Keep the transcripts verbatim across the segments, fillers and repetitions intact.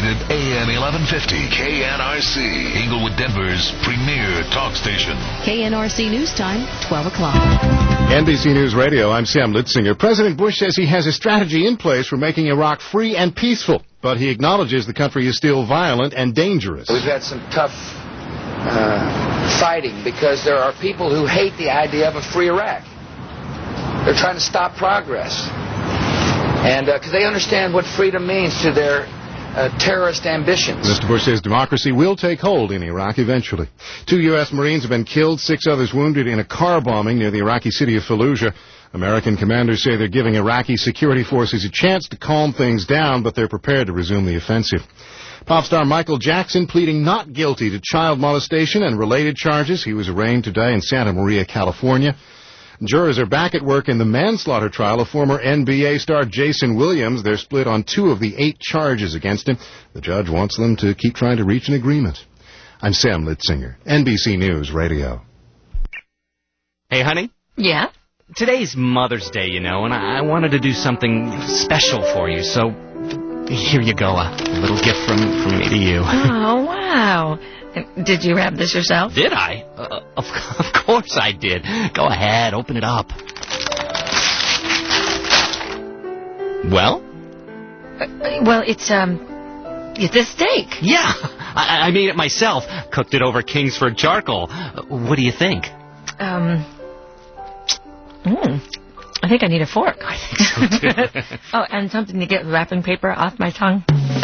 Associated A M eleven fifty K N R C, Inglewood, Denver's premier talk station. K N R C News Time, twelve o'clock. N B C News Radio, I'm Sam Litzinger. President Bush says he has a strategy in place for making Iraq free and peaceful, but he acknowledges the country is still violent and dangerous. We've had some tough uh, fighting because there are people who hate the idea of a free Iraq. They're trying to stop progress. And because uh, they understand what freedom means to their uh, terrorist ambitions. Mister Bush says democracy will take hold in Iraq eventually. Two U S Marines have been killed, six others wounded in a car bombing near the Iraqi city of Fallujah. American commanders say they're giving Iraqi security forces a chance to calm things down, but they're prepared to resume the offensive. Pop star Michael Jackson pleading not guilty to child molestation and related charges. He was arraigned today in Santa Maria, California. Jurors are back at work in the manslaughter trial of former N B A star Jason Williams. They're split on two of the eight charges against him. The judge wants them to keep trying to reach an agreement. I'm Sam Litzinger, N B C News Radio. Hey, honey? Yeah? Today's Mother's Day, you know, and I wanted to do something special for you, so here you go, a little gift from, from me to you. Oh, wow. Did you wrap this yourself? Did I? Uh, of, of course I did. Go ahead, open it up. Well? Uh, well, it's, um, it's a steak. Yeah, I, I made it myself. Cooked it over Kingsford charcoal. Uh, what do you think? Um, mm, I think I need a fork. I think so, too. Oh, and something to get wrapping paper off my tongue.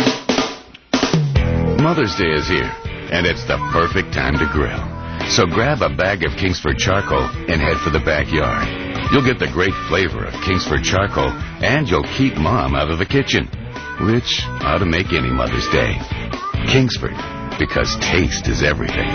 Mother's Day is here, and it's the perfect time to grill. So grab a bag of Kingsford charcoal and head for the backyard. You'll get the great flavor of Kingsford charcoal, and you'll keep Mom out of the kitchen, which ought to make any Mother's Day. Kingsford, because taste is everything.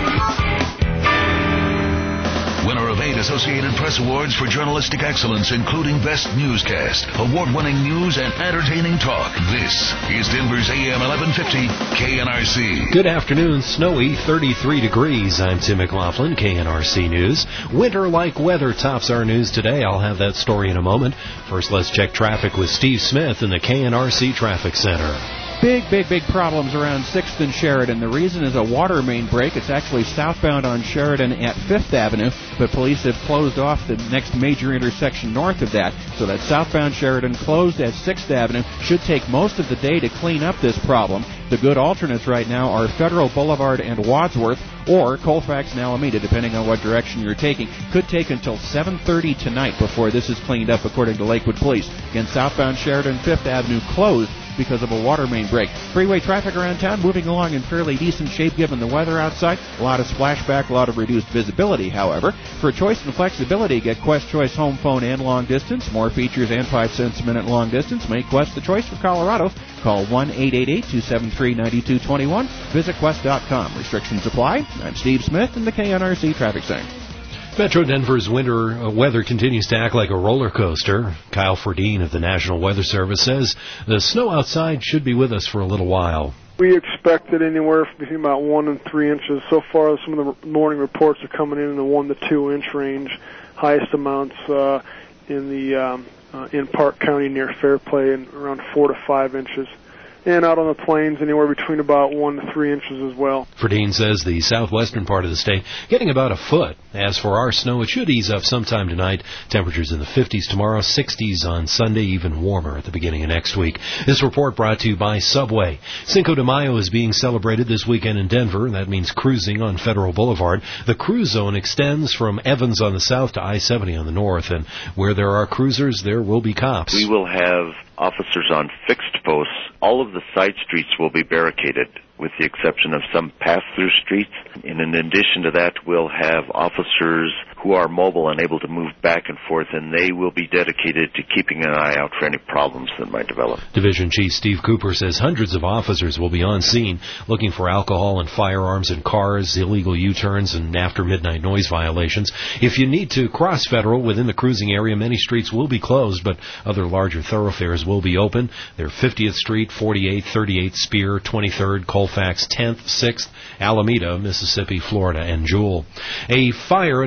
Winner of eight Associated Press Awards for journalistic excellence, including Best Newscast, award-winning news and entertaining talk. This is Denver's A M eleven fifty K N R C. Good afternoon. Snowy, thirty-three degrees. I'm Tim McLaughlin, K N R C News. Winter-like weather tops our news today. I'll have that story in a moment. First, let's check traffic with Steve Smith in the K N R C Traffic Center. Big, big, big problems around sixth and Sheridan. The reason is a water main break. It's actually southbound on Sheridan at fifth Avenue, but police have closed off the next major intersection north of that. So that southbound Sheridan closed at sixth Avenue. Should take most of the day to clean up this problem. The good alternates right now are Federal Boulevard and Wadsworth, or Colfax and Alameda, depending on what direction you're taking. Could take until seven thirty tonight before this is cleaned up, according to Lakewood Police. Again, southbound Sheridan, fifth Avenue closed because of a water main break. Freeway traffic around town moving along in fairly decent shape given the weather outside. A lot of splashback, a lot of reduced visibility, however. For choice and flexibility, get Quest Choice home phone and long distance. More features and five cents a minute long distance. Make Quest the choice for Colorado. Call one eight eight eight, two seven three, nine two two one. Visit quest dot com. Restrictions apply. I'm Steve Smith in the K N R C Traffic Center. Metro Denver's winter uh, weather continues to act like a roller coaster. Kyle Ferdine of the National Weather Service says the snow outside should be with us for a little while. We expected anywhere between about one and three inches. So far, some of the morning reports are coming in in the one to two inch range. Highest amounts uh, in the um, uh, in Park County near Fairplay, and around four to five inches. And out on the plains, anywhere between about one to three inches as well. Ferdine says the southwestern part of the state getting about a foot. As for our snow, it should ease up sometime tonight. Temperatures in the fifties tomorrow, sixties on Sunday, even warmer at the beginning of next week. This report brought to you by Subway. Cinco de Mayo is being celebrated this weekend in Denver. That means cruising on Federal Boulevard. The cruise zone extends from Evans on the south to I seventy on the north. And where there are cruisers, there will be cops. We will have officers on fixed posts. All of the side streets will be barricaded, with the exception of some pass-through streets. And in addition to that, we'll have officers who are mobile and able to move back and forth, and they will be dedicated to keeping an eye out for any problems that might develop. Division Chief Steve Cooper says hundreds of officers will be on scene looking for alcohol and firearms in cars, illegal U-turns, and after-midnight noise violations. If you need to cross Federal within the cruising area, many streets will be closed, but other larger thoroughfares will be open. They're fiftieth Street, forty-eighth, thirty-eighth, Spear, twenty-third, Colfax, tenth, sixth, Alameda, Mississippi, Florida, and Jewel. A fire at a two-story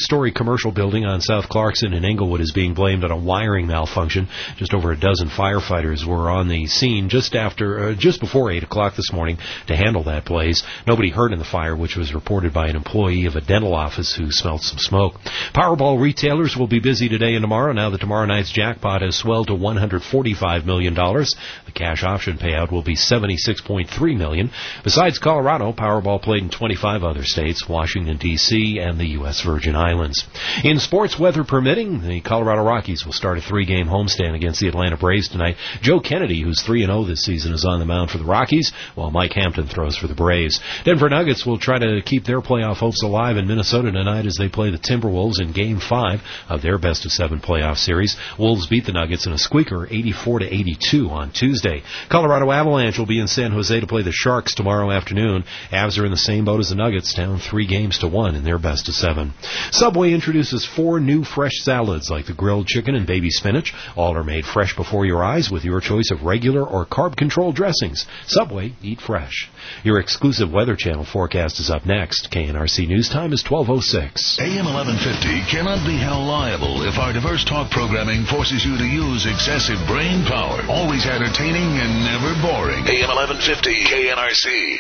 three-story commercial building on South Clarkson in Englewood is being blamed on a wiring malfunction. Just over a dozen firefighters were on the scene just after, uh, just before eight o'clock this morning to handle that blaze. Nobody hurt in the fire, which was reported by an employee of a dental office who smelled some smoke. Powerball retailers will be busy today and tomorrow now that tomorrow night's jackpot has swelled to one hundred forty-five million dollars. The cash option payout will be seventy-six point three million dollars. Besides Colorado, Powerball played in twenty-five other states, Washington, D C, and the U S Virgin Islands. In sports, weather permitting, the Colorado Rockies will start a three-game homestand against the Atlanta Braves tonight. Joe Kennedy, who's three and oh this season, is on the mound for the Rockies, while Mike Hampton throws for the Braves. Denver Nuggets will try to keep their playoff hopes alive in Minnesota tonight as they play the Timberwolves in Game five of their best-of-seven playoff series. Wolves beat the Nuggets in a squeaker eighty-four to eighty-two on Tuesday. Colorado Avalanche will be in San Jose to play the Sharks tomorrow afternoon. Avs are in the same boat as the Nuggets, down three games to one in their best-of-seven. Subway introduces four new fresh salads like the grilled chicken and baby spinach. All are made fresh before your eyes with your choice of regular or carb-controlled dressings. Subway, eat fresh. Your exclusive Weather Channel forecast is up next. K N R C News Time is twelve oh six. A M eleven fifty cannot be held liable if our diverse talk programming forces you to use excessive brain power. Always entertaining and never boring. A M eleven fifty K N R C.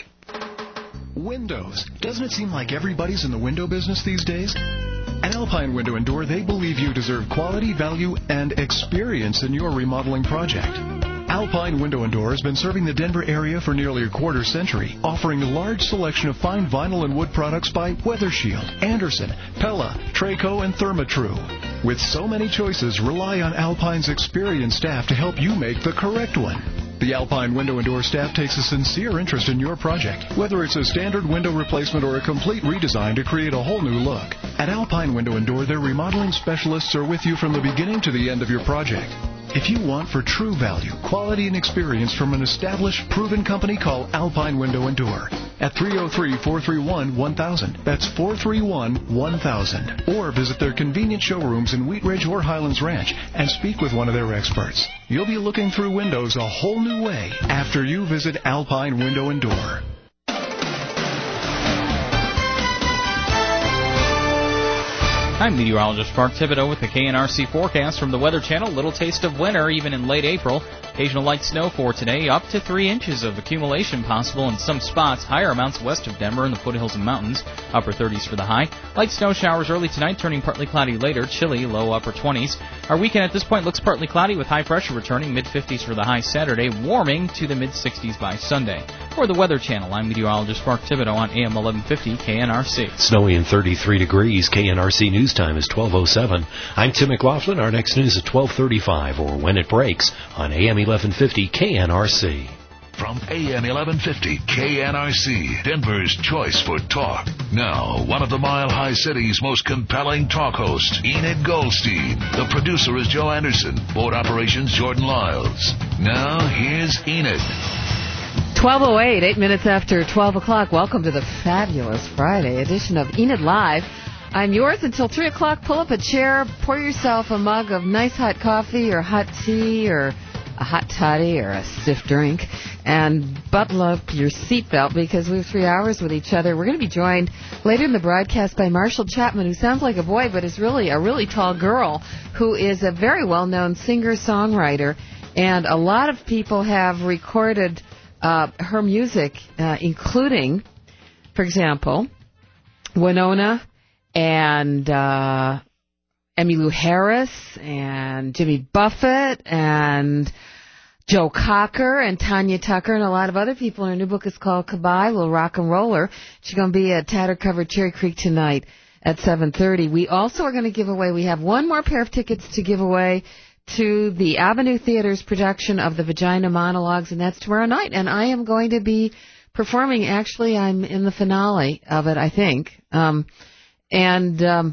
Windows. Doesn't it seem like everybody's in the window business these days? At Alpine Window and Door, they believe you deserve quality, value, and experience in your remodeling project. Alpine Window and Door has been serving the Denver area for nearly a quarter century, offering a large selection of fine vinyl and wood products by Weather Shield, Anderson, Pella, Traco, and Therma-Tru. With so many choices, rely on Alpine's experienced staff to help you make the correct one. The Alpine Window and Door staff takes a sincere interest in your project, whether it's a standard window replacement or a complete redesign to create a whole new look. At Alpine Window and Door, their remodeling specialists are with you from the beginning to the end of your project. If you want for true value, quality, and experience from an established, proven company, call Alpine Window and Door at three oh three, four three one, one thousand. That's four three one, one thousand. Or visit their convenient showrooms in Wheat Ridge or Highlands Ranch and speak with one of their experts. You'll be looking through windows a whole new way after you visit Alpine Window and Door. I'm meteorologist Mark Thibodeau with the K N R C forecast from the Weather Channel. Little taste of winter even in late April. Occasional light snow for today. Up to three inches of accumulation possible in some spots. Higher amounts west of Denver in the foothills and mountains. Upper thirties for the high. Light snow showers early tonight, turning partly cloudy later. Chilly, low upper twenties. Our weekend at this point looks partly cloudy with high pressure returning. mid fifties for the high Saturday. Warming to the mid sixties by Sunday. For the Weather Channel, I'm meteorologist Mark Thibodeau on A M eleven fifty K N R C. Snowy and thirty-three degrees. K N R C News Time is twelve oh seven. I'm Tim McLaughlin. Our next news at twelve thirty-five, or when it breaks, on A M eleven fifty K N R C. From A M eleven fifty K N R C, Denver's choice for talk. Now, one of the Mile High City's most compelling talk hosts, Enid Goldstein. The producer is Joe Anderson. Board operations, Jordan Lyles. Now, here's Enid. twelve oh eight, eight minutes after twelve o'clock. Welcome to the fabulous Friday edition of Enid Live. I'm yours until three o'clock. Pull up a chair, pour yourself a mug of nice hot coffee or hot tea or a hot toddy or a stiff drink, and buckle up your seatbelt because we have three hours with each other. We're going to be joined later in the broadcast by Marshall Chapman, who sounds like a boy but is really a really tall girl, who is a very well-known singer-songwriter, and a lot of people have recorded uh, her music, uh, including, for example, Winona and uh, Emmylou Harris and Jimmy Buffett and Joe Cocker and Tanya Tucker and a lot of other people. Her new book is called Goodbye, Little Rock and Roller. She's going to be at Tatter Cover Cherry Creek tonight at seven thirty. We also are going to give away, we have one more pair of tickets to give away to the Avenue Theater's production of the Vagina Monologues, and that's tomorrow night. And I am going to be performing. Actually, I'm in the finale of it, I think. Um, and um,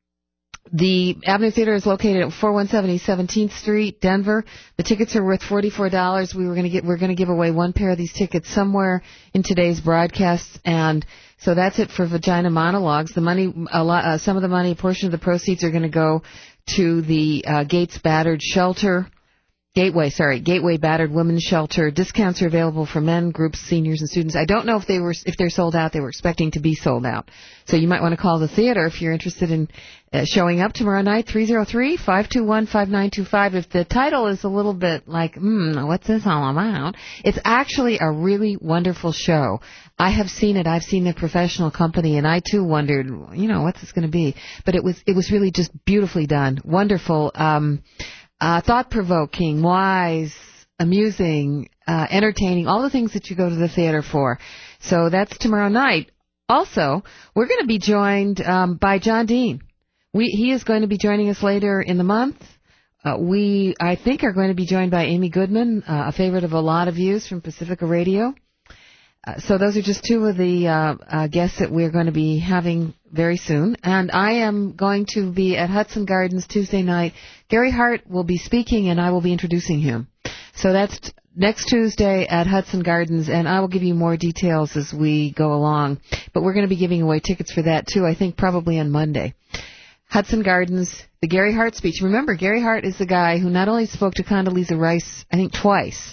the Avenue Theater is located at four one seven East seventeenth Street, Denver. The tickets are worth forty-four dollars. We were going to get, we're going to give away one pair of these tickets somewhere in today's broadcast, and so that's it for Vagina Monologues. The money, a lot, uh, some of the money, a portion of the proceeds are going to go to the uh, Gates Battered Shelter Gateway, sorry, Gateway Battered Women's Shelter. Discounts are available for men, groups, seniors, and students. I don't know if they were if they're sold out. They were expecting to be sold out. So you might want to call the theater if you're interested in uh, showing up tomorrow night, three oh three, five two one, five nine two five. If the title is a little bit like, hmm, what's this all about? It's actually a really wonderful show. I have seen it. I've seen the professional company, and I too wondered, you know, what's this going to be? But it was it was really just beautifully done. Wonderful. Um Uh, thought-provoking, wise, amusing, uh, entertaining, all the things that you go to the theater for. So that's tomorrow night. Also, we're going to be joined um, by John Dean. We, he is going to be joining us later in the month. Uh, we, I think, are going to be joined by Amy Goodman, uh, a favorite of a lot of yous from Pacifica Radio. Uh, so those are just two of the uh, uh, guests that we're going to be having very soon. And I am going to be at Hudson Gardens Tuesday night. Gary Hart will be speaking, and I will be introducing him. So that's t- next Tuesday at Hudson Gardens, and I will give you more details as we go along. But we're going to be giving away tickets for that, too, I think probably on Monday. Hudson Gardens, the Gary Hart speech. Remember, Gary Hart is the guy who not only spoke to Condoleezza Rice, I think twice,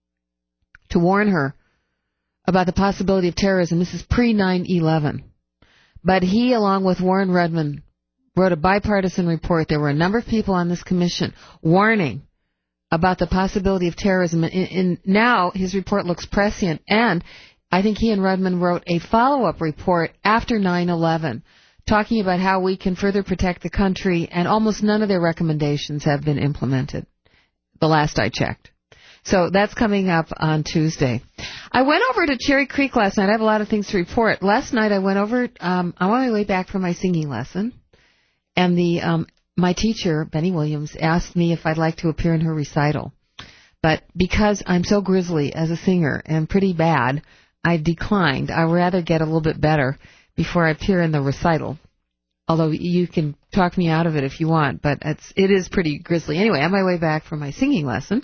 to warn her about the possibility of terrorism. This is pre nine eleven. But he, along with Warren Rudman, wrote a bipartisan report. There were a number of people on this commission warning about the possibility of terrorism. And, and now his report looks prescient. And I think he and Rudman wrote a follow-up report after nine eleven, talking about how we can further protect the country, and almost none of their recommendations have been implemented, the last I checked. So that's coming up on Tuesday. I went over to Cherry Creek last night. I have a lot of things to report. Last night I went over, um, I'm on my way back from my singing lesson, and the um, my teacher, Benny Williams, asked me if I'd like to appear in her recital. But because I'm so grizzly as a singer and pretty bad, I declined. I'd rather get a little bit better before I appear in the recital. Although you can talk me out of it if you want, but it's, it is pretty grisly. Anyway, on my way back from my singing lesson,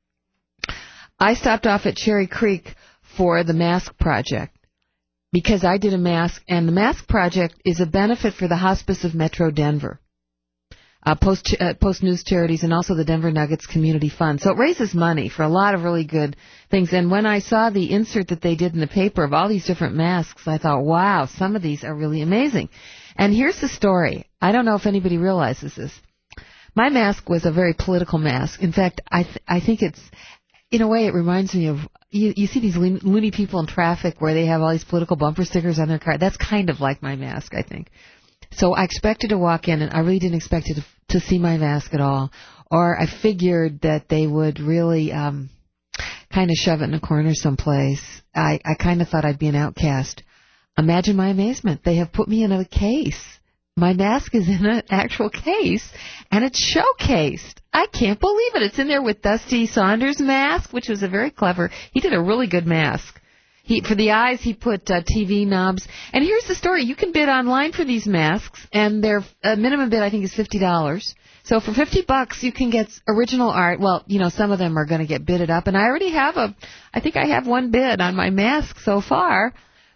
I stopped off at Cherry Creek for the Mask Project because I did a mask, and the Mask Project is a benefit for the Hospice of Metro Denver, uh, post uh, post news charities, and also the Denver Nuggets Community Fund. So it raises money for a lot of really good things. And when I saw the insert that they did in the paper of all these different masks, I thought, wow, some of these are really amazing. And here's the story. I don't know if anybody realizes this. My mask was a very political mask. In fact, I th- I think it's, in a way, it reminds me of, you, you see these lo- loony people in traffic where they have all these political bumper stickers on their car. That's kind of like my mask, I think. So I expected to walk in, and I really didn't expect to, to see my mask at all. Or I figured that they would really um, kind of shove it in a corner someplace. I, I kind of thought I'd be an outcast. Imagine my amazement. They have put me in a case. My mask is in an actual case, and it's showcased. I can't believe it. It's in there with Dusty Saunders' mask, which was a very clever. He did a really good mask. He, for the eyes, he put uh, T V knobs. And here's the story. You can bid online for these masks, and their uh, minimum bid, I think, is fifty dollars. So for fifty bucks, you can get original art. Well, you know, some of them are going to get bidded up, and I already have a, I think I have one bid on my mask so far.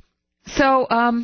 So, um...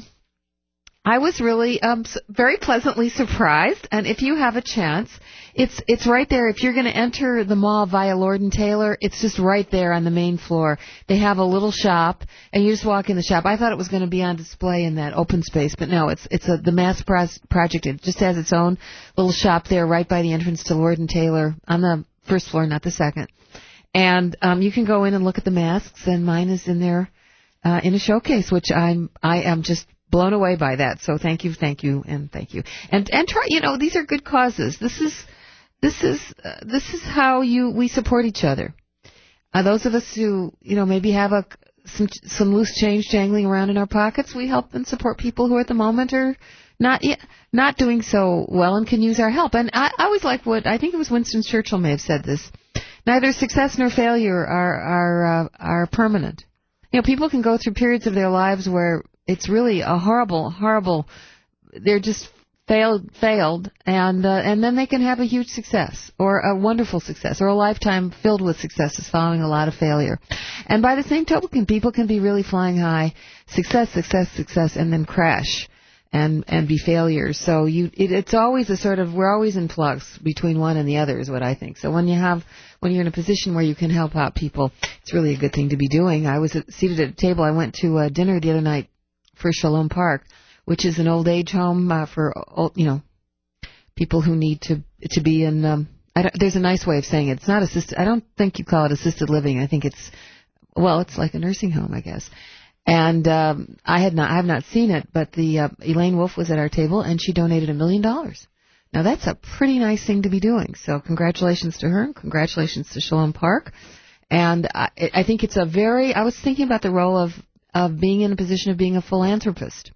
I was really um, very pleasantly surprised, and if you have a chance, it's it's right there. If you're going to enter the mall via Lord and Taylor, it's just right there on the main floor. They have a little shop, and you just walk in the shop. I thought it was going to be on display in that open space, but no, it's it's a, the Mask Project. It just has its own little shop there right by the entrance to Lord and Taylor on the first floor, not the second. And um, you can go in and look at the masks, and mine is in there uh, in a showcase, which I'm I am just blown away by that. So thank you, thank you, and thank you. And and try, you know, these are good causes. This is this is uh, this is how you we support each other. Uh, those of us who, you know, maybe have a some some loose change jangling around in our pockets, we help and support people who at the moment are not yet, not doing so well and can use our help. And I, I always like what I think it was Winston Churchill may have said this: neither success nor failure are are uh, are permanent. You know, people can go through periods of their lives where it's really a horrible, horrible. They're just failed, failed, and uh, and then they can have a huge success, or a wonderful success, or a lifetime filled with successes following a lot of failure. And by the same token, people can be really flying high, success, success, success, and then crash. and and be failures. So you, it, it's always a sort of, we're always in flux between one and the other is what I think. So when you have, when you're in a position where you can help out people, it's really a good thing to be doing. I was seated at a table. I went to a dinner the other night for Shalom Park, which is an old age home uh, for, old, you know, people who need to to be in, um, I don't, there's a nice way of saying it. It's not assisted, I don't think you call it assisted living. I think it's, well, it's like a nursing home, I guess. And um, I had not, I have not seen it, but the uh, Elaine Wolf was at our table, and she donated a million dollars. Now that's a pretty nice thing to be doing. So congratulations to her, and congratulations to Shalom Park. And I, I think it's a very, I was thinking about the role of of being in a position of being a philanthropist,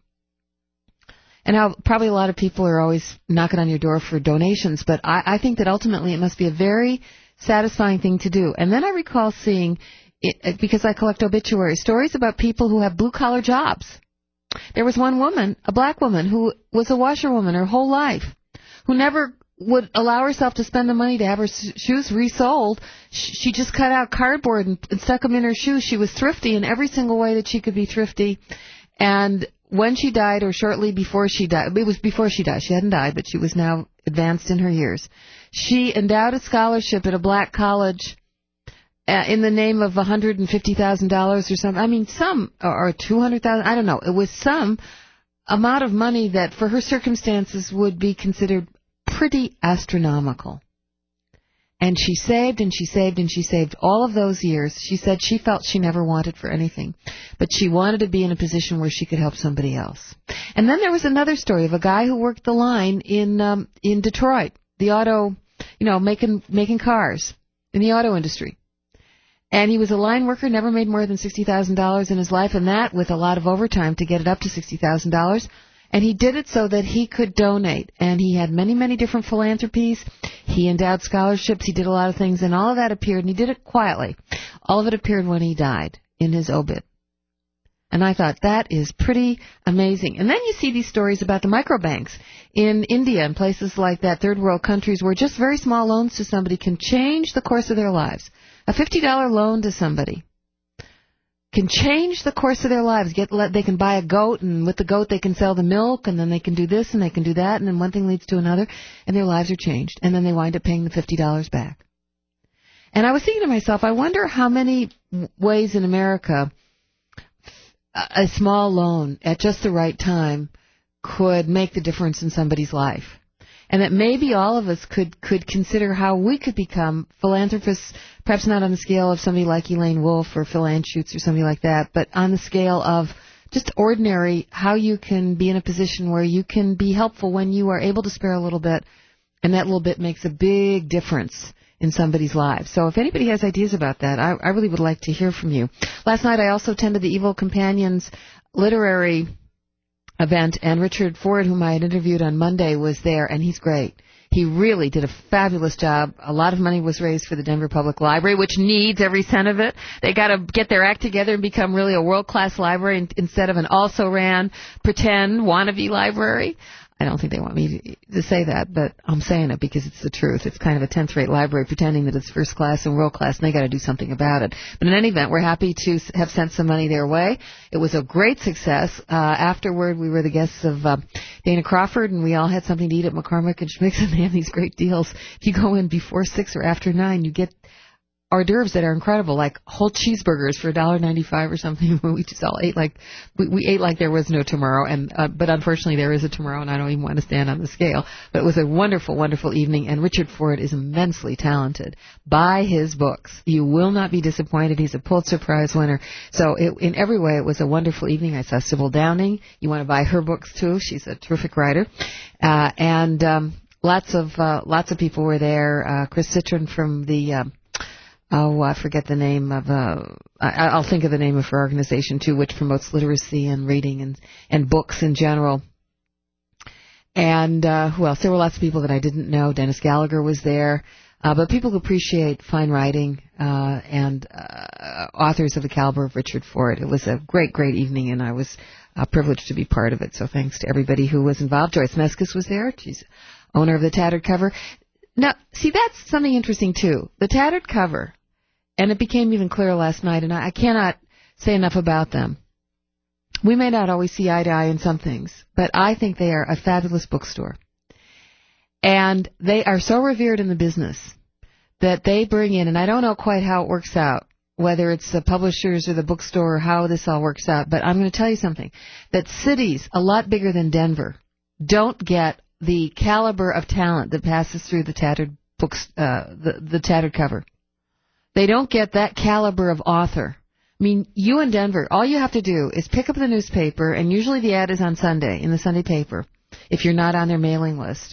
and how probably a lot of people are always knocking on your door for donations. But I, I think that ultimately it must be a very satisfying thing to do. And then I recall seeing, It, because I collect obituary stories about people who have blue-collar jobs. There was one woman, a black woman, who was a washerwoman her whole life, who never would allow herself to spend the money to have her shoes resoled. She just cut out cardboard and, and stuck them in her shoes. She was thrifty in every single way that she could be thrifty. And when she died, or shortly before she died, it was before she died. She hadn't died, but she was now advanced in her years. She endowed a scholarship at a black college Uh, in the name of one hundred fifty thousand dollars or something. I mean, some, or two hundred thousand dollars, I don't know. It was some amount of money that for her circumstances would be considered pretty astronomical. And she saved and she saved and she saved all of those years. She said she felt she never wanted for anything, but she wanted to be in a position where she could help somebody else. And then there was another story of a guy who worked the line in um, in Detroit, the auto, you know, making making cars in the auto industry. And he was a line worker, never made more than sixty thousand dollars in his life, and that with a lot of overtime to get it up to sixty thousand dollars. And he did it so that he could donate. And he had many, many different philanthropies. He endowed scholarships. He did a lot of things, and all of that appeared, and he did it quietly. All of it appeared when he died in his obit. And I thought, that is pretty amazing. And then you see these stories about the microbanks in India and places like that, third world countries, where just very small loans to somebody can change the course of their lives. A fifty dollars loan to somebody can change the course of their lives. Get let, They can buy a goat, and with the goat they can sell the milk, and then they can do this and they can do that, and then one thing leads to another, and their lives are changed. And then they wind up paying the fifty dollars back. And I was thinking to myself, I wonder how many ways in America a small loan at just the right time could make the difference in somebody's life. And that maybe all of us could, could consider how we could become philanthropists, perhaps not on the scale of somebody like Elaine Wolf or Phil Anschutz or somebody like that, but on the scale of just ordinary, how you can be in a position where you can be helpful when you are able to spare a little bit, and that little bit makes a big difference in somebody's life. So if anybody has ideas about that, I, I really would like to hear from you. Last night I also attended the Evil Companions literary event, and Richard Ford, whom I had interviewed on Monday, was there, and he's great. He really did a fabulous job. A lot of money was raised for the Denver Public Library, which needs every cent of it. They got to get their act together and become really a world-class library instead of an also-ran, pretend, wannabe library. I don't think they want me to, to say that, but I'm saying it because it's the truth. It's kind of a tenth-rate library pretending that it's first class and world class, and they got to do something about it. But in any event, we're happy to have sent some money their way. It was a great success. Uh, afterward, we were the guests of uh, Dana Crawford, and we all had something to eat at McCormick and Schmick's, and they have these great deals. If you go in before six or after nine, you get hors d'oeuvres that are incredible, like whole cheeseburgers for one dollar ninety-five or something. We just all ate like we, we ate like there was no tomorrow, and uh, but unfortunately there is a tomorrow, and I don't even want to stand on the scale. But it was a wonderful, wonderful evening, and Richard Ford is immensely talented. Buy his books; you will not be disappointed. He's a Pulitzer Prize winner, so it, in every way it was a wonderful evening. I saw Sybil Downing. You want to buy her books too? She's a terrific writer, uh, and um, lots of uh, lots of people were there. Uh, Chris Citron from the uh, Oh, I forget the name of, uh, I, I'll think of the name of her organization too, which promotes literacy and reading and, and books in general. And, uh, who else? There were lots of people that I didn't know. Dennis Gallagher was there. Uh, but people who appreciate fine writing, uh, and, uh, authors of the caliber of Richard Ford. It was a great, great evening, and I was, uh, privileged to be part of it. So thanks to everybody who was involved. Joyce Meskis was there. She's owner of the Tattered Cover. Now, see, that's something interesting too. The Tattered Cover. And it became even clearer last night, and I, I cannot say enough about them. We may not always see eye to eye in some things, but I think they are a fabulous bookstore. And they are so revered in the business that they bring in, and I don't know quite how it works out, whether it's the publishers or the bookstore or how this all works out, but I'm going to tell you something, that cities a lot bigger than Denver don't get the caliber of talent that passes through the tattered books, uh, the, the tattered cover. They don't get that caliber of author. I mean, you in Denver, all you have to do is pick up the newspaper, and usually the ad is on Sunday, in the Sunday paper, if you're not on their mailing list.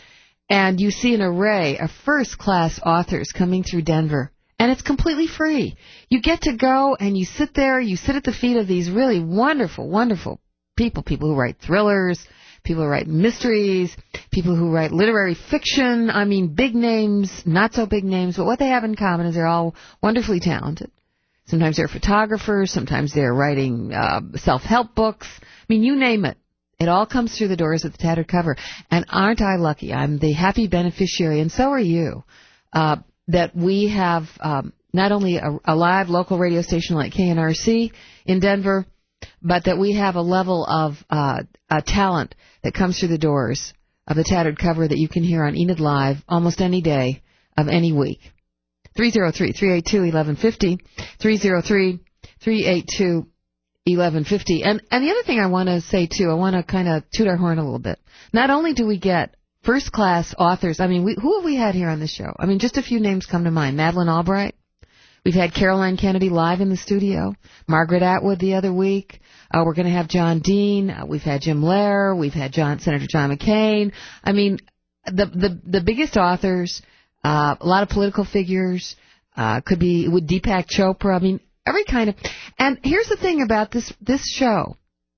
And you see an array of first-class authors coming through Denver, and it's completely free. You get to go, and you sit there, you sit at the feet of these really wonderful, wonderful people, people who write thrillers, people who write mysteries, people who write literary fiction, I mean, big names, not so big names, but what they have in common is they're all wonderfully talented. Sometimes they're photographers, sometimes they're writing uh, self-help books. I mean, you name it. It all comes through the doors of the tattered cover. And aren't I lucky? I'm the happy beneficiary, and so are you, uh, that we have um, not only a, a live local radio station like K N R C in Denver, but that we have a level of uh, a talent that comes through the doors of the tattered cover that you can hear on Enid Live almost any day of any week. three oh three, three eight two, eleven fifty, three oh three, three eight two, eleven fifty. And, and the other thing I want to say, too, I want to kind of toot our horn a little bit. Not only do we get first-class authors, I mean, we, who have we had here on the show? I mean, just a few names come to mind. Madeleine Albright. We've had Caroline Kennedy live in the studio. Margaret Atwood the other week. Uh, we're going to have John Dean. Uh, we've had Jim Lehrer. We've had John, Senator John McCain. I mean, the the, the biggest authors, uh, a lot of political figures, uh, could be with Deepak Chopra. I mean, every kind of. And here's the thing about this this show.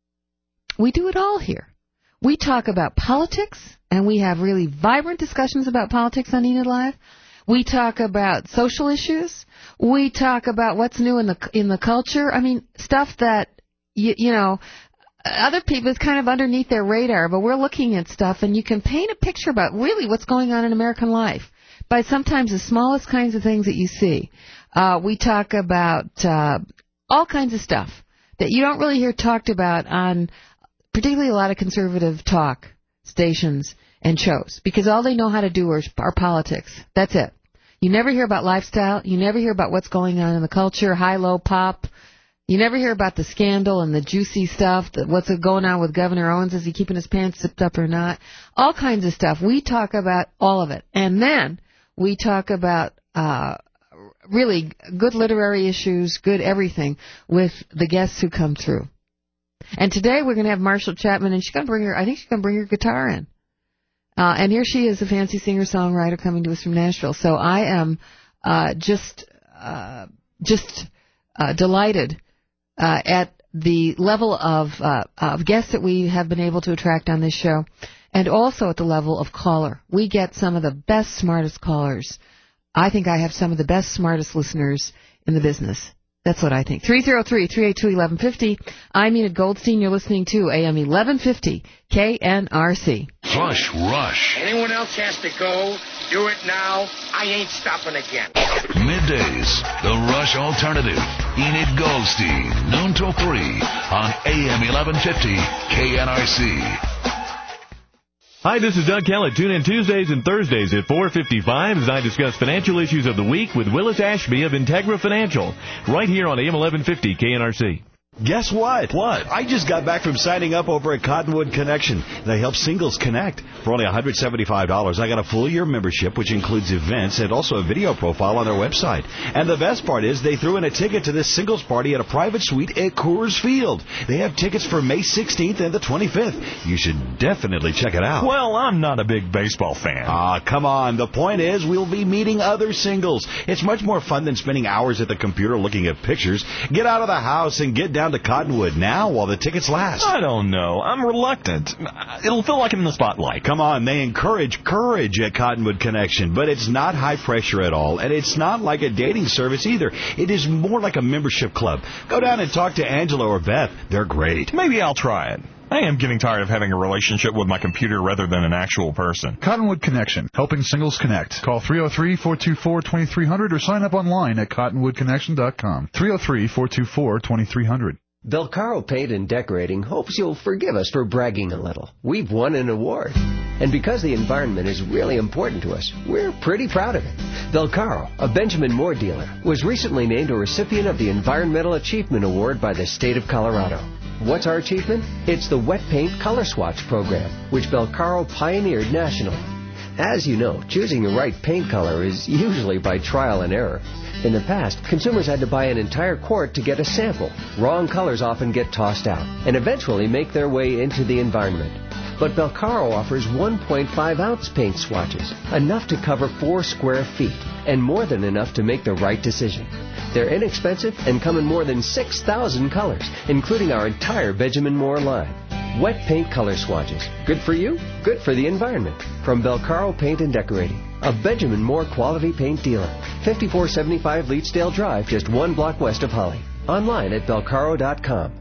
We do it all here. We talk about politics, and we have really vibrant discussions about politics on Enid Live. We talk about social issues. We talk about what's new in the in the culture. I mean, stuff that, you, you know, other people, it's kind of underneath their radar, but we're looking at stuff, and you can paint a picture about really what's going on in American life by sometimes the smallest kinds of things that you see. Uh, we talk about uh, all kinds of stuff that you don't really hear talked about on particularly a lot of conservative talk stations and shows, because all they know how to do are, are politics. That's it. You never hear about lifestyle. You never hear about what's going on in the culture, high, low, pop. You never hear about the scandal and the juicy stuff, that what's going on with Governor Owens. Is he keeping his pants zipped up or not? All kinds of stuff. We talk about all of it. And then we talk about uh really good literary issues, good everything, with the guests who come through. And today we're going to have Marshall Chapman, and she's going to bring her, I think she's going to bring her guitar in. Uh, and here she is, a fancy singer-songwriter coming to us from Nashville. So I am uh, just uh, just uh, delighted uh, at the level of, uh, of guests that we have been able to attract on this show, and also at the level of caller. We get some of the best, smartest callers. I think I have some of the best, smartest listeners in the business. That's what I think. three oh three, three eight two, eleven fifty. I'm Enid Goldstein. You're listening to A M eleven fifty K N R C. Flush Rush. Anyone else has to go, do it now. I ain't stopping again. Middays, the Rush Alternative. Enid Goldstein, noon till three on A M eleven fifty K N R C. Hi, this is Doug Kellett. Tune in Tuesdays and Thursdays at four fifty-five as I discuss financial issues of the week with Willis Ashby of Integra Financial, right here on A M eleven fifty K N R C. Guess what? What? I just got back from signing up over at Cottonwood Connection. They help singles connect. For only one hundred seventy-five dollars, I got a full year membership, which includes events and also a video profile on their website. And the best part is they threw in a ticket to this singles party at a private suite at Coors Field. They have tickets for May sixteenth and the twenty-fifth. You should definitely check it out. Well, I'm not a big baseball fan. Ah, come on. The point is we'll be meeting other singles. It's much more fun than spending hours at the computer looking at pictures. Get out of the house and get down to Cottonwood now while the tickets last. I don't know. I'm reluctant. It'll feel like I'm in the spotlight. Come on, they encourage courage at Cottonwood Connection, but it's not high pressure at all, and it's not like a dating service either. It is more like a membership club. Go down and talk to Angela or Beth. They're great. Maybe I'll try it. I am getting tired of having a relationship with my computer rather than an actual person. Cottonwood Connection, helping singles connect. Call three oh three, four two four, two three zero zero or sign up online at cottonwood connection dot com. three oh three, four two four, two three zero zero. Belcaro Paint and Decorating hopes you'll forgive us for bragging a little. We've won an award. And because the environment is really important to us, we're pretty proud of it. Belcaro, a Benjamin Moore dealer, was recently named a recipient of the Environmental Achievement Award by the state of Colorado. What's our achievement? It's the Wet Paint Color Swatch program, which Belcaro pioneered nationally. As you know, choosing the right paint color is usually by trial and error. In the past, consumers had to buy an entire quart to get a sample. Wrong colors often get tossed out and eventually make their way into the environment. But Belcaro offers one point five ounce paint swatches, enough to cover four square feet, and more than enough to make the right decision. They're inexpensive and come in more than six thousand colors, including our entire Benjamin Moore line. Wet paint color swatches. Good for you, good for the environment. From Belcaro Paint and Decorating, a Benjamin Moore quality paint dealer. fifty-four seventy-five Leetsdale Drive, just one block west of Holly. Online at belcaro dot com.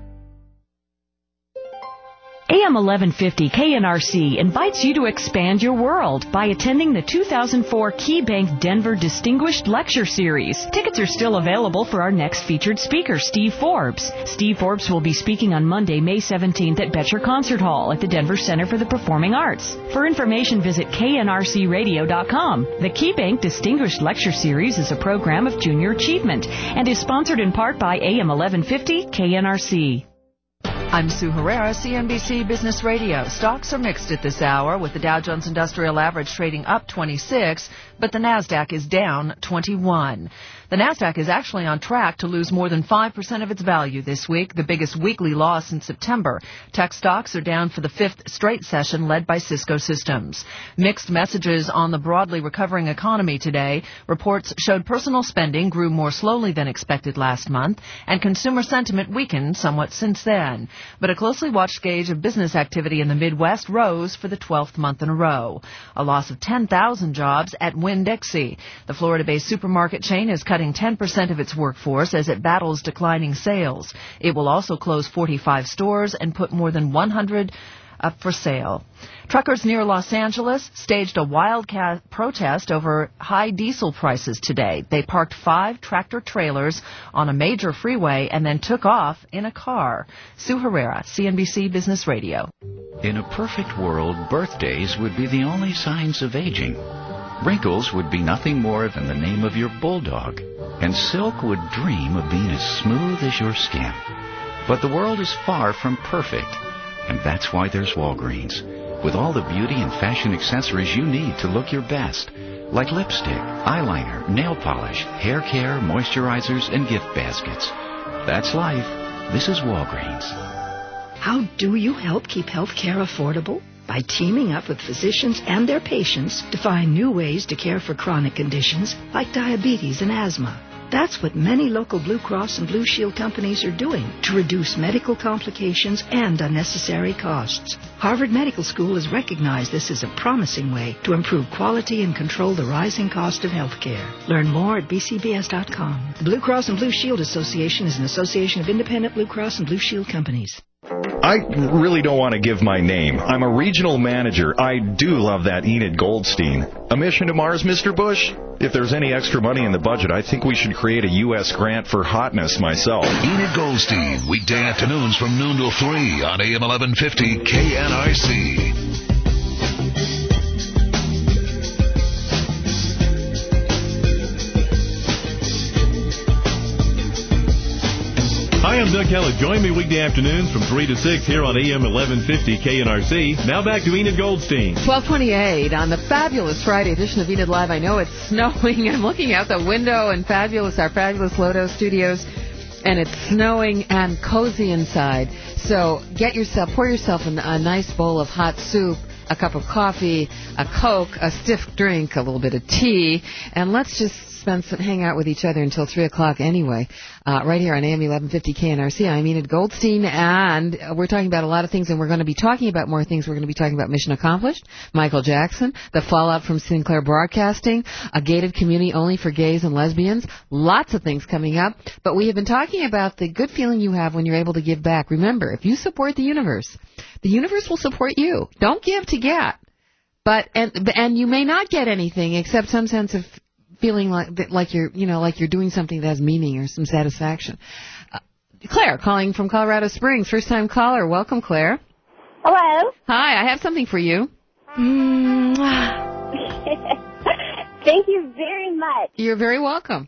A M eleven fifty K N R C invites you to expand your world by attending the two thousand four KeyBank Denver Distinguished Lecture Series. Tickets are still available for our next featured speaker, Steve Forbes. Steve Forbes will be speaking on Monday, May seventeenth at Betcher Concert Hall at the Denver Center for the Performing Arts. For information, visit K N R C radio dot com. The KeyBank Distinguished Lecture Series is a program of junior achievement and is sponsored in part by A M eleven fifty K N R C. I'm Sue Herrera, C N B C Business Radio. Stocks are mixed at this hour, with the Dow Jones Industrial Average trading up twenty-six, but the NASDAQ is down twenty-one. The NASDAQ is actually on track to lose more than five percent of its value this week, the biggest weekly loss in September. Tech stocks are down for the fifth straight session, led by Cisco Systems. Mixed messages on the broadly recovering economy today. Reports showed personal spending grew more slowly than expected last month, and consumer sentiment weakened somewhat since then. But a closely watched gauge of business activity in the Midwest rose for the twelfth month in a row. A loss of ten thousand jobs at Winn-Dixie. The Florida-based supermarket chain is cutting ten percent of its workforce as it battles declining sales. It will also close forty-five stores and put more than one hundred up for sale. Truckers near Los Angeles staged a wildcat protest over high diesel prices today. They parked five tractor-trailers on a major freeway and then took off in a car. Sue Herrera, C N B C Business Radio. In a perfect world, birthdays would be the only signs of aging. Wrinkles would be nothing more than the name of your bulldog. And Silk would dream of being as smooth as your skin. But the world is far from perfect. And that's why there's Walgreens, with all the beauty and fashion accessories you need to look your best, like lipstick, eyeliner, nail polish, hair care, moisturizers, and gift baskets. That's life. This is Walgreens. How do you help keep health care affordable? By teaming up with physicians and their patients to find new ways to care for chronic conditions like diabetes and asthma. That's what many local Blue Cross and Blue Shield companies are doing to reduce medical complications and unnecessary costs. Harvard Medical School has recognized this as a promising way to improve quality and control the rising cost of health care. Learn more at b c b s dot com. The Blue Cross and Blue Shield Association is an association of independent Blue Cross and Blue Shield companies. I really don't want to give my name. I'm a regional manager. I do love that Enid Goldstein. A mission to Mars, Mister Bush? If there's any extra money in the budget, I think we should create a U S grant for hotness myself. Enid Goldstein, weekday afternoons from noon till three on A M eleven fifty K N R C. Hi, I'm Doug Kellett. Join me weekday afternoons from three to six here on A M eleven fifty K N R C. Now back to Enid Goldstein. twelve twenty-eight on the fabulous Friday edition of Enid Live. I know it's snowing. I'm looking out the window and fabulous, our fabulous Lodo Studios, and it's snowing and cozy inside. So get yourself, pour yourself a, a nice bowl of hot soup, a cup of coffee, a Coke, a stiff drink, a little bit of tea, and let's just spend some, hang out with each other until three o'clock anyway, uh, right here on A M eleven fifty K N R C. I'm Enid Goldstein, and we're talking about a lot of things, and we're going to be talking about more things. We're going to be talking about Mission Accomplished, Michael Jackson, the fallout from Sinclair Broadcasting, a gated community only for gays and lesbians, lots of things coming up. But we have been talking about the good feeling you have when you're able to give back. Remember, if you support the universe, the universe will support you. Don't give to get. But and and you may not get anything except some sense of feeling like like you're you know like you're doing something that has meaning or some satisfaction. Uh, Claire, calling from Colorado Springs. First-time caller. Welcome, Claire. Hello. Hi, I have something for you. Thank you very much. You're very welcome.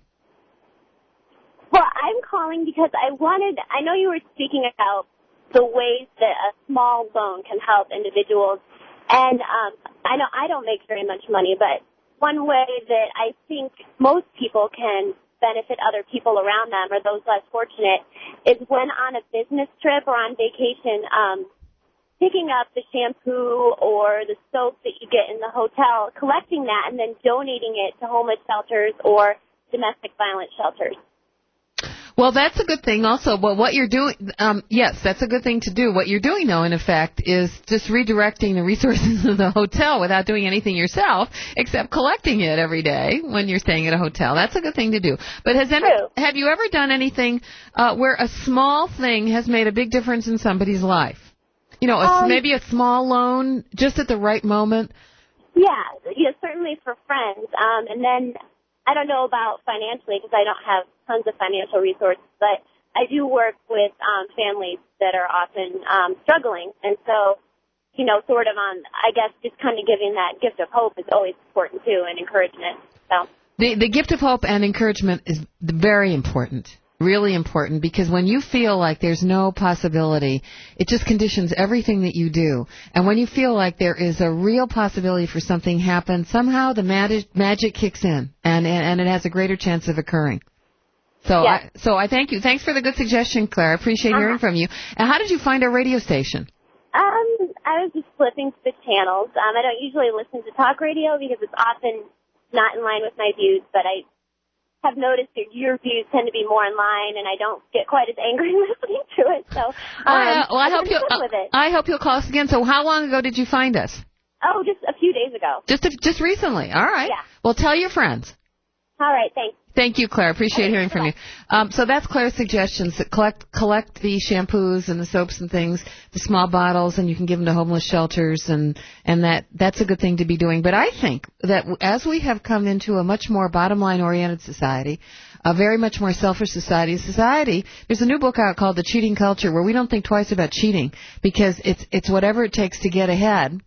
Well, I'm calling because I wanted, I know you were speaking about the ways that a small loan can help individuals. And um, I know I don't make very much money, but one way that I think most people can benefit other people around them or those less fortunate is when on a business trip or on vacation, um, picking up the shampoo or the soap that you get in the hotel, collecting that, and then donating it to homeless shelters or domestic violence shelters. Well, that's a good thing also. Well, what you're doing, um, yes, that's a good thing to do. What you're doing, though, in effect, is just redirecting the resources of the hotel without doing anything yourself, except collecting it every day when you're staying at a hotel. That's a good thing to do. But has any, have you ever done anything uh, where a small thing has made a big difference in somebody's life? You know, a, Um, maybe a small loan just at the right moment? Yeah, yeah, certainly for friends. Um, and then I don't know about financially because I don't have tons of financial resources, but I do work with um, families that are often um, struggling. And so, you know, sort of on, I guess, just kind of giving that gift of hope is always important, too, and encouragement. So The, the gift of hope and encouragement is very important. Really important, because when you feel like there's no possibility, it just conditions everything that you do. And when you feel like there is a real possibility for something to happen, somehow the magic, magic kicks in, and, and, and it has a greater chance of occurring. So, Yeah. I, so I thank you. Thanks for the good suggestion, Claire. I appreciate Uh-huh. hearing from you. And how did you find our radio station? Um, I was just flipping through the channels. Um, I don't usually listen to talk radio because it's often not in line with my views, but I have noticed that your views tend to be more in line, and I don't get quite as angry listening to it. So, um, uh, well, I I've hope been you. fun with it. I hope you'll call us again. So, how long ago did you find us? Oh, just a few days ago. Just a, just recently. All right. Yeah. Well, tell your friends. All right, thanks. Thank you, Claire. Appreciate hearing from you. Um, so that's Claire's suggestions. That collect collect the shampoos and the soaps and things, the small bottles, and you can give them to homeless shelters, and and that that's a good thing to be doing. But I think that as we have come into a much more bottom line oriented society, a very much more selfish society, society. There's a new book out called The Cheating Culture, where we don't think twice about cheating because it's it's whatever it takes to get ahead.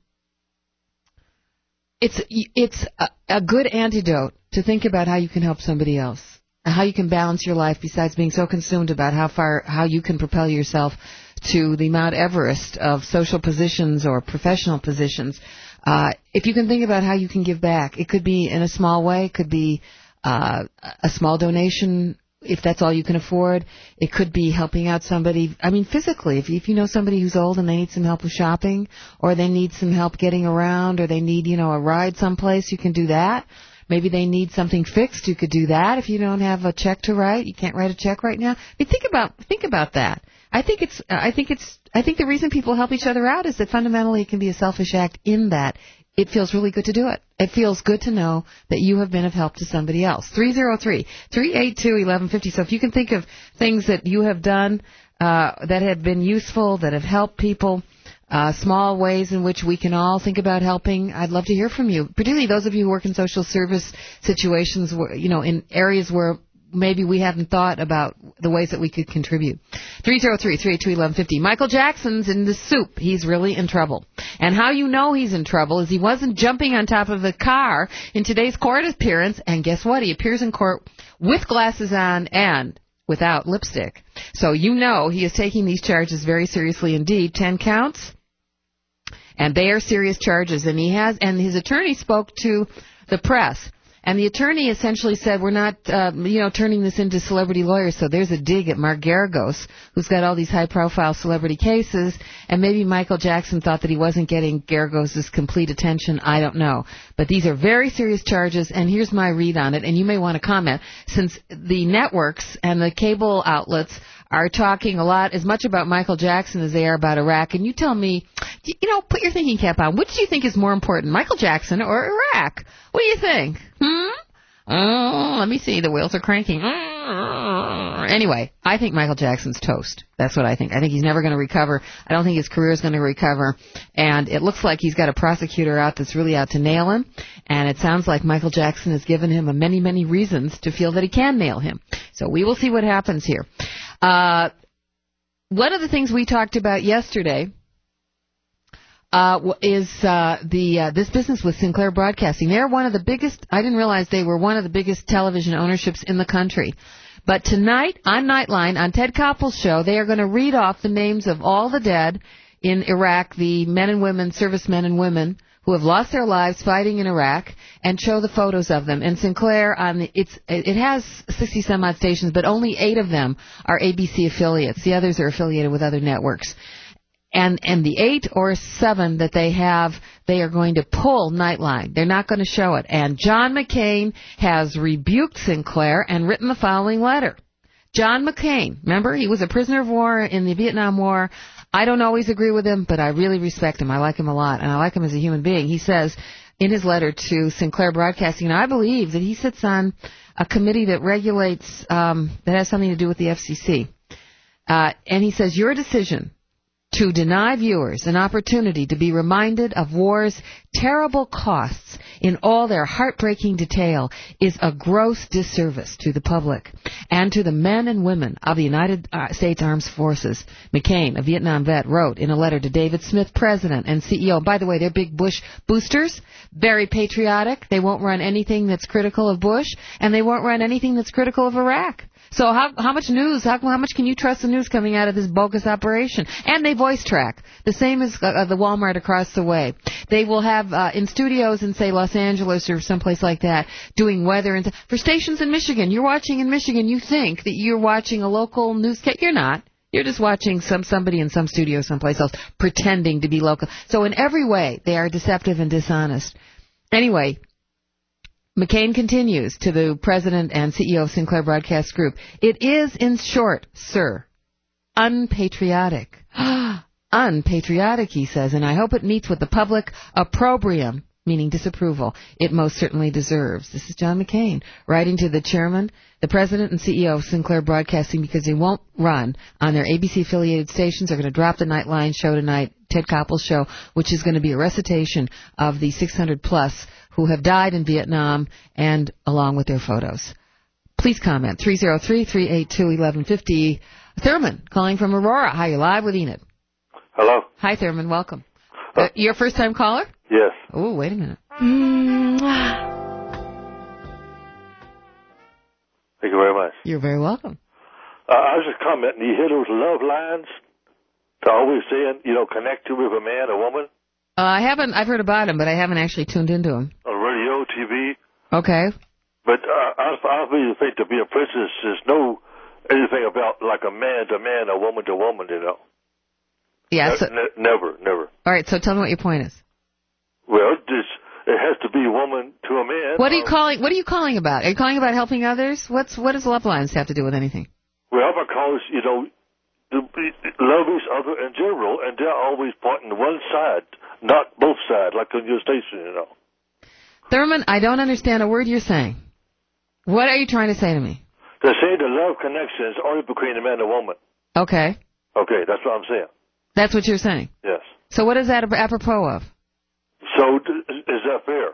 It's it's a, a good antidote to think about how you can help somebody else, how you can balance your life besides being so consumed about how far how you can propel yourself to the Mount Everest of social positions or professional positions. Uh, if you can think about how you can give back, it could be in a small way, it could be uh, a small donation if that's all you can afford. It could be helping out somebody, I mean, physically. If you, if you know somebody who's old and they need some help with shopping, or they need some help getting around, or they need, you know, a ride someplace, you can do that. Maybe they need something fixed, you could do that. If you don't have a check to write, you can't write a check right now. I mean, think about, think about that. I think it's, I think it's, I think the reason people help each other out is that fundamentally it can be a selfish act in that it feels really good to do it. It feels good to know that you have been of help to somebody else. three oh three, three eight two, one one five oh. So if you can think of things that you have done uh, that have been useful, that have helped people, uh, small ways in which we can all think about helping, I'd love to hear from you. Particularly those of you who work in social service situations, where, you know, in areas where maybe we haven't thought about the ways that we could contribute. three oh three, three eight two, one one five oh. Michael Jackson's in the soup. He's really in trouble. And how you know he's in trouble is he wasn't jumping on top of the car in today's court appearance. And guess what? He appears in court with glasses on and without lipstick. So you know he is taking these charges very seriously indeed. Ten counts. And they are serious charges. And he has, and his attorney spoke to the press. And the attorney essentially said, we're not, uh, you know, turning this into celebrity lawyers. So there's a dig at Mark Garagos, who's got all these high-profile celebrity cases. And maybe Michael Jackson thought that he wasn't getting Garagos' complete attention. I don't know. But these are very serious charges, and here's my read on it. And you may want to comment, since the networks and the cable outlets are talking a lot, as much about Michael Jackson as they are about Iraq. And you tell me, you know, put your thinking cap on. Which do you think is more important, Michael Jackson or Iraq? What do you think? Hmm? Oh, let me see. The wheels are cranking. Anyway, I think Michael Jackson's toast. That's what I think. I think he's never going to recover. I don't think his career is going to recover. And it looks like he's got a prosecutor out that's really out to nail him. And it sounds like Michael Jackson has given him a many, many reasons to feel that he can nail him. So we will see what happens here. Uh, one of the things we talked about yesterday uh, is uh, the uh, this business with Sinclair Broadcasting. They're one of the biggest. I didn't realize they were one of the biggest television ownerships in the country. But tonight on Nightline, on Ted Koppel's show, they are going to read off the names of all the dead in Iraq, the men and women, servicemen and women who have lost their lives fighting in Iraq, and show the photos of them. And Sinclair, on the, it's it has sixty some odd stations, but only eight of them are A B C affiliates. The others are affiliated with other networks. And and the eight or seven that they have, they are going to pull Nightline. They're not going to show it. And John McCain has rebuked Sinclair and written the following letter. John McCain, remember, he was a prisoner of war in the Vietnam War. I don't always agree with him, but I really respect him. I like him a lot, and I like him as a human being. He says in his letter to Sinclair Broadcasting, and I believe that he sits on a committee that regulates, um, that has something to do with the F C C. Uh, and he says, your decision to deny viewers an opportunity to be reminded of war's terrible costs in all their heartbreaking detail is a gross disservice to the public and to the men and women of the United States Armed Forces. McCain, a Vietnam vet, wrote in a letter to David Smith, president and C E O. By the way, they're big Bush boosters, very patriotic. They won't run anything that's critical of Bush, and they won't run anything that's critical of Iraq. So how how much news, how, how much can you trust the news coming out of this bogus operation? And they voice track, the same as uh, the Walmart across the way. They will have uh, in studios in, say, Los Angeles or someplace like that, doing weather. And for stations in Michigan, you're watching in Michigan, you think that you're watching a local newscast. You're not. You're just watching some somebody in some studio someplace else pretending to be local. So in every way, they are deceptive and dishonest. Anyway, McCain continues to the president and C E O of Sinclair Broadcast Group. It is, in short, sir, unpatriotic. Unpatriotic, he says, and I hope it meets with the public opprobrium, meaning disapproval, it most certainly deserves. This is John McCain writing to the chairman, the president and C E O of Sinclair Broadcasting, because they won't run on their A B C-affiliated stations. They're going to drop the Nightline show tonight, Ted Koppel's show, which is going to be a recitation of the six hundred plus who have died in Vietnam, and along with their photos. Please comment. three oh three, three eight two, one one five oh. Thurman, calling from Aurora. Hi, you're live with Enid. Hello. Hi, Thurman. Welcome. Uh, you're a first-time caller? Yes. Oh, wait a minute. Thank you very much. You're very welcome. Uh, I was just commenting, you hear those love lines? They're always saying, you know, connect you with a man or woman? Uh, I haven't, I've heard about him, but I haven't actually tuned into him. On radio, T V. Okay. But uh, I, I really think to be a princess is no anything about like a man to man or woman to woman, you know. Yes. Ne- ne- never, never. All right, so tell me what your point is. Well, this, it has to be a woman to a man. What are you calling, what are you calling about? Are you calling about helping others? What's, what does love lines have to do with anything? Well, because, you know, to be, love each other in general, and they're always pointing to one side, not both sides, like on your station, you know. Thurman, I don't understand a word you're saying. What are you trying to say to me? They say the love connection is only between a man and a woman. Okay. Okay, that's what I'm saying. That's what you're saying? Yes. So what is that apropos of? So is that fair?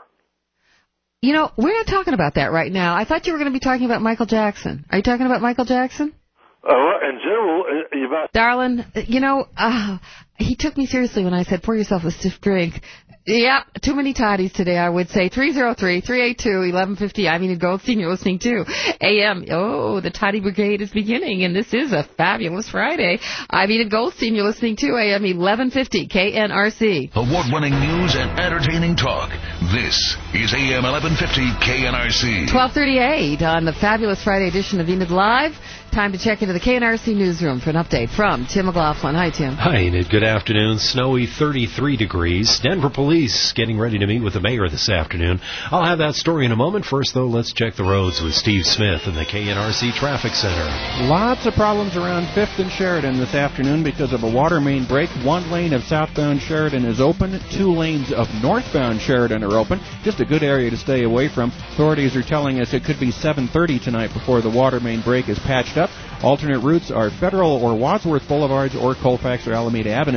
You know, we're not talking about that right now. I thought you were going to be talking about Michael Jackson. Are you talking about Michael Jackson? Uh, in general, uh, about... Darling, you know, uh, he took me seriously when I said, pour yourself a stiff drink. Yeah, too many toddies today, I would say. three oh three, three eight two, one one five oh. I'm Enid Goldstein. You're listening to A M. Oh, the Toddy Brigade is beginning, and this is a fabulous Friday. I'm Enid Goldstein. You're listening to A M eleven fifty K N R C. Award-winning news and entertaining talk. This is A M eleven fifty K N R C. twelve thirty-eight on the fabulous Friday edition of Enid Live. Time to check into the K N R C newsroom for an update from Tim McLaughlin. Hi, Tim. Hi, Enid. Good afternoon. Snowy thirty-three degrees. Denver police getting ready to meet with the mayor this afternoon. I'll have that story in a moment. First, though, let's check the roads with Steve Smith in the K N R C Traffic Center. Lots of problems around fifth and Sheridan this afternoon because of a water main break. One lane of southbound Sheridan is open. Two lanes of northbound Sheridan are open. Just a good area to stay away from. Authorities are telling us it could be seven thirty tonight before the water main break is patched up. Alternate routes are Federal or Wadsworth Boulevards or Colfax or Alameda Avenues.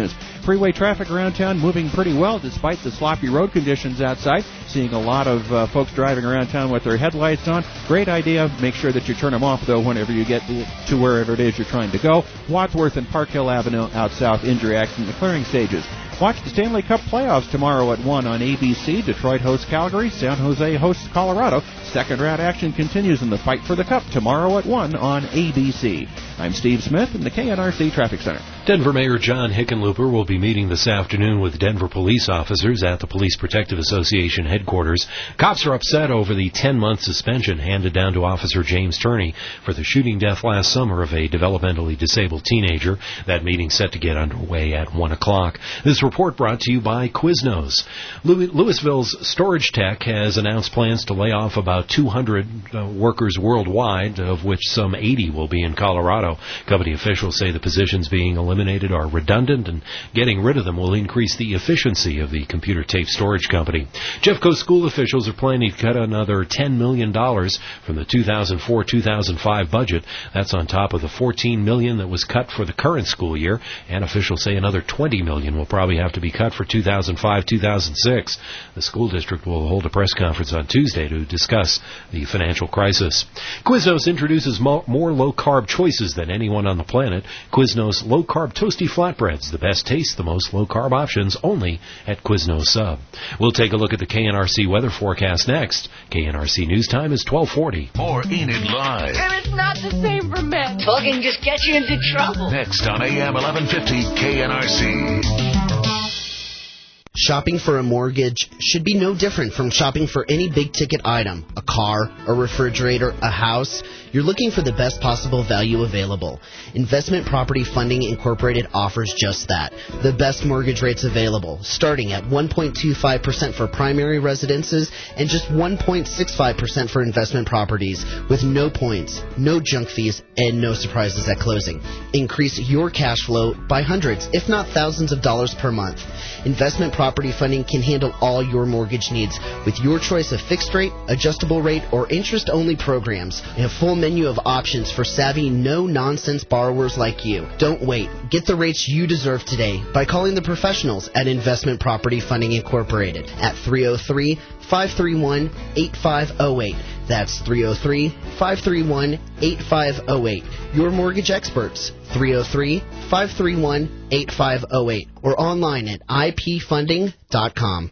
freeway traffic around town moving pretty well despite the sloppy road conditions outside. Seeing a lot of uh, folks driving around town with their headlights on. Great idea. Make sure that you turn them off, though, whenever you get to wherever it is you're trying to go. Wadsworth and Park Hill Avenue out south, injury accident in the clearing stages. Watch the Stanley Cup playoffs tomorrow at one on A B C. Detroit hosts Calgary. San Jose hosts Colorado. Second round action continues in the fight for the Cup tomorrow at one on A B C. I'm Steve Smith in the K N R C Traffic Center. Denver Mayor John Hickenlooper will be meeting this afternoon with Denver police officers at the Police Protective Association headquarters. Cops are upset over the ten-month suspension handed down to Officer James Turney for the shooting death last summer of a developmentally disabled teenager. That meeting set to get underway at one o'clock. This report brought to you by Quiznos. Louisville's Storage Tech has announced plans to lay off about two hundred uh, workers worldwide, of which some eighty will be in Colorado. Company officials say the positions being eliminated are redundant, and getting rid of them will increase the efficiency of the computer tape storage company. Jeffco school officials are planning to cut another ten million dollars from the two thousand four two thousand five budget. That's on top of the fourteen million dollars that was cut for the current school year, and officials say another twenty million dollars will probably have to be cut for two thousand five two thousand six. The school district will hold a press conference on Tuesday to discuss the financial crisis. Quiznos introduces mo- more low-carb choices than anyone on the planet. Quiznos low-carb toasty flatbreads, the best taste, the most low-carb options, only at Quiznos Sub. We'll take a look at the K N R C weather forecast next. K N R C News Time is twelve forty. More Enid Live. And it's not the same for men. Talking just gets you into trouble. Next on A M eleven fifty K N R C. Shopping for a mortgage should be no different from shopping for any big-ticket item, a car, a refrigerator, a house. You're looking for the best possible value available. Investment Property Funding Incorporated offers just that. The best mortgage rates available, starting at one point two five percent for primary residences and just one point six five percent for investment properties, with no points, no junk fees, and no surprises at closing. Increase your cash flow by hundreds, if not thousands of dollars per month. Investment Property Funding can handle all your mortgage needs with your choice of fixed rate, adjustable rate, or interest-only programs, and a full menu of options for savvy, no-nonsense borrowers like you. Don't wait. Get the rates you deserve today by calling the professionals at Investment Property Funding Incorporated at three oh three, five three one, eight five oh eight. That's three oh three, five three one, eight five oh eight. Your mortgage experts, three oh three, five three one, eight five oh eight, or online at I P funding dot com.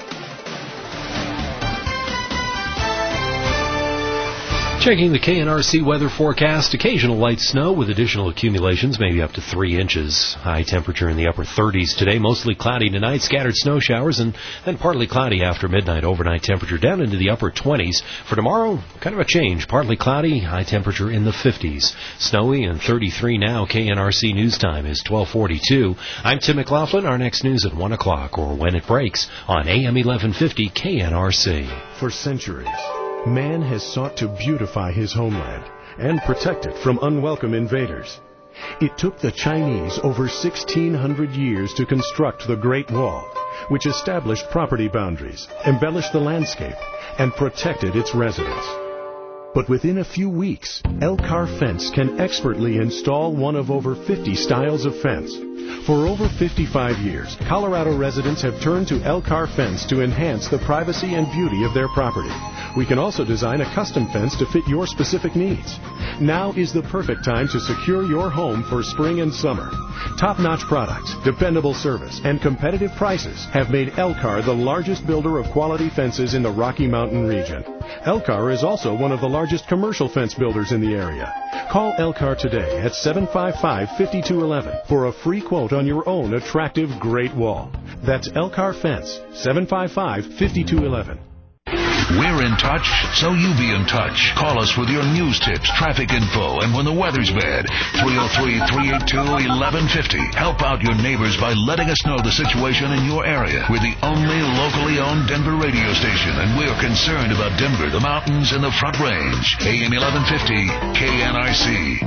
Checking the K N R C weather forecast, occasional light snow with additional accumulations, maybe up to three inches. High temperature in the upper thirties today, mostly cloudy tonight, scattered snow showers, and then partly cloudy after midnight. Overnight temperature down into the upper twenties. For tomorrow, kind of a change, partly cloudy, high temperature in the fifties. Snowy and thirty-three now. K N R C News Time is twelve forty-two. I'm Tim McLaughlin. Our next news at one o'clock, or when it breaks, on A M eleven fifty K N R C. For centuries, man has sought to beautify his homeland and protect it from unwelcome invaders. It took the Chinese over sixteen hundred years to construct the Great Wall, which established property boundaries, embellished the landscape, and protected its residents. But within a few weeks, Elcar Fence can expertly install one of over fifty styles of fence. For over fifty-five years, Colorado residents have turned to Elcar Fence to enhance the privacy and beauty of their property. We can also design a custom fence to fit your specific needs. Now is the perfect time to secure your home for spring and summer. Top-notch products, dependable service, and competitive prices have made Elcar the largest builder of quality fences in the Rocky Mountain region. Elcar is also one of the largest commercial fence builders in the area. Call Elcar today at seven five five, five two one one for a free quote on your own attractive Great Wall. That's Elcar Fence, seven five five, five two one one. We're in touch, so you be in touch. Call us with your news tips, traffic info, and when the weather's bad. three oh three, three eight two, one one five oh. Help out your neighbors by letting us know the situation in your area. We're the only locally owned Denver radio station, and we're concerned about Denver, the mountains, and the Front Range. A M eleven fifty, K N R C.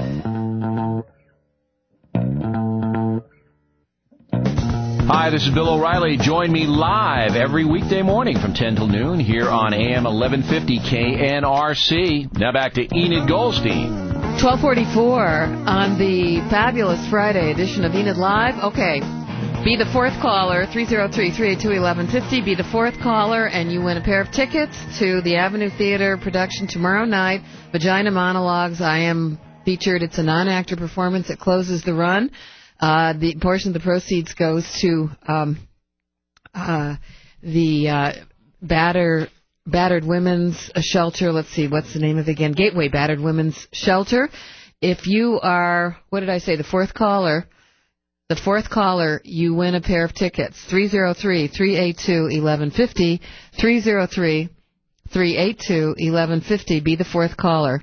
Hi, this is Bill O'Reilly. Join me live every weekday morning from ten till noon here on A M eleven fifty K N R C. Now back to Enid Goldstein. twelve forty-four on the fabulous Friday edition of Enid Live. Okay, Be the fourth caller, three oh three, three eight two, one one five oh. Be the fourth caller, and you win a pair of tickets to the Avenue Theater production tomorrow night, Vagina Monologues. I am featured. It's a non-actor performance. It closes the run. Uh, the portion of the proceeds goes to um, uh, the uh, batter, Battered Women's Shelter. Let's see, what's the name of it again? Gateway Battered Women's Shelter. If you are, what did I say, the fourth caller... The fourth caller, you win a pair of tickets. three oh three, three eight two, one one five oh. three oh three, three eight two, one one five oh. Be the fourth caller.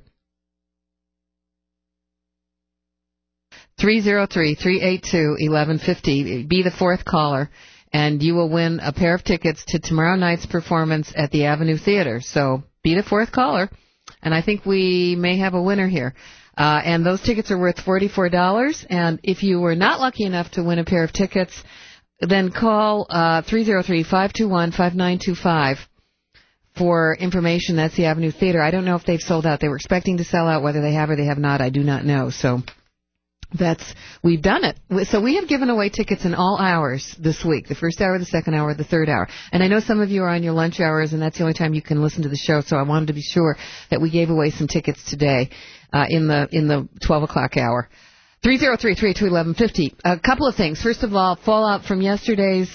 three oh three, three eight two, one one five oh. Be the fourth caller, and you will win a pair of tickets to tomorrow night's performance at the Avenue Theater. So be the fourth caller, and I think we may have a winner here. Uh, and those tickets are worth forty-four dollars. And if you were not lucky enough to win a pair of tickets, then call uh, three oh three, five two one, five nine two five for information. That's the Avenue Theater. I don't know if they've sold out. They were expecting to sell out. Whether they have or they have not, I do not know. So that's we've done it. So we have given away tickets in all hours this week, the first hour, the second hour, the third hour. And I know some of you are on your lunch hours, and that's the only time you can listen to the show, so I wanted to be sure that we gave away some tickets today uh, in the in the twelve o'clock hour. three oh three, three eight two, one one five oh. A couple of things. First of all, fallout from yesterday's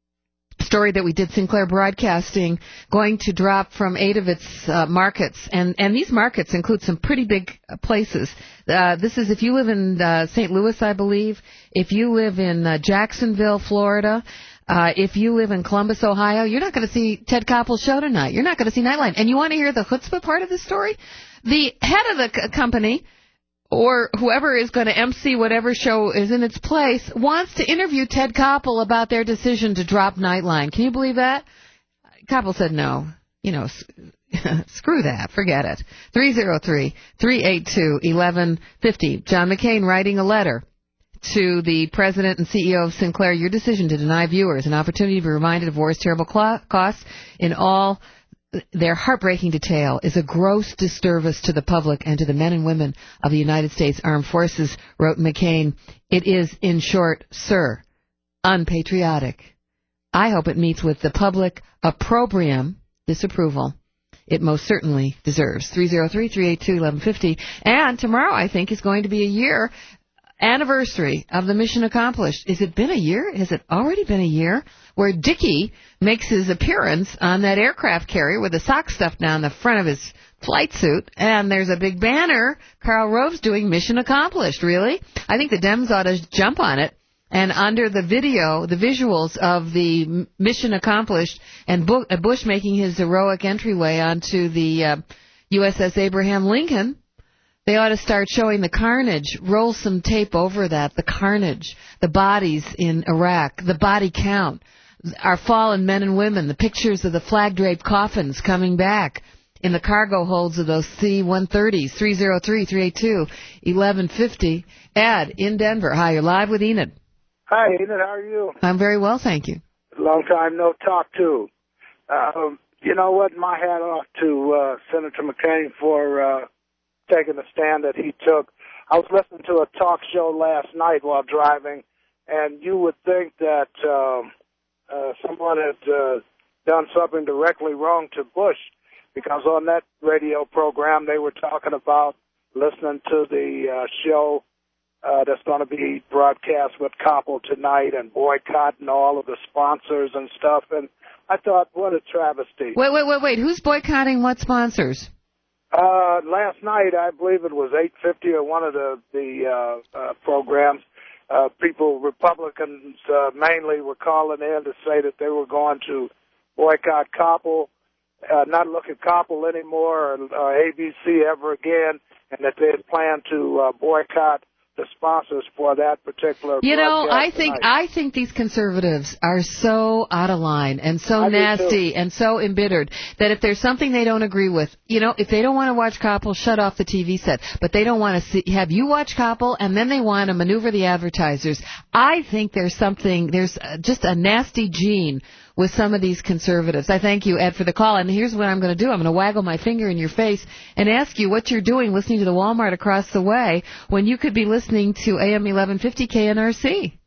story that we did, Sinclair Broadcasting going to drop from eight of its uh, markets, and and these markets include some pretty big uh, places. Uh, this is if you live in uh, Saint Louis, I believe, if you live in uh, Jacksonville, Florida, uh, if you live in Columbus, Ohio, you're not going to see Ted Koppel's show tonight. You're not going to see Nightline. And you want to hear the chutzpah part of the story? The head of the c- company, or whoever is going to emcee whatever show is in its place, wants to interview Ted Koppel about their decision to drop Nightline. Can you believe that? Koppel said no. You know, screw that. Forget it. three oh three, three eight two, one one five oh. John McCain writing a letter to the president and C E O of Sinclair. Your decision to deny viewers an opportunity to be reminded of war's terrible costs in all their heartbreaking detail is a gross disservice to the public and to the men and women of the United States Armed Forces, wrote McCain. It is, in short, sir, unpatriotic. I hope it meets with the public opprobrium, disapproval, it most certainly deserves. three oh three, three eight two, one one five oh. And tomorrow, I think, is going to be a year anniversary of the mission accomplished. Has it been a year? Has it already been a year? Where Dickie makes his appearance on that aircraft carrier with the sock stuffed down the front of his flight suit, and there's a big banner, Karl Rove's doing mission accomplished. Really? I think the Dems ought to jump on it. And under the video, the visuals of the mission accomplished, and Bush making his heroic entryway onto the uh, U S S Abraham Lincoln, they ought to start showing the carnage. Roll some tape over that, the carnage, the bodies in Iraq, the body count, our fallen men and women, the pictures of the flag-draped coffins coming back in the cargo holds of those C one thirties. three oh three, three eight two, one one five oh. Ed, in Denver. Hi, you're live with Enid. Hi, Enid. How are you? I'm very well, thank you. Long time no talk to. Uh, you know what? My hat off to uh, Senator McCain for uh, taking the stand that he took. I was listening to a talk show last night while driving, and you would think that uh, uh, someone had uh, done something directly wrong to Bush, because on that radio program they were talking about listening to the uh, show uh, that's going to be broadcast with Koppel tonight and boycotting all of the sponsors and stuff. And I thought, what a travesty. Wait, wait, wait, wait. Who's boycotting what sponsors? Uh, last night, I believe it was eight fifty or one of the, the uh, uh, programs. Uh, people, Republicans uh, mainly, were calling in to say that they were going to boycott Koppel, uh, not look at Koppel anymore, or uh, A B C ever again, and that they had planned to uh, boycott the sponsors for that particular. You know, I think tonight. I think these conservatives are so out of line and so I nasty and so embittered that if there's something they don't agree with, you know, if they don't want to watch Koppel, shut off the T V set. But they don't want to see, have you watch Koppel, and then they want to maneuver the advertisers. I think there's something, there's just a nasty gene with some of these conservatives. I thank you, Ed, for the call. And here's what I'm going to do. I'm going to waggle my finger in your face and ask you what you're doing listening to the Walmart across the way when you could be listening to A M eleven fifty K N R C.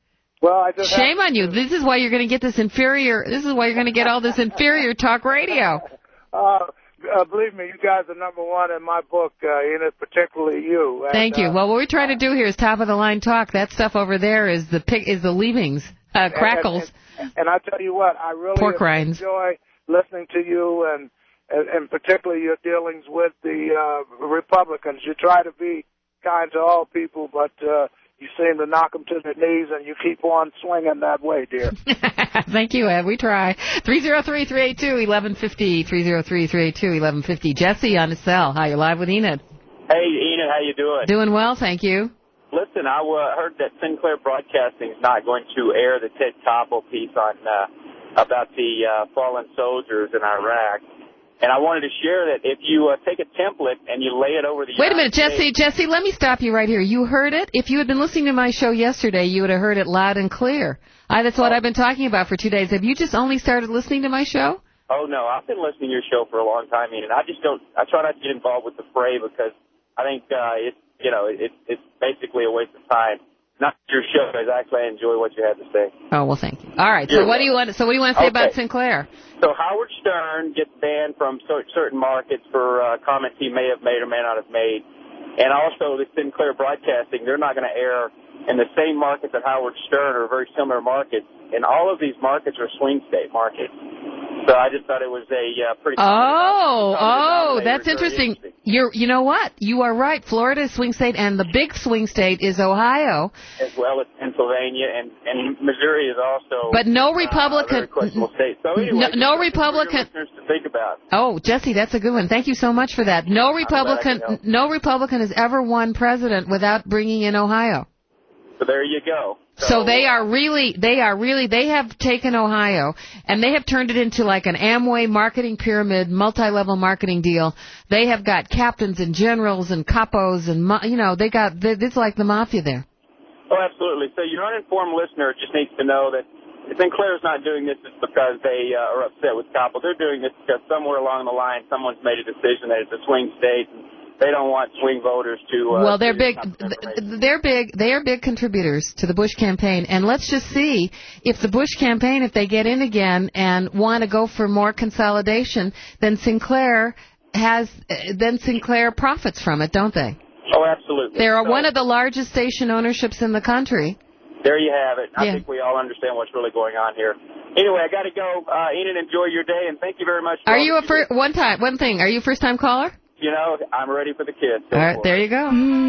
Well, I just Shame on you. This is why you're going to get this inferior. This is why you're going to get all this inferior talk radio. Uh, uh, believe me, you guys are number one in my book, uh, Enid, particularly you. And, Thank you. Uh, well, what we're trying to do here is top of the line talk. That stuff over there is the pick, is the leavings, uh, crackles. And, and, and I tell you what, I really Pork rinds. enjoy listening to you, and, and and particularly your dealings with the uh, Republicans. You try to be kind to all people, but uh, you seem to knock them to their knees, and you keep on swinging that way, dear. Thank you, Ed. We try. three oh three, three eight two, eleven fifty, three oh three, three eight two, eleven fifty. Jesse on the cell. Hi, you're live with Enid. Hey, Enid, how you doing? Doing well, thank you. Listen, I uh, heard that Sinclair Broadcasting is not going to air the Ted Koppel piece on uh, about the uh, fallen soldiers in Iraq. And I wanted to share that if you uh, take a template and you lay it over the Wait a minute, United Jesse, States, Jesse, let me stop you right here. You heard it? If you had been listening to my show yesterday, you would have heard it loud and clear. I, that's what I've been talking about for two days. Have you just only started listening to my show? Oh, no, I've been listening to your show for a long time, Enid. I just don't, I try not to get involved with the fray because I think uh, it's, you know, it, it's basically a waste of time. Not your show, because actually I enjoy what you had to say. Oh, well, thank you. All right, so You're what do you want, so what do you want to say Okay. about Sinclair? So Howard Stern gets banned from cer- certain markets for uh, comments he may have made or may not have made. And also the Sinclair Broadcasting, they're not going to air in the same markets that Howard Stern or very similar markets. And all of these markets are swing state markets. So I just thought it was a uh, pretty... Oh, oh, that's very interesting. interesting. You're, you know what? You are right. Florida is swing state, and the big swing state is Ohio. As well as Pennsylvania, and, and Missouri is also... But no uh, Republican... a very questionable state. So anyway, no, no just Republican... for your listeners to think about. Oh, Jesse, that's a good one. Thank you so much for that. No Republican, help. no Republican has ever won president without bringing in Ohio. So there you go. So they are really, they are really, they have taken Ohio and they have turned it into like an Amway marketing pyramid, multi-level marketing deal. They have got captains and generals and capos and, mo- you know, they got, they, it's like the mafia there. Oh, absolutely. So your uninformed listener just needs to know that Sinclair's not doing this just because they uh, are upset with Koppel. They're doing this because somewhere along the line someone's made a decision that it's a swing state and they don't want swing voters to... Uh, well, they're to big. They're big. They are big contributors to the Bush campaign. And let's just see if the Bush campaign, if they get in again and want to go for more consolidation, then Sinclair has, then Sinclair profits from it, don't they? Oh, absolutely. They are So, one of the largest station ownerships in the country. There you have it. I Yeah. think we all understand what's really going on here. Anyway, I got to go. Uh, Enid, enjoy your day, and thank you very much. For Are all you a that first, one time, one thing, are you a first-time caller? You know, I'm ready for the kids. All right, there you go.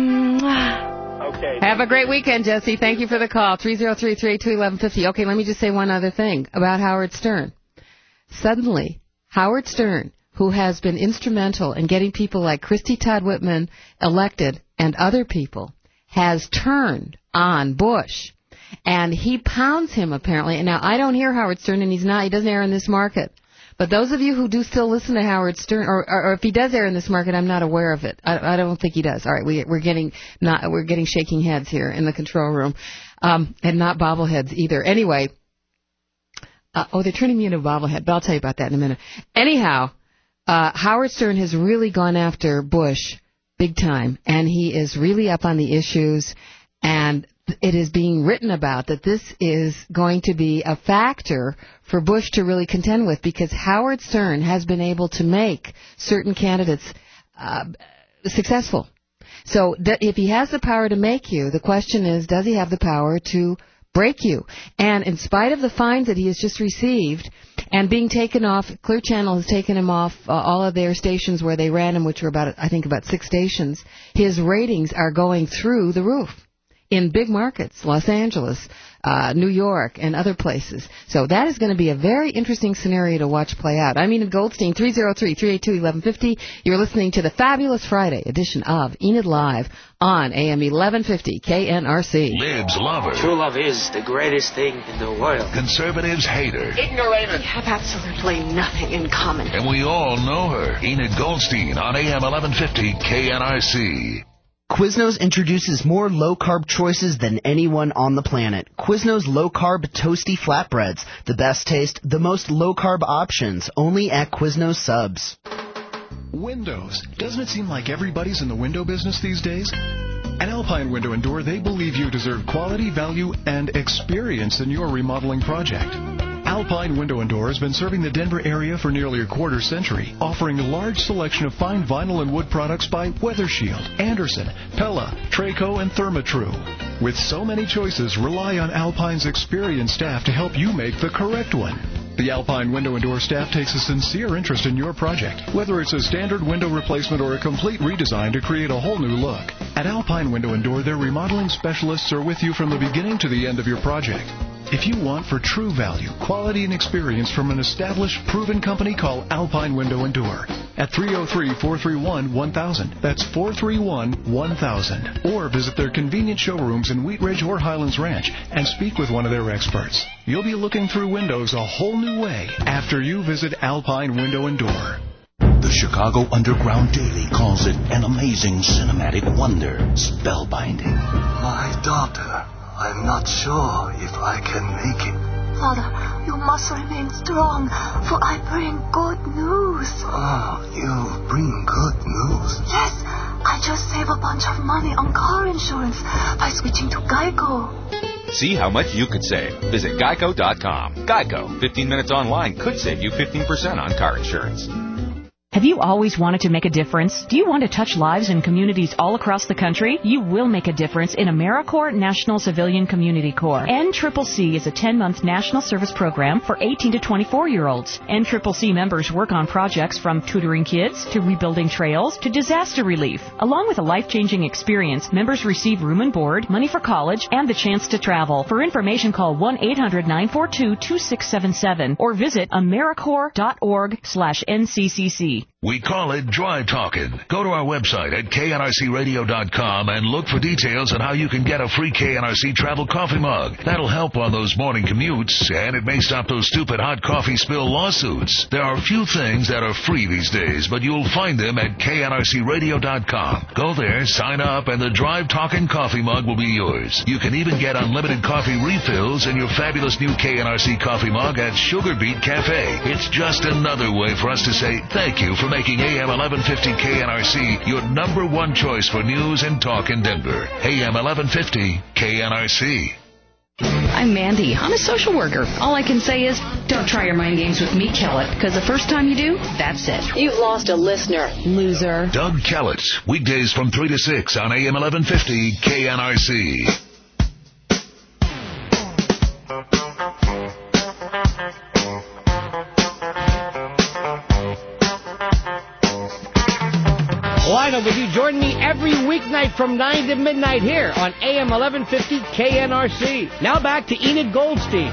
Okay. Have a great weekend, Jesse. Thank you for the call. three oh three, three eight two, eleven fifty. Okay, let me just say one other thing about Howard Stern. Suddenly, Howard Stern, who has been instrumental in getting people like Christy Todd Whitman elected and other people, has turned on Bush. And he pounds him, apparently. And now, I don't hear Howard Stern, and he's not, he doesn't air in this market. But those of you who do still listen to Howard Stern, or, or, or if he does air in this market, I'm not aware of it. I, I don't think he does. All right, we, we're getting not we're getting shaking heads here in the control room, um, and not bobbleheads either. Anyway, uh, oh, they're turning me into a bobblehead, but I'll tell you about that in a minute. Anyhow, uh, Howard Stern has really gone after Bush big time, and he is really up on the issues, and it is being written about that this is going to be a factor for Bush to really contend with, because Howard Stern has been able to make certain candidates uh, successful. So th- if he has the power to make you, the question is, does he have the power to break you? And in spite of the fines that he has just received and being taken off, Clear Channel has taken him off uh, all of their stations where they ran him, which were about, I think, about six stations. His ratings are going through the roof in big markets, Los Angeles, uh, New York, and other places. So that is going to be a very interesting scenario to watch play out. I'm Enid Goldstein, three oh three, three eight two, eleven fifty. You're listening to the Fabulous Friday edition of Enid Live on A M eleven fifty K N R C. Libs love her. True love is the greatest thing in the world. Conservatives hate her. Ignoramus. We have absolutely nothing in common. And we all know her. Enid Goldstein on A M eleven fifty K N R C. Quiznos introduces more low-carb choices than anyone on the planet. Quiznos low-carb toasty flatbreads. The best taste, the most low-carb options, only at Quiznos Subs. Windows. Doesn't it seem like everybody's in the window business these days? At Alpine Window and Door, they believe you deserve quality, value, and experience in your remodeling project. Alpine Window and Door has been serving the Denver area for nearly a quarter century, offering a large selection of fine vinyl and wood products by Weather Shield, Anderson, Pella, Traco, and Therma-Tru. With so many choices, rely on Alpine's experienced staff to help you make the correct one. The Alpine Window and Door staff takes a sincere interest in your project, whether it's a standard window replacement or a complete redesign to create a whole new look. At Alpine Window and Door, their remodeling specialists are with you from the beginning to the end of your project. If you want for true value, quality, and experience from an established, proven company, call Alpine Window and Door at three oh three, four three one, one thousand. That's four three one, one thousand. Or visit their convenient showrooms in Wheat Ridge or Highlands Ranch and speak with one of their experts. You'll be looking through windows a whole new way after you visit Alpine Window and Door. The Chicago Underground Daily calls it an amazing cinematic wonder, spellbinding. My daughter, I'm not sure if I can make it. Father, you must remain strong, for I bring good news. Oh, you bring good news? Yes, I just saved a bunch of money on car insurance by switching to Geico. See how much you could save. Visit geico dot com. Geico, fifteen minutes online could save you fifteen percent on car insurance. Have you always wanted to make a difference? Do you want to touch lives in communities all across the country? You will make a difference in AmeriCorps National Civilian Community Corps. N C C C is a ten-month national service program for eighteen to twenty-four-year-olds. N C C C members work on projects from tutoring kids to rebuilding trails to disaster relief. Along with a life-changing experience, members receive room and board, money for college, and the chance to travel. For information, call one eight hundred, nine four two, two six seven seven or visit AmeriCorps dot org slash N C C C. We call it Drive Talking. Go to our website at K N R C radio dot com and look for details on how you can get a free K N R C travel coffee mug. That'll help on those morning commutes, and it may stop those stupid hot coffee spill lawsuits. There are few things that are free these days, but you'll find them at K N R C radio dot com. Go there, sign up, and the Drive Talking coffee mug will be yours. You can even get unlimited coffee refills in your fabulous new K N R C coffee mug at Sugar Beet Cafe. It's just another way for us to say thank you for making A M eleven fifty K N R C your number one choice for news and talk in Denver. A M eleven fifty K N R C. I'm Mandy. I'm a social worker. All I can say is, don't try your mind games with me, Kellett, because the first time you do, that's it. You've lost a listener. Loser. Doug Kellett, weekdays from three to six on A M eleven fifty K N R C. Why don't you join me every weeknight from nine to midnight here on A M eleven fifty K N R C. Now back to Enid Goldstein.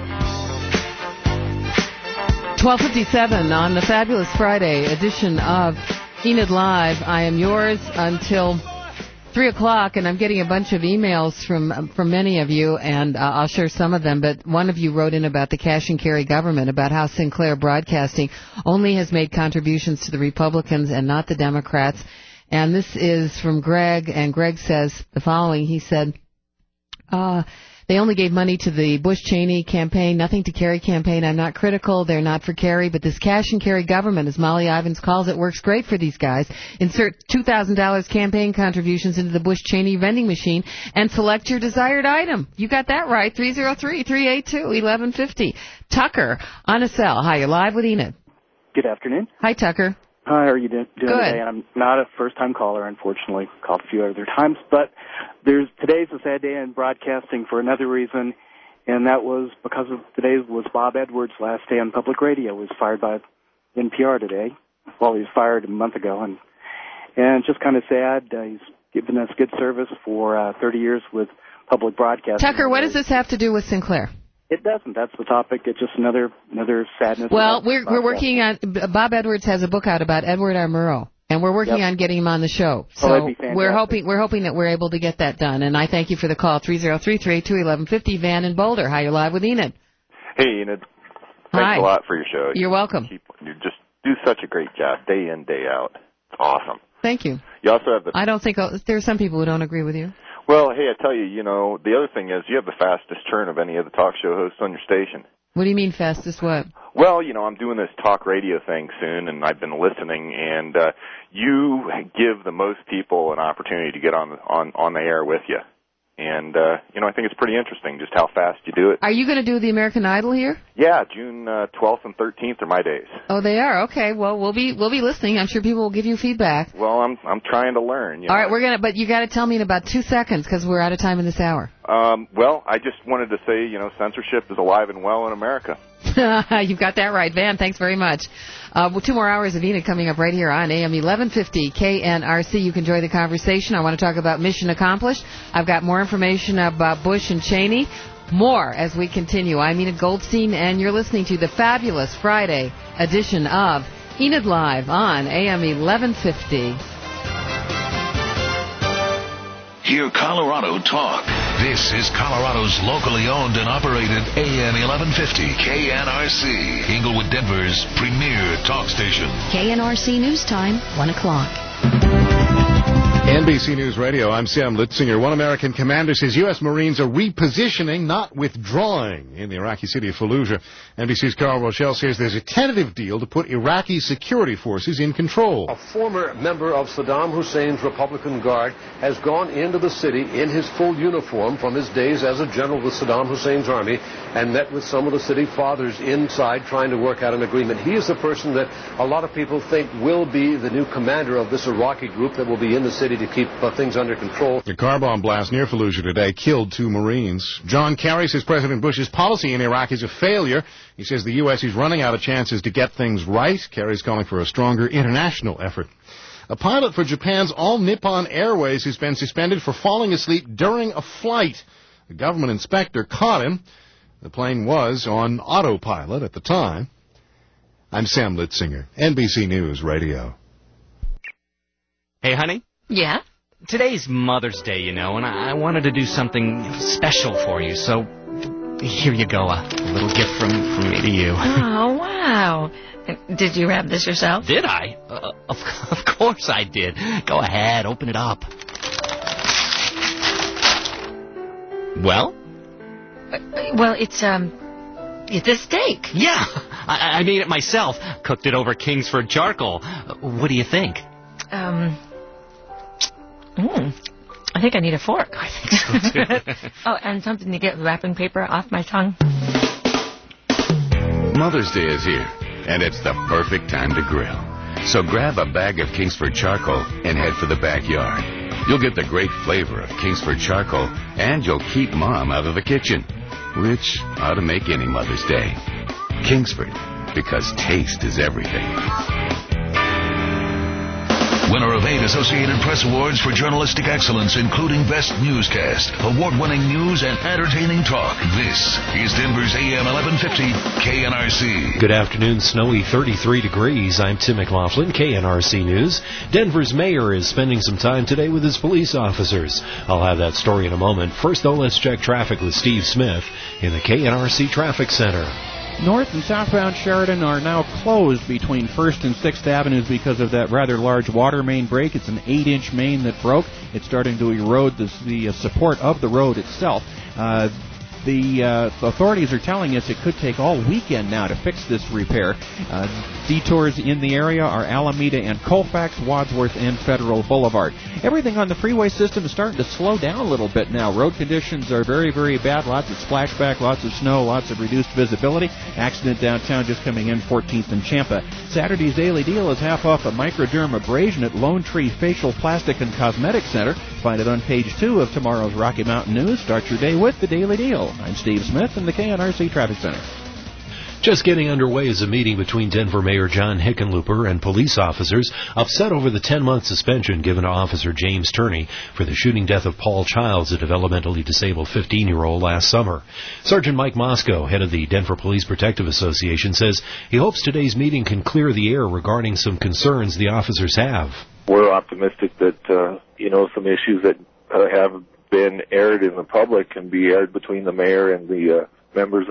twelve fifty-seven on the fabulous Friday edition of Enid Live. I am yours until three o'clock, and I'm getting a bunch of emails from from many of you, and uh, I'll share some of them. But one of you wrote in about the cash and carry government, about how Sinclair Broadcasting only has made contributions to the Republicans and not the Democrats. And this is from Greg, and Greg says the following. He said, uh, they only gave money to the Bush-Cheney campaign, nothing to Kerry campaign. I'm not critical. They're not for Kerry. But this cash and carry government, as Molly Ivins calls it, works great for these guys. Insert two thousand dollars campaign contributions into the Bush-Cheney vending machine and select your desired item. You got that right. three oh three, three eight two, one one five oh. Tucker on a cell. Hi, you're live with Enid. Good afternoon. Hi, Tucker. Hi, how are you doing Good. today? I'm not a first-time caller, unfortunately. Called a few other times, but there's today's a sad day in broadcasting for another reason, and that was because of today was Bob Edwards' last day on public radio. He was fired by N P R today. Well, he was fired a month ago, and and it's just kind of sad. Uh, he's given us good service for uh, thirty years with public broadcasting. Tucker, what does this have to do with Sinclair? It doesn't. That's the topic. It's just another another sadness. Well, we're we're working on. Bob Edwards has a book out about Edward R. Murrow, and we're working yep. on getting him on the show. So oh, that'd be fantastic. we're hoping we're hoping that we're able to get that done. And I thank you for the call. three oh three, three eight two, one one five oh. Van in Boulder. Hi, you're live with Enid. Hey, Enid. Thanks Hi. a lot for your show. You're you welcome. Keep, you just do such a great job, day in, day out. It's awesome. Thank you. You also have the. I don't think I'll, there are some people who don't agree with you. Well, hey, I tell you, you know, the other thing is you have the fastest turn of any of the talk show hosts on your station. What do you mean fastest what? Well, you know, I'm doing this talk radio thing soon, and I've been listening, and uh, you give the most people an opportunity to get on on on the air with you. And, uh, you know, I think it's pretty interesting just how fast you do it. Are you going to do the American Idol here? Yeah, June uh, twelfth and thirteenth are my days. Oh, they are? Okay. Well, we'll be we'll be listening. I'm sure people will give you feedback. Well, I'm I'm trying to learn. You All know. right, we're gonna, but you got to tell me in about two seconds because we're out of time in this hour. Um, well, I just wanted to say, you know, censorship is alive and well in America. You've got that right, Van. Thanks very much. Uh, well, two more hours of Enid coming up right here on A M eleven fifty K N R C. You can join the conversation. I want to talk about Mission Accomplished. I've got more information about Bush and Cheney. More as we continue. I'm Enid Goldstein, and you're listening to the fabulous Friday edition of Enid Live on A M eleven fifty. Hear Colorado talk. This is Colorado's locally owned and operated A M eleven fifty K N R C, Inglewood, Denver's premier talk station. K N R C News Time, one o'clock. N B C News Radio, I'm Sam Litzinger. One American commander says U S. Marines are repositioning, not withdrawing, in the Iraqi city of Fallujah. N B C's Carl Rochelle says there's a tentative deal to put Iraqi security forces in control. A former member of Saddam Hussein's Republican Guard has gone into the city in his full uniform from his days as a general with Saddam Hussein's army and met with some of the city fathers inside trying to work out an agreement. He is the person that a lot of people think will be the new commander of this Iraqi group that will be in the city to keep uh, things under control. The car bomb blast near Fallujah today killed two Marines. John Kerry says President Bush's policy in Iraq is a failure. He says the U S is running out of chances to get things right. Kerry's calling for a stronger international effort. A pilot for Japan's All Nippon Airways has been suspended for falling asleep during a flight. The government inspector caught him. The plane was on autopilot at the time. I'm Sam Litzinger, N B C News Radio. Hey, honey? Yeah? Today's Mother's Day, you know, and I wanted to do something special for you, so here you go, a little gift from, from me to you. Oh, wow. Did you wrap this yourself? Did I? Uh, of, of course I did. Go ahead, open it up. Well? Uh, well, it's, um, it's a steak. Yeah, I, I made it myself. Cooked it over Kingsford charcoal. What do you think? Um... Mm, I think I need a fork. I think so, too. Oh, and something to get wrapping paper off my tongue. Mother's Day is here, and it's the perfect time to grill. So grab a bag of Kingsford charcoal and head for the backyard. You'll get the great flavor of Kingsford charcoal, and you'll keep Mom out of the kitchen, which ought to make any Mother's Day. Kingsford, because taste is everything. Winner of eight Associated Press Awards for journalistic excellence, including Best Newscast, award-winning news, and entertaining talk. This is Denver's A M eleven fifty K N R C. Good afternoon. Snowy thirty-three degrees. I'm Tim McLaughlin, K N R C News. Denver's mayor is spending some time today with his police officers. I'll have that story in a moment. First, though, let's check traffic with Steve Smith in the K N R C Traffic Center. North and southbound Sheridan are now closed between first and sixth Avenues because of that rather large water main break. It's an eight-inch main that broke. It's starting to erode the, the uh, support of the road itself. Uh, the uh, authorities are telling us it could take all weekend now to fix this repair. Uh, detours in the area are Alameda and Colfax, Wadsworth, and Federal Boulevard. Everything on the freeway system is starting to slow down a little bit now. Road conditions are very, very bad. Lots of splashback, lots of snow, lots of reduced visibility. Accident downtown just coming in fourteenth and Champa. Saturday's Daily Deal is half off a microderm abrasion at Lone Tree Facial Plastic and Cosmetic Center. Find it on page two of tomorrow's Rocky Mountain News. Start your day with the Daily Deal. I'm Steve Smith in the K N R C Traffic Center. Just getting underway is a meeting between Denver Mayor John Hickenlooper and police officers upset over the ten-month suspension given to Officer James Turney for the shooting death of Paul Childs, a developmentally disabled fifteen-year-old, last summer. Sergeant Mike Moscow, head of the Denver Police Protective Association, says he hopes today's meeting can clear the air regarding some concerns the officers have. We're optimistic that, uh, you know, some issues that uh, have been aired in the public can be aired between the mayor and the uh, members and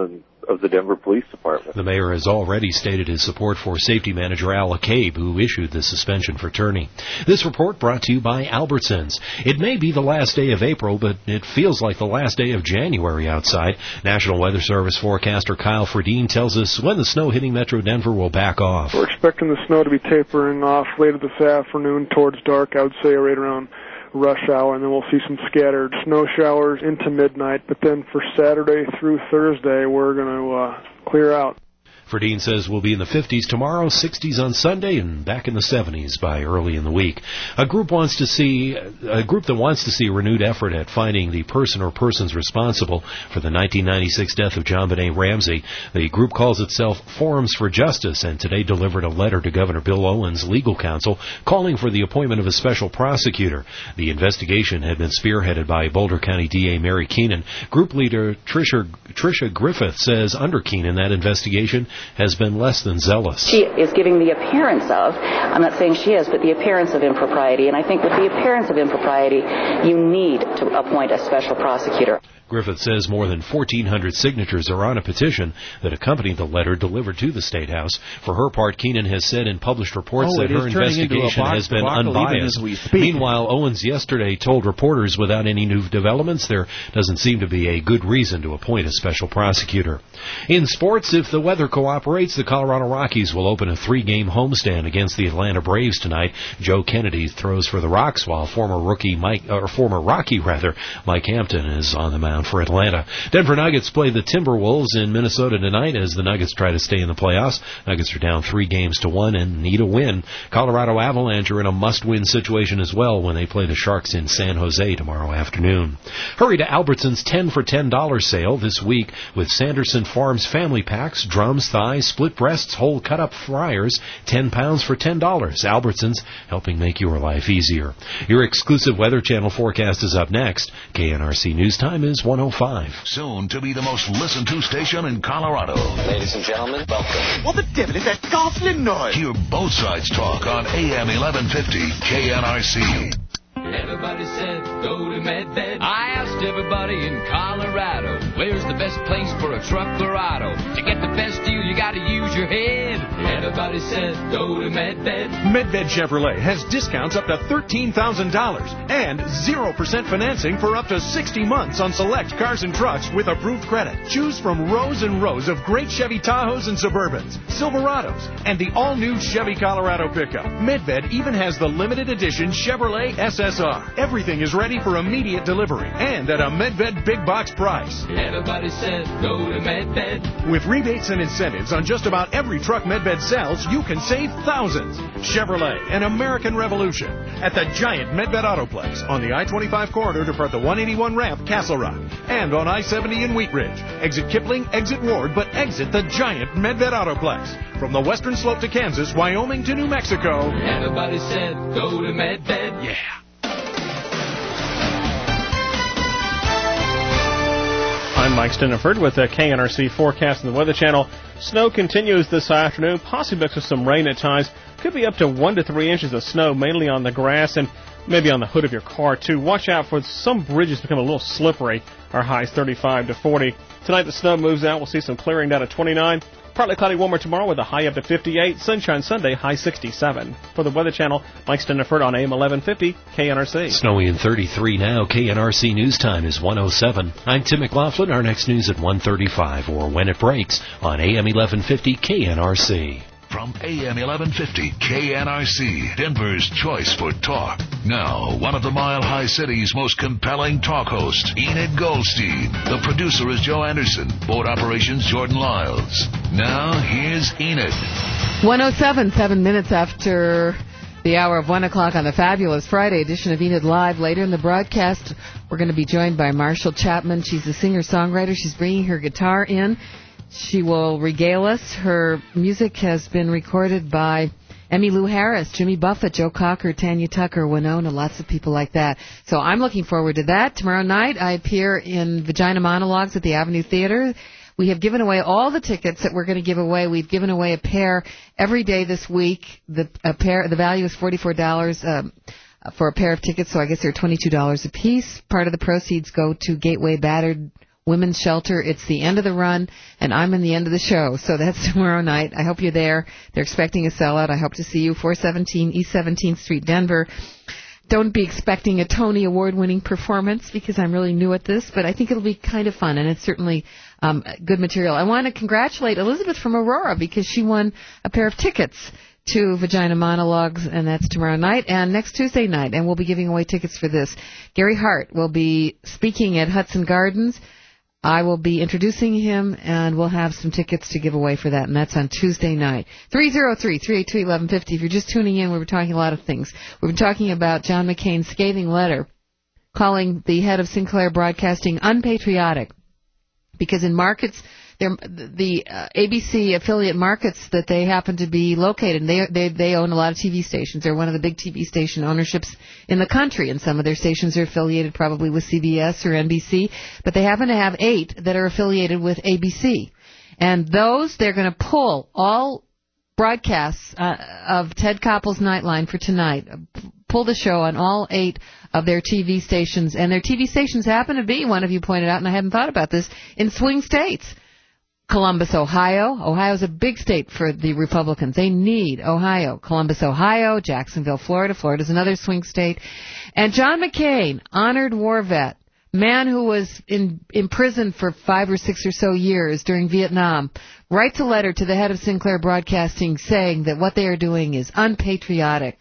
of the Denver Police Department. The mayor has already stated his support for safety manager Al McCabe, who issued the suspension for Turney. This report brought to you by Albertsons. It may be the last day of April, but it feels like the last day of January outside. National Weather Service forecaster Kyle Fredine tells us when the snow hitting Metro Denver will back off. We're expecting the snow to be tapering off later this afternoon towards dark, I would say right around rush hour, and then we'll see some scattered snow showers into midnight. But then for Saturday through Thursday, we're going to uh, clear out. Ferdine says we'll be in the fifties tomorrow, sixties on Sunday, and back in the seventies by early in the week. A group wants to see a group that wants to see a renewed effort at finding the person or persons responsible for the nineteen ninety-six death of John Benet Ramsey. The group calls itself Forums for Justice, and today delivered a letter to Governor Bill Owens' legal counsel calling for the appointment of a special prosecutor. The investigation had been spearheaded by Boulder County D A Mary Keenan. Group leader Tricia, Tricia Griffith says under Keenan that investigation has been less than zealous. She is giving the appearance of, I'm not saying she is, but the appearance of impropriety. And I think with the appearance of impropriety, you need to appoint a special prosecutor. Griffith says more than fourteen hundred signatures are on a petition that accompanied the letter delivered to the State House. For her part, Keenan has said in published reports oh, that her investigation box, has been unbiased. Meanwhile, Owens yesterday told reporters without any new developments, there doesn't seem to be a good reason to appoint a special prosecutor. In sports, if the weather cooperates, the Colorado Rockies will open a three-game homestand against the Atlanta Braves tonight. Joe Kennedy throws for the Rocks, while former rookie Mike, or former Rocky rather, Mike Hampton is on the mound for Atlanta. Denver Nuggets play the Timberwolves in Minnesota tonight as the Nuggets try to stay in the playoffs. Nuggets are down three games to one and need a win. Colorado Avalanche are in a must-win situation as well when they play the Sharks in San Jose tomorrow afternoon. Hurry to Albertsons ten for ten dollars sale this week with Sanderson Farms family packs, drums, thighs, split breasts, whole cut-up fryers, ten pounds for ten dollars. Albertsons, helping make your life easier. Your exclusive Weather Channel forecast is up next. K N R C News Time is one oh five. Soon to be the most listened to station in Colorado. Ladies and gentlemen, welcome. What the devil is that ghastly noise? Hear both sides talk on A M eleven fifty K N R C. Everybody said go to Medved. I asked everybody in Colorado, where's the best place for a truck Verado? To get the best deal, you gotta use your head. Everybody said go to Medved. Medved Chevrolet has discounts up to thirteen thousand dollars and zero percent financing for up to sixty months on select cars and trucks with approved credit. Choose from rows and rows of great Chevy Tahoes and Suburbans, Silverados, and the all-new Chevy Colorado pickup. Medved even has the limited edition Chevrolet S S R. Everything is ready for immediate delivery and at a Medved big box price. Everybody said go to Medved. With rebates and incentives on just about every truck Medved sells, you can save thousands. Chevrolet, an American revolution. At the giant Medved Autoplex on the I twenty-five corridor to part the one eighty-one ramp, Castle Rock. And on I seventy in Wheat Ridge. Exit Kipling, exit Ward, but exit the giant Medved Autoplex. From the western slope to Kansas, Wyoming to New Mexico. Everybody said go to Medved. Yeah. I'm Mike Stiniford with the K N R C forecast and the Weather Channel. Snow continues this afternoon, possibly mixed with some rain at times. Could be up to one to three inches of snow, mainly on the grass and maybe on the hood of your car, too. Watch out for some bridges become a little slippery. Our highs thirty-five to forty. Tonight the snow moves out. We'll see some clearing down to twenty-nine. Partly cloudy, warmer tomorrow with a high up to fifty-eight. Sunshine Sunday, high sixty-seven. For the Weather Channel, Mike Stiniford on A M eleven fifty, K N R C. Snowy and thirty-three now. K N R C News Time is one oh seven. I'm Tim McLaughlin. Our next news at one thirty-five, or when it breaks, on A M eleven fifty K N R C. From A M eleven fifty K N R C, Denver's choice for talk. Now, one of the Mile High City's most compelling talk hosts, Enid Goldstein. The producer is Joe Anderson. Board operations, Jordan Lyles. Now, here's Enid. one oh seven, seven minutes after the hour of one o'clock on the fabulous Friday edition of Enid Live. Later in the broadcast, we're going to be joined by Marshall Chapman. She's a singer-songwriter. She's bringing her guitar in. She will regale us. Her music has been recorded by Emmylou Harris, Jimmy Buffett, Joe Cocker, Tanya Tucker, Winona, lots of people like that. So I'm looking forward to that. Tomorrow night I appear in Vagina Monologues at the Avenue Theater. We have given away all the tickets that we're going to give away. We've given away a pair every day this week. The a pair, the value is forty-four dollars um, for a pair of tickets, so I guess they're twenty-two dollars a piece. Part of the proceeds go to Gateway Battered women's shelter. It's the end of the run, and I'm in the end of the show. So that's tomorrow night. I hope you're there. They're expecting a sellout. I hope to see you. four seventeen East seventeenth Street, Denver. Don't be expecting a Tony Award-winning performance because I'm really new at this, but I think it'll be kind of fun, and it's certainly um, good material. I want to congratulate Elizabeth from Aurora because she won a pair of tickets to Vagina Monologues, and that's tomorrow night and next Tuesday night, and we'll be giving away tickets for this. Gary Hart will be speaking at Hudson Gardens. I will be introducing him, and we'll have some tickets to give away for that, and that's on Tuesday night. three oh three, three eight two, one one five oh. If you're just tuning in, we were talking a lot of things. We've been talking about John McCain's scathing letter calling the head of Sinclair Broadcasting unpatriotic because in markets, the uh, A B C affiliate markets that they happen to be located in, they, they, they own a lot of T V stations. They're one of the big T V station ownerships in the country, and some of their stations are affiliated probably with C B S or N B C, but they happen to have eight that are affiliated with A B C. And those, they're going to pull all broadcasts uh, of Ted Koppel's Nightline for tonight, pull the show on all eight of their T V stations, and their T V stations happen to be, one of you pointed out, and I hadn't thought about this, in swing states. Columbus, Ohio. Ohio's a big state for the Republicans. They need Ohio. Columbus, Ohio. Jacksonville, Florida. Florida's another swing state. And John McCain, honored war vet, man who was in, in prison for five or six or so years during Vietnam, writes a letter to the head of Sinclair Broadcasting saying that what they are doing is unpatriotic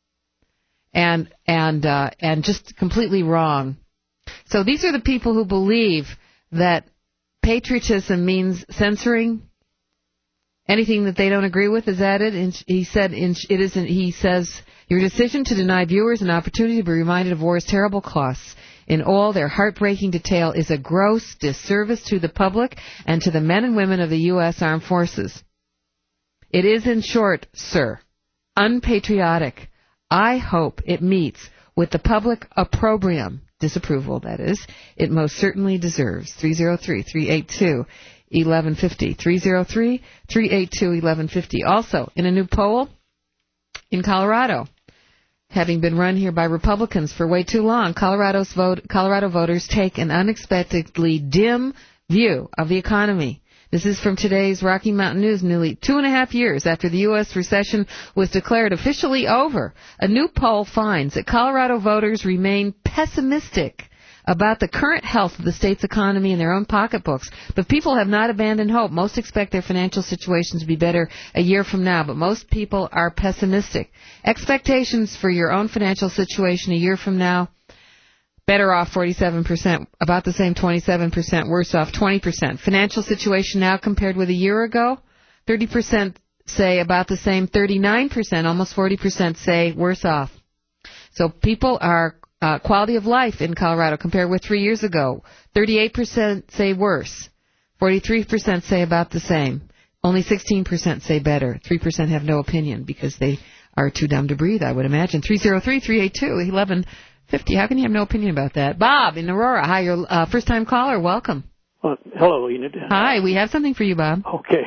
and, and, uh, and just completely wrong. So these are the people who believe that patriotism means censoring anything that they don't agree with. Is that it? And he said, it isn't. He says, your decision to deny viewers an opportunity to be reminded of war's terrible costs in all their heartbreaking detail is a gross disservice to the public and to the men and women of the U S Armed Forces. It is, in short, sir, unpatriotic. I hope it meets with the public opprobrium, disapproval, that is, it most certainly deserves. three oh three, three eight two, one one five oh. three oh three, three eight two, one one five oh. Also, in a new poll in Colorado, having been run here by Republicans for way too long, Colorado's vote, Colorado voters take an unexpectedly dim view of the economy. This is from today's Rocky Mountain News, nearly two and a half years after the U S recession was declared officially over. A new poll finds that Colorado voters remain pessimistic about the current health of the state's economy and their own pocketbooks. But people have not abandoned hope. Most expect their financial situation to be better a year from now, but most people are pessimistic. Expectations for your own financial situation a year from now: better off forty-seven percent, about the same twenty-seven percent, worse off twenty percent. Financial situation now compared with a year ago: thirty percent say about the same, thirty-nine percent, almost forty percent say worse off. So people are, uh, quality of life in Colorado compared with three years ago: thirty-eight percent say worse, forty-three percent say about the same, only sixteen percent say better, three percent have no opinion because they are too dumb to breathe, I would imagine. three oh three, three eight two, one one five oh. How can you have no opinion about that? Bob in Aurora. Hi, you're a uh, first-time caller. Welcome. Uh, hello, Enid. Hi, we have something for you, Bob. Okay.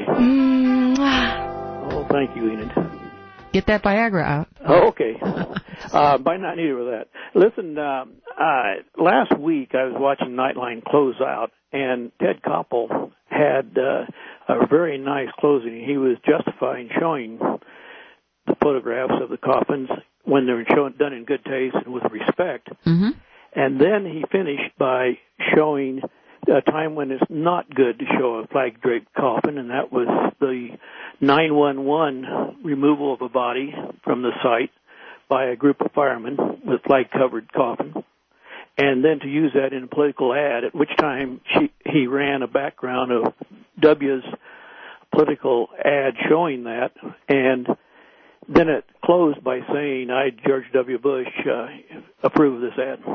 Mm. Oh, thank you, Enid. Get that Viagra out. Oh, okay. uh, by not needed with that. Listen, um, uh, last week I was watching Nightline close out, and Ted Koppel had uh, a very nice closing. He was justifying showing the photographs of the coffins when they were shown, done in good taste and with respect. Mm-hmm. And then he finished by showing a time when it's not good to show a flag-draped coffin, and that was the nine one one removal of a body from the site by a group of firemen with flag-covered coffin, and then to use that in a political ad, at which time she, he ran a background of W's political ad showing that, and then it closed by saying, I, George W. Bush, uh, approve of this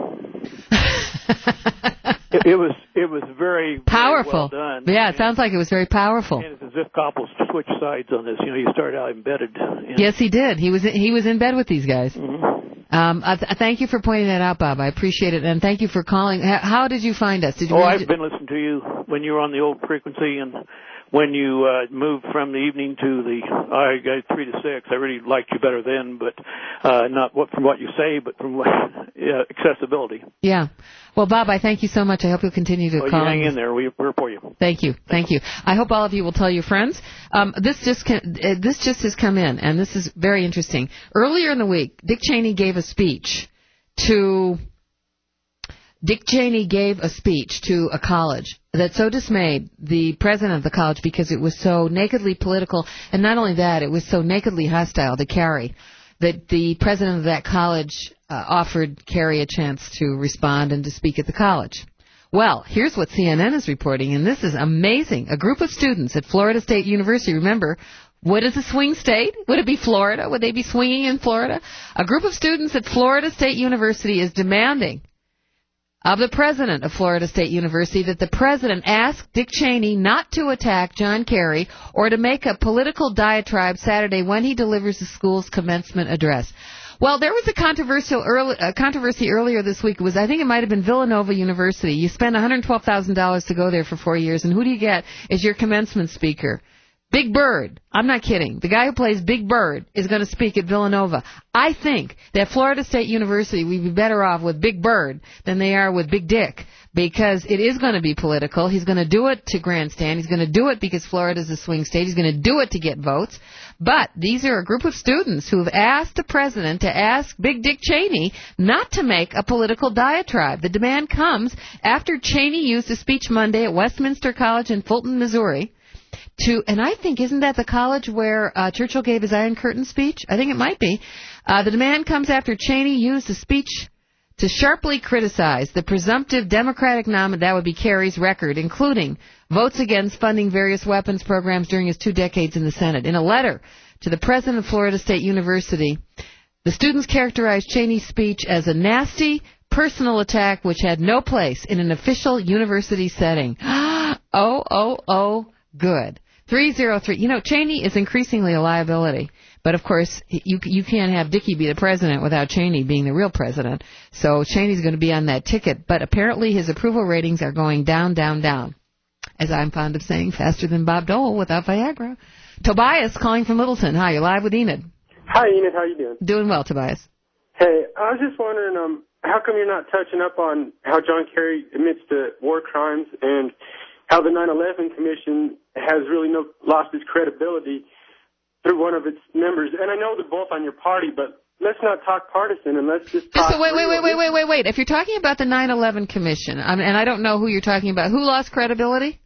ad. it, it was it was very, powerful. Very well done. Yeah, it and, sounds like it was very powerful. And it's as if Koppel switched sides on this. You know, you started out embedded. In, yes, he did. He was he was in bed with these guys. Mm-hmm. Um, I th- thank you for pointing that out, Bob. I appreciate it, and thank you for calling. How did you find us? Did you oh, I've been listening to you when you were on the old frequency, and when you uh, moved from the evening to the I got three to six. I really liked you better then, but uh, not what, from what you say, but from what, uh, accessibility. Yeah. Well, Bob, I thank you so much. I hope you'll continue to well, call. You hang in there. We, we're for you. Thank you. Thank you. I hope all of you will tell your friends. Um, this just can, uh, this just has come in, and this is very interesting. Earlier in the week, Dick Cheney gave a speech to Dick Cheney gave a speech to a college that so dismayed the president of the college because it was so nakedly political, and not only that, it was so nakedly hostile to Kerry, that the president of that college uh, offered Kerry a chance to respond and to speak at the college. Well, here's what C N N is reporting, and this is amazing. A group of students at Florida State University, remember, what is a swing state? Would it be Florida? Would they be swinging in Florida? A group of students at Florida State University is demanding of the president of Florida State University that the president ask Dick Cheney not to attack John Kerry or to make a political diatribe Saturday when he delivers the school's commencement address. Well, there was a controversial early, uh, controversy earlier this week. It was, I think it might have been Villanova University. You spend one hundred twelve thousand dollars to go there for four years, and who do you get as your commencement speaker? Big Bird. I'm not kidding. The guy who plays Big Bird is going to speak at Villanova. I think that Florida State University would be better off with Big Bird than they are with Big Dick, because it is going to be political. He's going to do it to grandstand. He's going to do it because Florida's a swing state. He's going to do it to get votes. But these are a group of students who have asked the president to ask Big Dick Cheney not to make a political diatribe. The demand comes after Cheney used a speech Monday at Westminster College in Fulton, Missouri, to, and I think, isn't that the college where uh, Churchill gave his Iron Curtain speech? I think it might be. Uh, the demand comes after Cheney used a speech to sharply criticize the presumptive Democratic nominee, that would be Kerry's record, including votes against funding various weapons programs during his two decades in the Senate. In a letter to the president of Florida State University, the students characterized Cheney's speech as a nasty, personal attack which had no place in an official university setting. oh, oh, oh, good. three oh three. You know, Cheney is increasingly a liability. But, of course, you you can't have Dickey be the president without Cheney being the real president. So Cheney's going to be on that ticket. But apparently his approval ratings are going down, down, down. As I'm fond of saying, faster than Bob Dole without Viagra. Tobias calling from Littleton. Hi, you're live with Enid. Hi, Enid. How you doing? Doing well, Tobias. Hey, I was just wondering, um, how come you're not touching up on how John Kerry admits to war crimes and how the nine eleven Commission has really no, lost its credibility through one of its members? And I know they're both on your party, but let's not talk partisan and let's just talk. So wait, wait, wait, wait, wait, wait, wait. If you're talking about the nine eleven Commission, I mean, and I don't know who you're talking about, who lost credibility?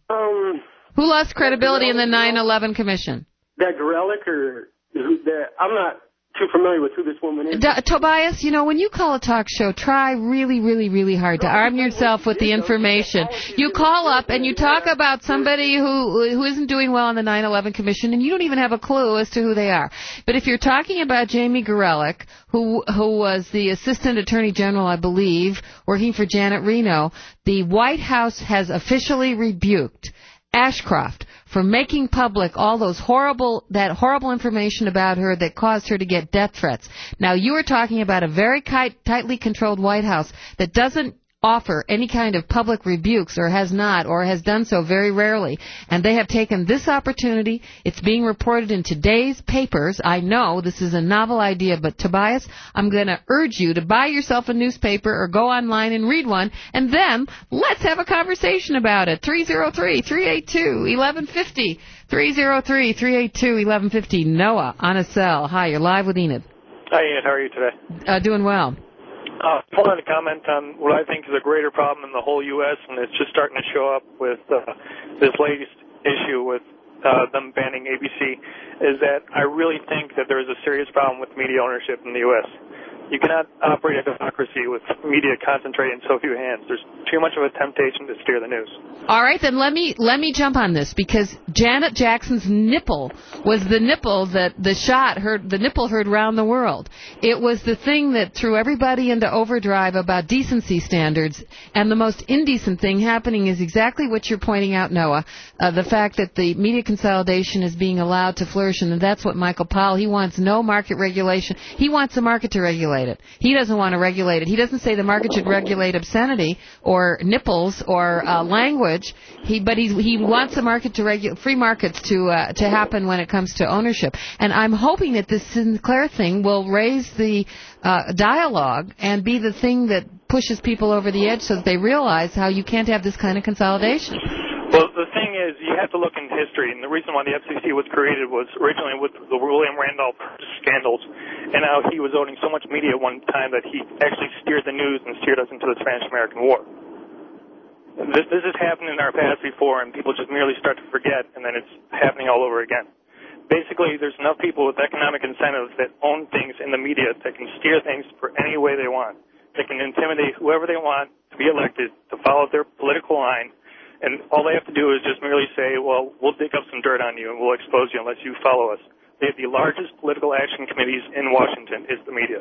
Um, who lost credibility in the nine eleven Commission? That Gorelick or that I'm not too familiar with who this woman is. D- Tobias, you know, when you call a talk show, try really, really, really hard to arm yourself with the information. You call up and you talk about somebody who who isn't doing well on the nine eleven Commission, and you don't even have a clue as to who they are. But if you're talking about Jamie Gorelick, who who was the Assistant Attorney General, I believe, working for Janet Reno, the White House has officially rebuked Ashcroft for making public all those horrible, that horrible information about her that caused her to get death threats. Now, you are talking about a very tight, tightly controlled White House that doesn't offer any kind of public rebukes, or has not, or has done so very rarely. And they have taken this opportunity. It's being reported in today's papers. I know this is a novel idea, but Tobias, I'm going to urge you to buy yourself a newspaper or go online and read one, and then let's have a conversation about it. three oh three, three eight two, eleven fifty. three oh three, three eight two, eleven fifty. Noah on a cell. Hi, you're live with Enid. Hi, Enid. How are you today? Uh, doing well. Uh, I wanted to comment on what I think is a greater problem in the whole U S, and it's just starting to show up with uh, this latest issue with uh, them banning A B C, is that I really think that there is a serious problem with media ownership in the U S. You cannot operate a democracy with media concentrated in so few hands. There's too much of a temptation to steer the news. All right, then let me let me jump on this, because Janet Jackson's nipple was the nipple that the shot heard, the nipple heard round the world. It was the thing that threw everybody into overdrive about decency standards, and the most indecent thing happening is exactly what you're pointing out, Noah, uh, the fact that the media consolidation is being allowed to flourish, and that's what Michael Powell, he wants no market regulation. He wants the market to regulate. regulate it. He doesn't want to regulate it. He doesn't say the market should regulate obscenity or nipples or uh, language. He, but he he wants the market to regu- free markets to uh, to happen when it comes to ownership. And I'm hoping that this Sinclair thing will raise the uh, dialogue and be the thing that pushes people over the edge so that they realize how you can't have this kind of consolidation. Well, the thing is, you have to look in history, and the reason why the F C C was created was originally with the William Randolph scandals, and how he was owning so much media at one time that he actually steered the news and steered us into the Spanish-American War. This, this has happened in our past before, and people just merely start to forget, and then it's happening all over again. Basically, there's enough people with economic incentives that own things in the media that can steer things for any way they want. They can intimidate whoever they want to be elected, to follow their political line, and all they have to do is just merely say, well, we'll dig up some dirt on you and we'll expose you unless you follow us. They have the largest political action committees in Washington is the media.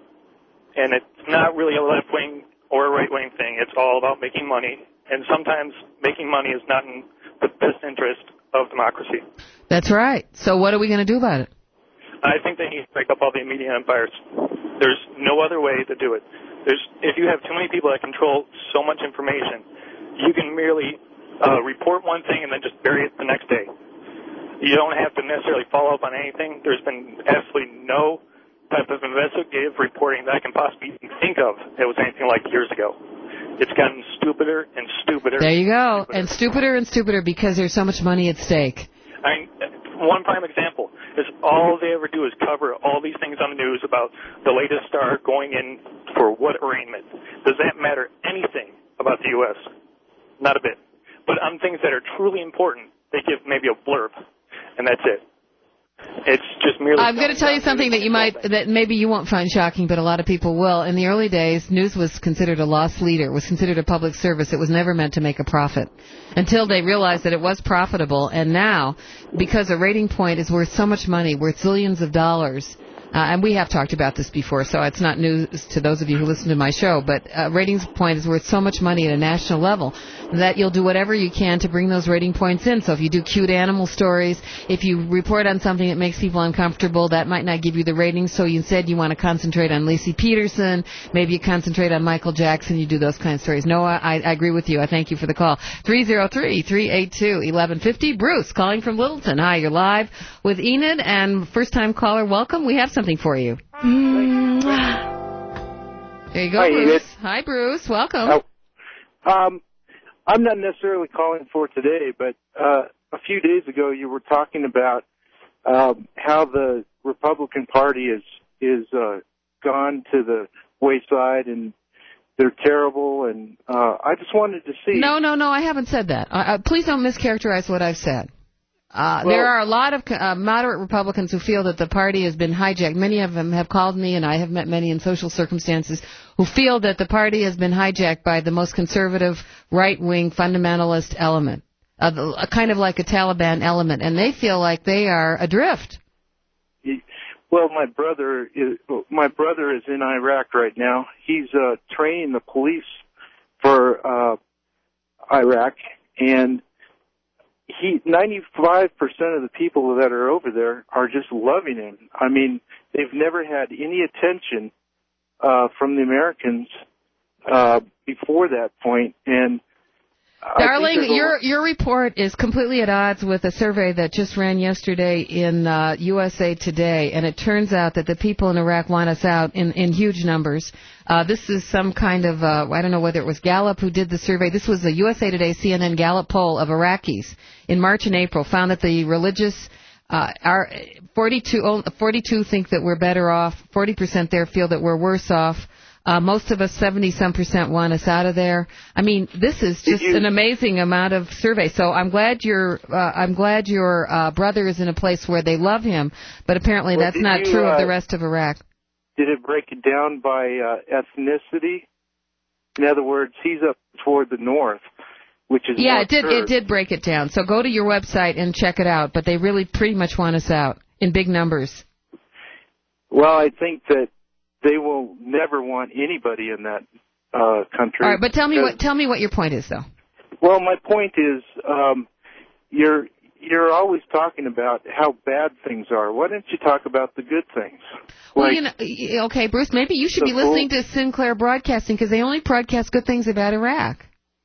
And it's not really a left-wing or a right-wing thing. It's all about making money. And sometimes making money is not in the best interest of democracy. That's right. So what are we going to do about it? I think they need to break up all the media empires. There's no other way to do it. There's, if you have too many people that control so much information, you can merely uh, report one thing and then just bury it the next day. You don't have to necessarily follow up on anything. There's been absolutely no type of investigative reporting that I can possibly even think of that was anything like years ago. It's gotten stupider and stupider. There you go. Stupider. And stupider and stupider because there's so much money at stake. I mean, one prime example is all they ever do is cover all these things on the news about the latest star going in for what arraignment. Does that matter anything about the U S? Not a bit. But on things that are truly important, they give maybe a blurb, and that's it. It's just merely... I'm going to tell you something that you might, that maybe you won't find shocking, but a lot of people will. In the early days, news was considered a lost leader, was considered a public service. It was never meant to make a profit until they realized that it was profitable. And now, because a rating point is worth so much money, worth zillions of dollars, Uh, and we have talked about this before, so it's not news to those of you who listen to my show, but a ratings point is worth so much money at a national level that you'll do whatever you can to bring those rating points in. So if you do cute animal stories, if you report on something that makes people uncomfortable, that might not give you the ratings, so instead you want to concentrate on Lacey Peterson, maybe you concentrate on Michael Jackson, you do those kind of stories. Noah, I, I agree with you. I thank you for the call. three oh three, three eight two, eleven fifty. Bruce, calling from Littleton. Hi, you're live with Enid, and first-time caller, welcome. We have something for you. Mm. There you go, Hi, Bruce. Enid. Hi, Bruce. Welcome. Oh, um, I'm not necessarily calling for today, but uh, a few days ago you were talking about um, how the Republican Party is is uh, gone to the wayside and they're terrible, and uh, I just wanted to see... No, no, no, I haven't said that. Uh, uh, please don't mischaracterize what I've said. Uh, well, there are a lot of uh, moderate Republicans who feel that the party has been hijacked. Many of them have called me, and I have met many in social circumstances, who feel that the party has been hijacked by the most conservative, right-wing, fundamentalist element, uh, the, kind of like a Taliban element, and they feel like they are adrift. Well, my brother is my brother is in Iraq right now. He's uh, training the police for uh, Iraq, and he ninety-five percent of the people that are over there are just loving him. I mean, they've never had any attention uh, from the Americans uh, before that point, and Darling, your your report is completely at odds with a survey that just ran yesterday in uh, U S A Today, and it turns out that the people in Iraq want us out in, in huge numbers. Uh, this is some kind of, uh, I don't know whether it was Gallup who did the survey. This was the U S A Today C N N Gallup poll of Iraqis in March and April, found that the religious uh, are forty-two, forty-two think that we're better off, forty percent there feel that we're worse off. Uh, most of us, seventy-some percent, want us out of there. I mean, this is just an amazing amount of survey. So I'm glad your uh, I'm glad your uh, brother is in a place where they love him, but apparently well, that's not you, true uh, of the rest of Iraq. Did it break it down by uh, ethnicity? In other words, he's up toward the north, which is yeah, more it did. Kurd. It did break it down. So go to your website and check it out. But they really pretty much want us out in big numbers. Well, I think that they will never want anybody in that uh, country. All right, but tell me what tell me what your point is, though. Well, my point is, um, you're you're always talking about how bad things are. Why don't you talk about the good things? Well, Like, you know, okay, Bruce, maybe you should the be listening full- to Sinclair Broadcasting because they only broadcast good things about Iraq.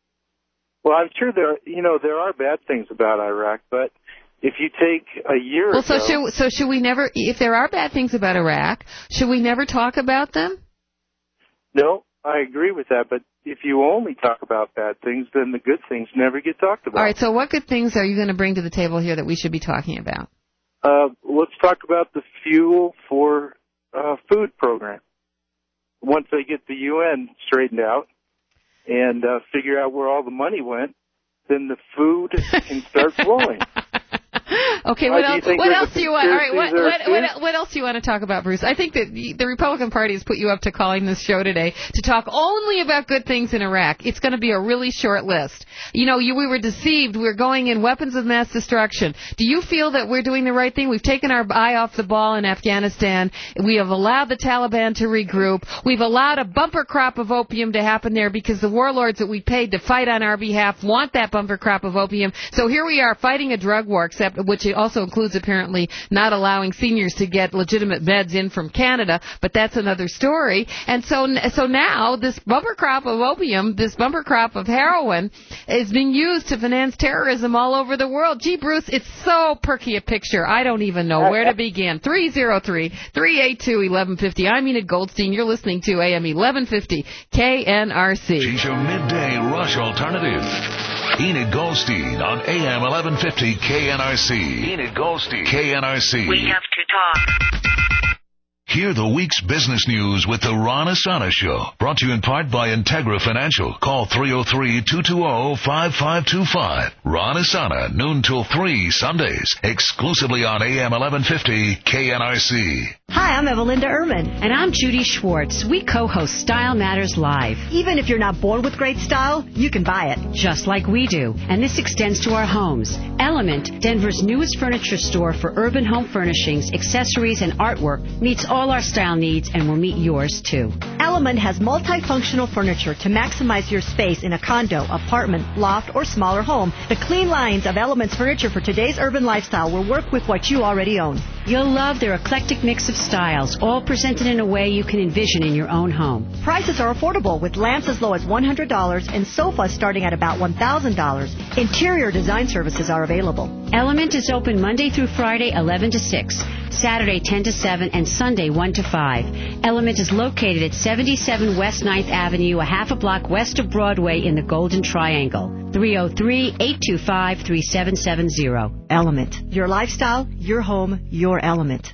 well, I'm sure there, you know, there are bad things about Iraq, but if you take a year Well, so ago, should, so should we never, if there are bad things about Iraq, should we never talk about them? no, I agree with that. But if you only talk about bad things, then the good things never get talked about. All right, so what good things are you going to bring to the table here that we should be talking about? Uh, let's talk about the fuel for uh, food program. Once they get the U N straightened out and uh, figure out where all the money went, then the food can start flowing. Okay, Uh, what do you else? think What there's else a do you want? All right, what conspiracy what there, what, too? what else do you want to talk about, Bruce? I think that the the Republican Party has put you up to calling this show today to talk only about good things in Iraq. It's going to be a really short list. You know, you we were deceived. We're going in weapons of mass destruction. Do you feel that we're doing the right thing? We've taken our eye off the ball in Afghanistan. We have allowed the Taliban to regroup. We've allowed a bumper crop of opium to happen there because the warlords that we paid to fight on our behalf want that bumper crop of opium. So here we are fighting a drug war, except which also includes apparently not allowing seniors to get legitimate meds in from Canada, but that's another story. And so so now this bumper crop of opium, this bumper crop of heroin is being used to finance terrorism all over the world. Gee, Bruce, it's so perky a picture. I don't even know where to begin. three oh three, three eight two, eleven fifty. I'm Enid Goldstein. You're listening to A M eleven fifty K N R C. She's your midday rush alternative. Enid Goldstein on A M eleven fifty K N R C. Enid Goldstein, K N R C. We have to talk. Hear the week's business news with the Ron Asana Show. Brought to you in part by Integra Financial. Call three oh three, two two oh, five five two five. Ron Asana, noon till three Sundays. Exclusively on A M eleven fifty K N R C. Hi, I'm Evelinda Ehrman. And I'm Judy Schwartz. We co-host Style Matters Live. Even if you're not born with great style, you can buy it. Just like we do. And this extends to our homes. Element, Denver's newest furniture store for urban home furnishings, accessories, and artwork, meets all our style needs and will meet yours too. Element has multifunctional furniture to maximize your space in a condo, apartment, loft, or smaller home. The clean lines of Element's furniture for today's urban lifestyle will work with what you already own. You'll love their eclectic mix of styles, all presented in a way you can envision in your own home. Prices are affordable with lamps as low as one hundred dollars and sofas starting at about one thousand dollars. Interior design services are available. Element is open Monday through Friday, eleven to six, Saturday, ten to seven, and Sunday, one to five. Element is located at seventy-seven West ninth Avenue, a half a block west of Broadway in the Golden Triangle. three oh three, eight two five, three seven seven zero. Element. Your lifestyle, your home, your element.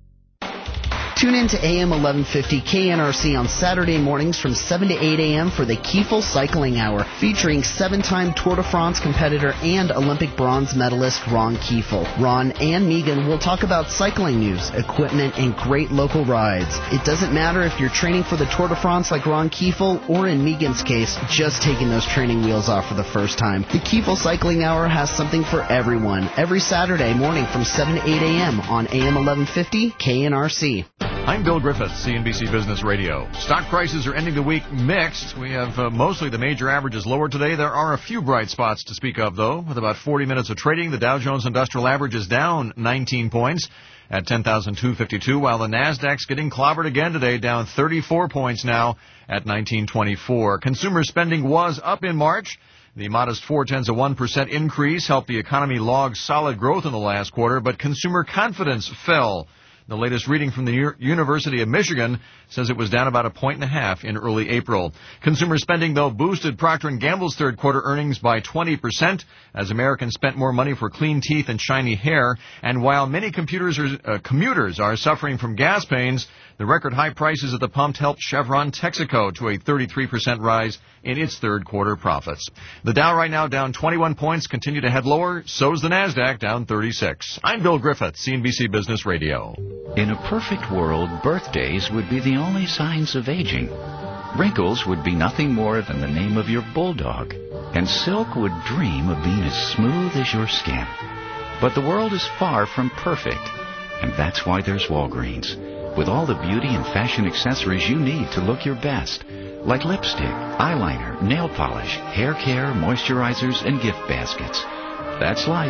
Tune in to A M eleven fifty K N R C on Saturday mornings from seven to eight a.m. for the Kiefel Cycling Hour, featuring seven-time Tour de France competitor and Olympic bronze medalist Ron Kiefel. Ron and Megan will talk about cycling news, equipment, and great local rides. It doesn't matter if you're training for the Tour de France like Ron Kiefel, or in Megan's case, just taking those training wheels off for the first time. The Kiefel Cycling Hour has something for everyone, every Saturday morning from seven to eight a.m. on A M eleven fifty K N R C. I'm Bill Griffith, C N B C Business Radio. Stock prices are ending the week mixed. We have uh, mostly the major averages lower today. There are a few bright spots to speak of, though. With about forty minutes of trading, the Dow Jones Industrial Average is down nineteen points at ten thousand two hundred fifty-two, while the Nasdaq's getting clobbered again today, down thirty-four points now at nineteen twenty-four. Consumer spending was up in March. The modest four-tenths of one percent increase helped the economy log solid growth in the last quarter, but consumer confidence fell. The latest reading from the U- University of Michigan says it was down about a point and a half in early April. Consumer spending, though, boosted Procter and Gamble's third quarter earnings by twenty percent as Americans spent more money for clean teeth and shiny hair. And while many computers are, uh, commuters are suffering from gas pains, the record high prices at the pump helped Chevron Texaco to a thirty-three percent rise in its third quarter profits. The Dow right now down twenty-one points, continue to head lower. So's the Nasdaq, down thirty-six. I'm Bill Griffith, C N B C Business Radio. In a perfect world, birthdays would be the only signs of aging. Wrinkles would be nothing more than the name of your bulldog. And silk would dream of being as smooth as your skin. But the world is far from perfect. And that's why there's Walgreens, with all the beauty and fashion accessories you need to look your best. Like lipstick, eyeliner, nail polish, hair care, moisturizers, and gift baskets. That's life.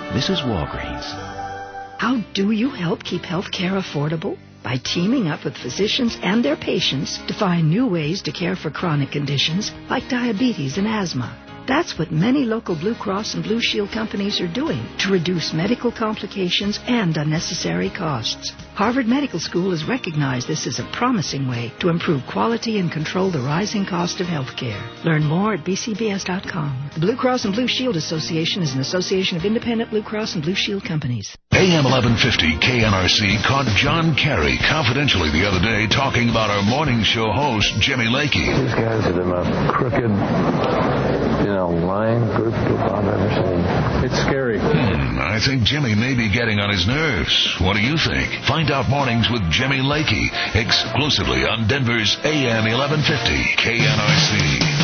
Missus Walgreens. How do you help keep health care affordable? By teaming up with physicians and their patients to find new ways to care for chronic conditions like diabetes and asthma. That's what many local Blue Cross and Blue Shield companies are doing to reduce medical complications and unnecessary costs. Harvard Medical School has recognized this as a promising way to improve quality and control the rising cost of health care. Learn more at b c b s dot com. The Blue Cross and Blue Shield Association is an association of independent Blue Cross and Blue Shield companies. A M eleven fifty K N R C caught John Kerry confidentially the other day talking about our morning show host, Jimmy Lakey. These guys are the most crooked, you know, lying group of people I've ever seen. It's scary. Hmm, I think Jimmy may be getting on his nerves. What do you think? Find out mornings with Jimmy Lakey exclusively on Denver's A M eleven fifty K N R C.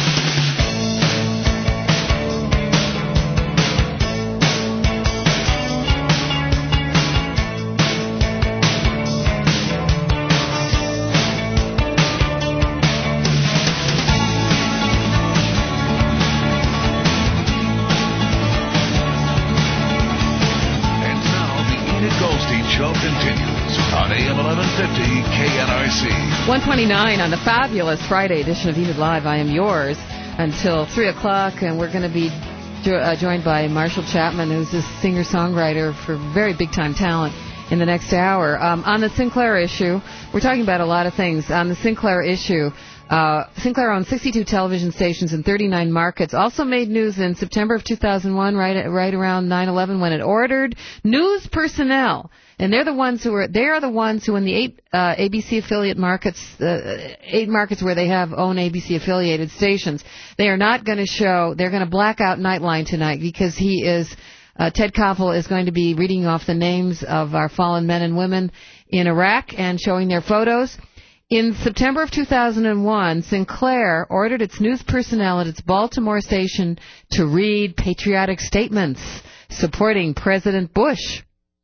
one twenty-nine on the fabulous Friday edition of Enid Live. I am yours until three o'clock, and we're going to be jo- uh, joined by Marshall Chapman, who's a singer-songwriter for very big-time talent, in the next hour. Um, on the Sinclair issue, we're talking about a lot of things. On the Sinclair issue, uh, Sinclair owns sixty-two television stations in thirty-nine markets. Also made news in September of two thousand one, right, right around nine eleven, when it ordered news personnel. And they're the ones who are, they are the ones who in the eight, uh, A B C affiliate markets, uh, eight markets where they have own A B C affiliated stations, they are not going to show, they're going to black out Nightline tonight because he is, uh, Ted Koppel is going to be reading off the names of our fallen men and women in Iraq and showing their photos. In September of two thousand one, Sinclair ordered its news personnel at its Baltimore station to read patriotic statements supporting President Bush.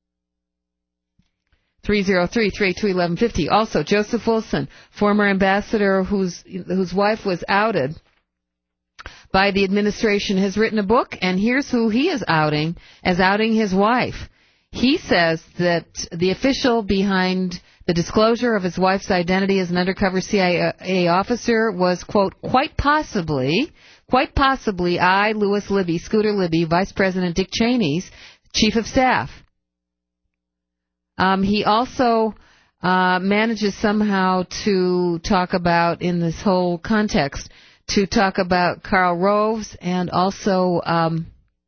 three oh three, three eight two, eleven fifty. Also, Joseph Wilson, former ambassador whose whose wife was outed by the administration, has written a book, and here's who he is outing as outing his wife. He says that the official behind the disclosure of his wife's identity as an undercover C I A officer was, quote, quite possibly, quite possibly I, Louis Libby, Scooter Libby, Vice President Dick Cheney's chief of staff. Um, he also uh, manages somehow to talk about, in this whole context, to talk about Karl Roves and also um,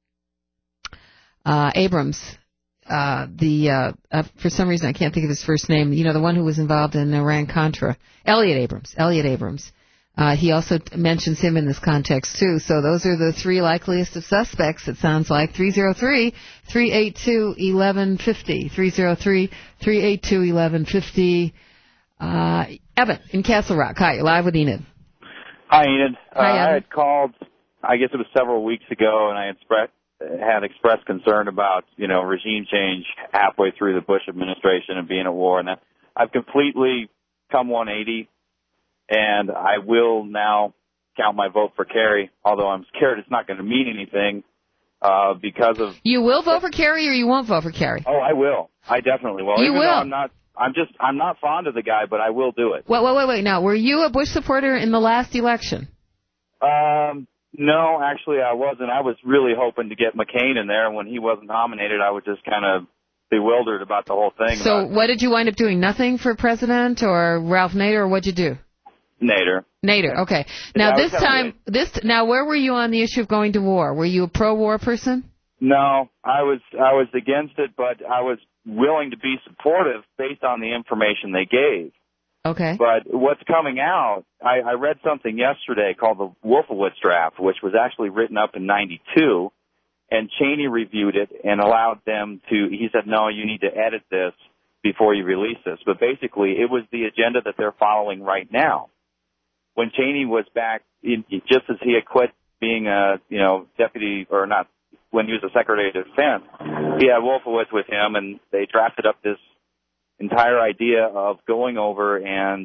uh, Abrams. Uh, the uh, uh, for some reason I can't think of his first name. You know, the one who was involved in Iran-Contra. Elliot Abrams. Elliot Abrams. Uh, he also t- mentions him in this context, too. So those are the three likeliest of suspects, it sounds like. three oh three, three eight two, eleven fifty. three oh three, three eight two, eleven fifty. Uh, Evan in Castle Rock. Hi, you're live with Enid. Hi, Enid. Hi, uh, Evan. I had called, I guess it was several weeks ago, and I had, spre- had expressed concern about, you know, regime change halfway through the Bush administration and being at war. And that I've completely come one eighty. And I will now count my vote for Kerry, although I'm scared it's not going to mean anything uh, because of... You will vote for Kerry or you won't vote for Kerry? Oh, I will. I definitely will. You Even will? Though I'm not, I'm just, I'm not fond of the guy, but I will do it. Wait, wait, wait, wait. Now, were you a Bush supporter in the last election? Um, no, actually I wasn't. I was really hoping to get McCain in there. When he wasn't nominated, I was just kind of bewildered about the whole thing. So what did you wind up doing? Nothing for president or Ralph Nader, or what'd you do? Nader. Nader, okay. Now Yeah, this time, this now where were you on the issue of going to war? Were you a pro-war person? No, I was I was against it, but I was willing to be supportive based on the information they gave. Okay. But what's coming out, I, I read something yesterday called the Wolfowitz draft, which was actually written up in ninety-two, and Cheney reviewed it and allowed them to, he said, no, you need to edit this before you release this. But basically, it was the agenda that they're following right now. When Cheney was back, in, just as he had quit being a, you know, deputy, or not, when he was a Secretary of Defense, he had Wolfowitz with him, and they drafted up this entire idea of going over and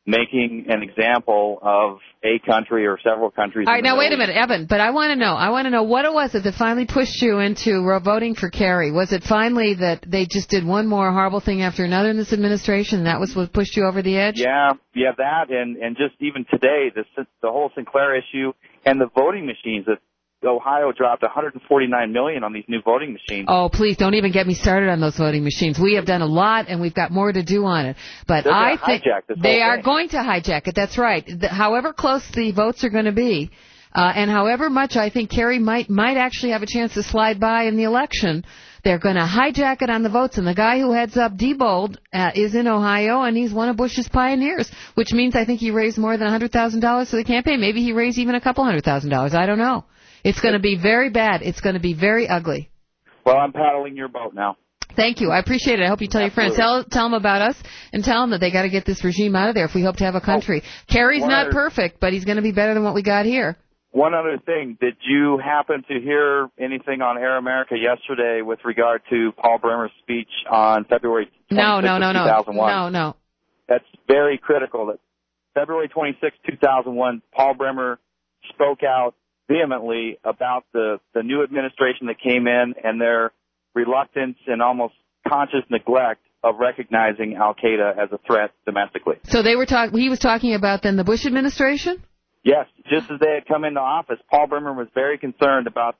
making an example of a country or several countries. All right, now wait a minute, Evan, but I want to know, I want to know what it was that finally pushed you into voting for Kerry. Was it finally that they just did one more horrible thing after another in this administration, and that was what pushed you over the edge? Yeah, yeah, that, and, and just even today, the, the whole Sinclair issue and the voting machines that Ohio dropped one hundred forty-nine million dollars on these new voting machines. Oh, please, don't even get me started on those voting machines. We have done a lot, and we've got more to do on it. But They're I gonna think hijack this they whole are thing. going to hijack it. That's right. The, however close the votes are going to be, uh, and however much I think Kerry might might actually have a chance to slide by in the election, they're going to hijack it on the votes. And the guy who heads up Diebold uh, is in Ohio, and he's one of Bush's pioneers, which means I think he raised more than one hundred thousand dollars for the campaign. Maybe he raised even a couple hundred thousand dollars. I don't know. It's going to be very bad. It's going to be very ugly. Well, I'm paddling your boat now. Thank you. I appreciate it. I hope you tell Absolutely. your friends. Tell, tell them about us and tell them that they got to get this regime out of there if we hope to have a country. Oh, Kerry's not other, perfect, but he's going to be better than what we got here. One other thing. Did you happen to hear anything on Air America yesterday with regard to Paul Bremer's speech on February twenty-sixth, no, no, no, two thousand one? No, no. That's very critical. That February twenty-sixth, two thousand one, Paul Bremer spoke out vehemently about the, the new administration that came in and their reluctance and almost conscious neglect of recognizing Al-Qaeda as a threat domestically. So they were talk- he was talking about then the Bush administration? Yes, just as they had come into office, Paul Bremer was very concerned about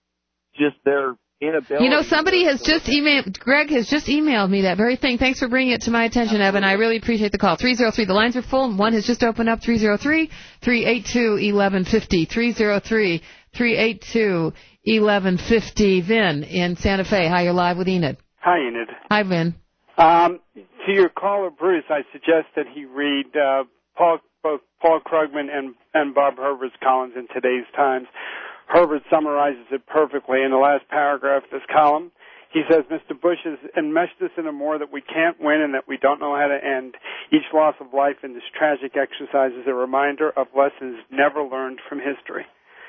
just their inability. You know, somebody has just emailed, Greg has just emailed me that very thing. Thanks for bringing it to my attention, Absolutely. Evan. I really appreciate the call. three oh three, the lines are full. One has just opened up, three oh three, three eight two, eleven fifty. three oh three, three eight two, eleven fifty. Vin in Santa Fe. Hi, you're live with Enid. Hi, Enid. Hi, Vin. Um, to your caller, Bruce, I suggest that he read uh, Paul, both Paul Krugman and, and Bob Herbert's columns in today's Times. Herbert summarizes it perfectly in the last paragraph of this column. He says, Mister Bush has enmeshed us in a war that we can't win and that we don't know how to end. Each loss of life in this tragic exercise is a reminder of lessons never learned from history.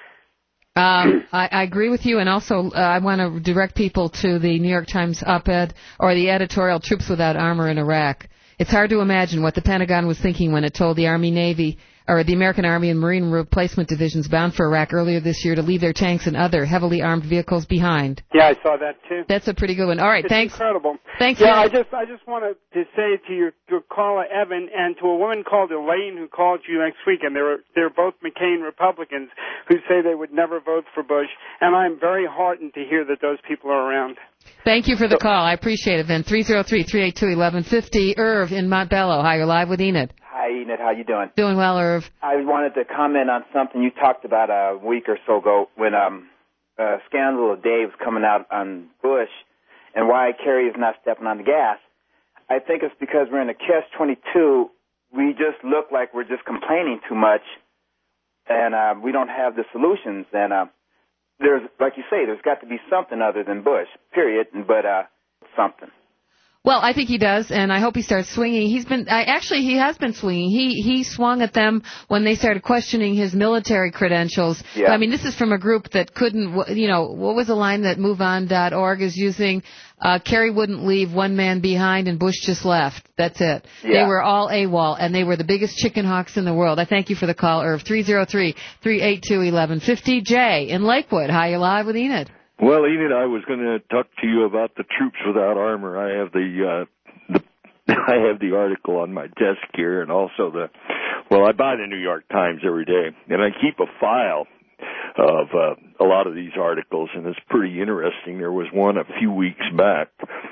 Um, I, I agree with you, and also uh, I want to direct people to the New York Times op-ed or the editorial Troops Without Armor in Iraq. It's hard to imagine what the Pentagon was thinking when it told the Army, Navy, or the American Army and Marine Replacement Divisions bound for Iraq earlier this year to leave their tanks and other heavily armed vehicles behind. Yeah, I saw that too. That's a pretty good one. All right, it's thanks. Incredible. Thanks. Yeah, man. I just I just wanted to say to your, your caller Evan and to a woman called Elaine who called you next week, and they're they're both McCain Republicans who say they would never vote for Bush, and I'm very heartened to hear that those people are around. Thank you for the call. I appreciate it, Then three oh three, three eight two, eleven fifty. Irv in Montbello. Hi, you're live with Enid. Hi, Enid. How you doing? Doing well, Irv. I wanted to comment on something you talked about a week or so ago when um, a scandal of Dave's coming out on Bush and why Kerry is not stepping on the gas. I think it's because we're in a catch twenty-two. We just look like we're just complaining too much, and uh, we don't have the solutions. And uh, there's, like you say, there's got to be something other than Bush, period, but uh, something. Well, I think he does, and I hope he starts swinging. He's been, I, actually, he has been swinging. He he swung at them when they started questioning his military credentials. Yeah. I mean, this is from a group that couldn't, you know, what was the line that move on dot org is using? Uh, Kerry wouldn't leave one man behind, and Bush just left. That's it. Yeah. They were all AWOL, and they were the biggest chicken hawks in the world. I thank you for the call, Irv. three oh three, three eight two, eleven fifty. Jay in Lakewood. Hi, you're live with Enid. Well, Enid, I was going to talk to you about the Troops Without Armor. I have the, uh, the I have the article on my desk here, and also the, well, I buy the New York Times every day, and I keep a file of uh, a lot of these articles, and it's pretty interesting. There was one a few weeks back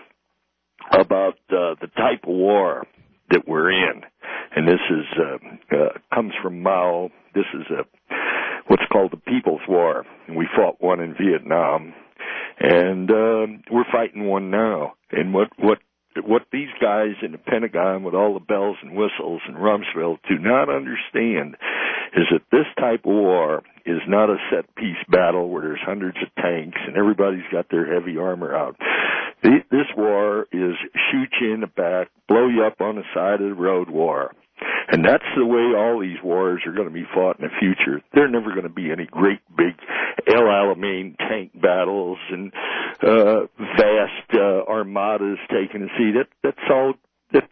about uh, the type of war that we're in, and this is uh, uh, comes from Mao. This is a what's called the People's War, and we fought one in Vietnam, and uh, we're fighting one now. And what what what these guys in the Pentagon with all the bells and whistles and Rumsfeld do not understand is that this type of war is not a set-piece battle where there's hundreds of tanks and everybody's got their heavy armor out. This war is shoot you in the back, blow you up on the side of the road war. And that's the way all these wars are going to be fought in the future. They're never going to be any great big El Alamein tank battles and uh, vast uh, armadas taking a seat. That, that's all. That's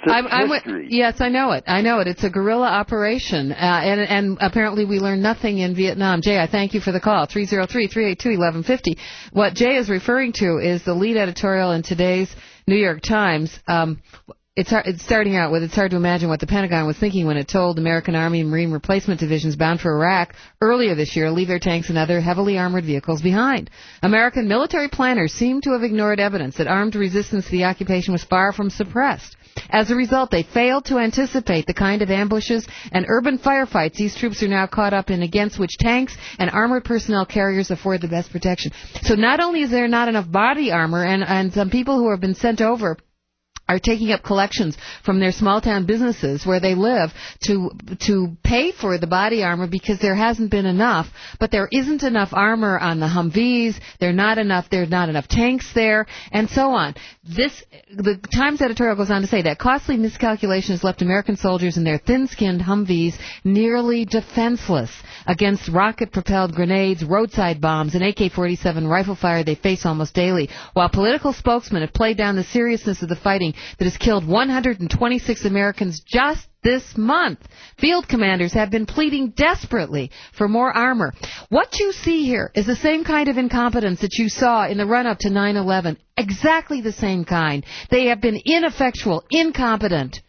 I'm, I'm with, history. yes, I know it. I know it. It's a guerrilla operation, uh, and and apparently we learned nothing in Vietnam. Jay, I thank you for the call. three oh three, three eight two, one one five oh. What Jay is referring to is the lead editorial in today's New York Times. Um, It's, hard, it's starting out with, it's hard to imagine what the Pentagon was thinking when it told American Army and Marine replacement divisions bound for Iraq earlier this year to leave their tanks and other heavily armored vehicles behind. American military planners seem to have ignored evidence that armed resistance to the occupation was far from suppressed. As a result, they failed to anticipate the kind of ambushes and urban firefights these troops are now caught up in, against which tanks and armored personnel carriers afford the best protection. So not only is there not enough body armor, and, and some people who have been sent over are taking up collections from their small town businesses where they live to to pay for the body armor because there hasn't been enough, but there isn't enough armor on the Humvees, there not enough there's not enough tanks there, and so on. This the Times editorial goes on to say that costly miscalculation has left American soldiers in their thin-skinned Humvees nearly defenseless against rocket-propelled grenades, roadside bombs, and A K forty-seven rifle fire they face almost daily, while political spokesmen have played down the seriousness of the fighting that has killed one hundred twenty-six Americans just this month. Field commanders have been pleading desperately for more armor. What you see here is the same kind of incompetence that you saw in the run-up to nine eleven. Exactly the same kind. They have been ineffectual, incompetent.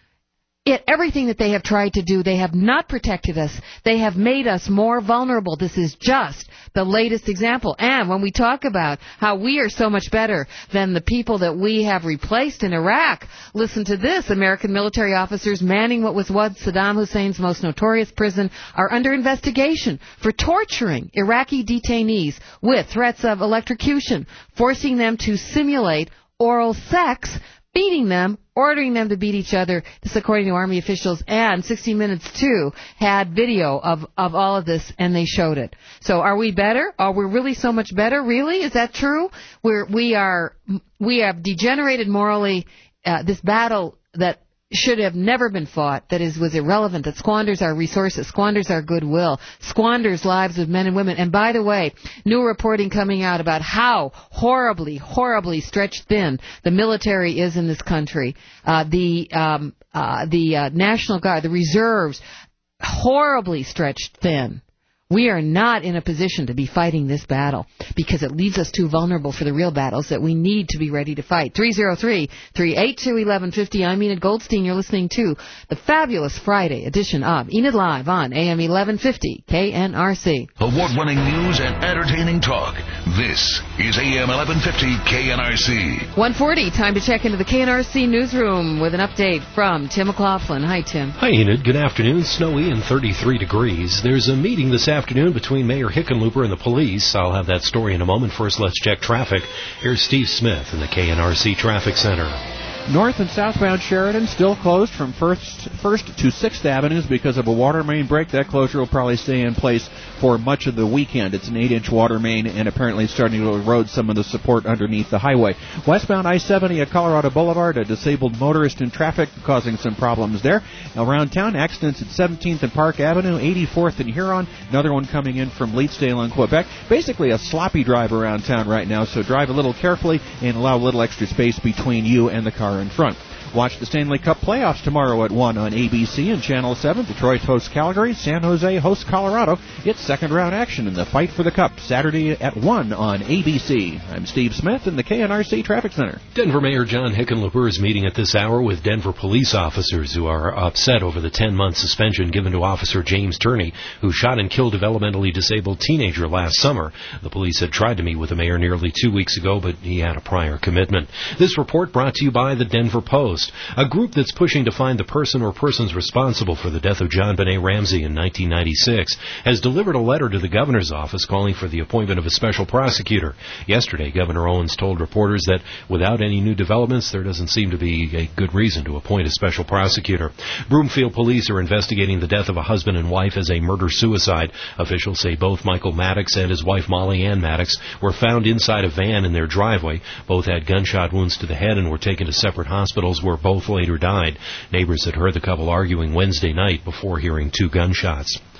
It, everything that they have tried to do, they have not protected us. They have made us more vulnerable. This is just the latest example. And when we talk about how we are so much better than the people that we have replaced in Iraq, listen to this. American military officers manning what was once Saddam Hussein's most notorious prison are under investigation for torturing Iraqi detainees with threats of electrocution, forcing them to simulate oral sex, beating them, ordering them to beat each other. This according to Army officials, and sixty minutes too had video of, of all of this, and they showed it. So are we better? Are we really so much better? Really? Is that true? We're, we are, we have degenerated morally. Uh, this battle that should have never been fought, that is, was irrelevant, that squanders our resources, squanders our goodwill, squanders lives of men and women. And by the way, new reporting coming out about how horribly, horribly stretched thin the military is in this country. Uh, the um, uh, the uh, National Guard, the reserves, horribly stretched thin. We are not in a position to be fighting this battle because it leaves us too vulnerable for the real battles that we need to be ready to fight. three oh three, three eight two, one one five oh. I'm Enid Goldstein. You're listening to the fabulous Friday edition of Enid Live on A M eleven fifty K N R C. Award-winning news and entertaining talk. This is A M eleven fifty K N R C. one forty, time to check into the K N R C newsroom with an update from Tim McLaughlin. Hi, Tim. Hi, Enid. Good afternoon. Snowy and thirty-three degrees. There's a meeting this afternoon between Mayor Hickenlooper and the police. I'll have that story in a moment. First, let's check traffic. Here's Steve Smith in the K N R C Traffic Center. North and southbound Sheridan still closed from first, first to sixth Avenues because of a water main break. That closure will probably stay in place for much of the weekend. It's an eight-inch water main, and apparently it's starting to erode some of the support underneath the highway. Westbound I seventy at Colorado Boulevard, a disabled motorist in traffic causing some problems there. Around town, accidents at seventeenth and Park Avenue, eighty-fourth and Huron, another one coming in from Leetsdale in Quebec. Basically a sloppy drive around town right now, so drive a little carefully and allow a little extra space between you and the car in front. Watch the Stanley Cup playoffs tomorrow at one on A B C and Channel seven. Detroit hosts Calgary. San Jose hosts Colorado. It's second-round action in the fight for the Cup Saturday at one on A B C. I'm Steve Smith in the K N R C Traffic Center. Denver Mayor John Hickenlooper is meeting at this hour with Denver police officers who are upset over the ten-month suspension given to Officer James Turney, who shot and killed a developmentally disabled teenager last summer. The police had tried to meet with the mayor nearly two weeks ago, but he had a prior commitment. This report brought to you by the Denver Post. A group that's pushing to find the person or persons responsible for the death of John Benet Ramsey in nineteen ninety-six has delivered a letter to the governor's office calling for the appointment of a special prosecutor. Yesterday, Governor Owens told reporters that without any new developments, there doesn't seem to be a good reason to appoint a special prosecutor. Broomfield police are investigating the death of a husband and wife as a murder-suicide. Officials say both Michael Maddox and his wife Molly Ann Maddox were found inside a van in their driveway. Both had gunshot wounds to the head and were taken to separate hospitals where both later died. Neighbors had heard the couple arguing Wednesday night before hearing two gunshots.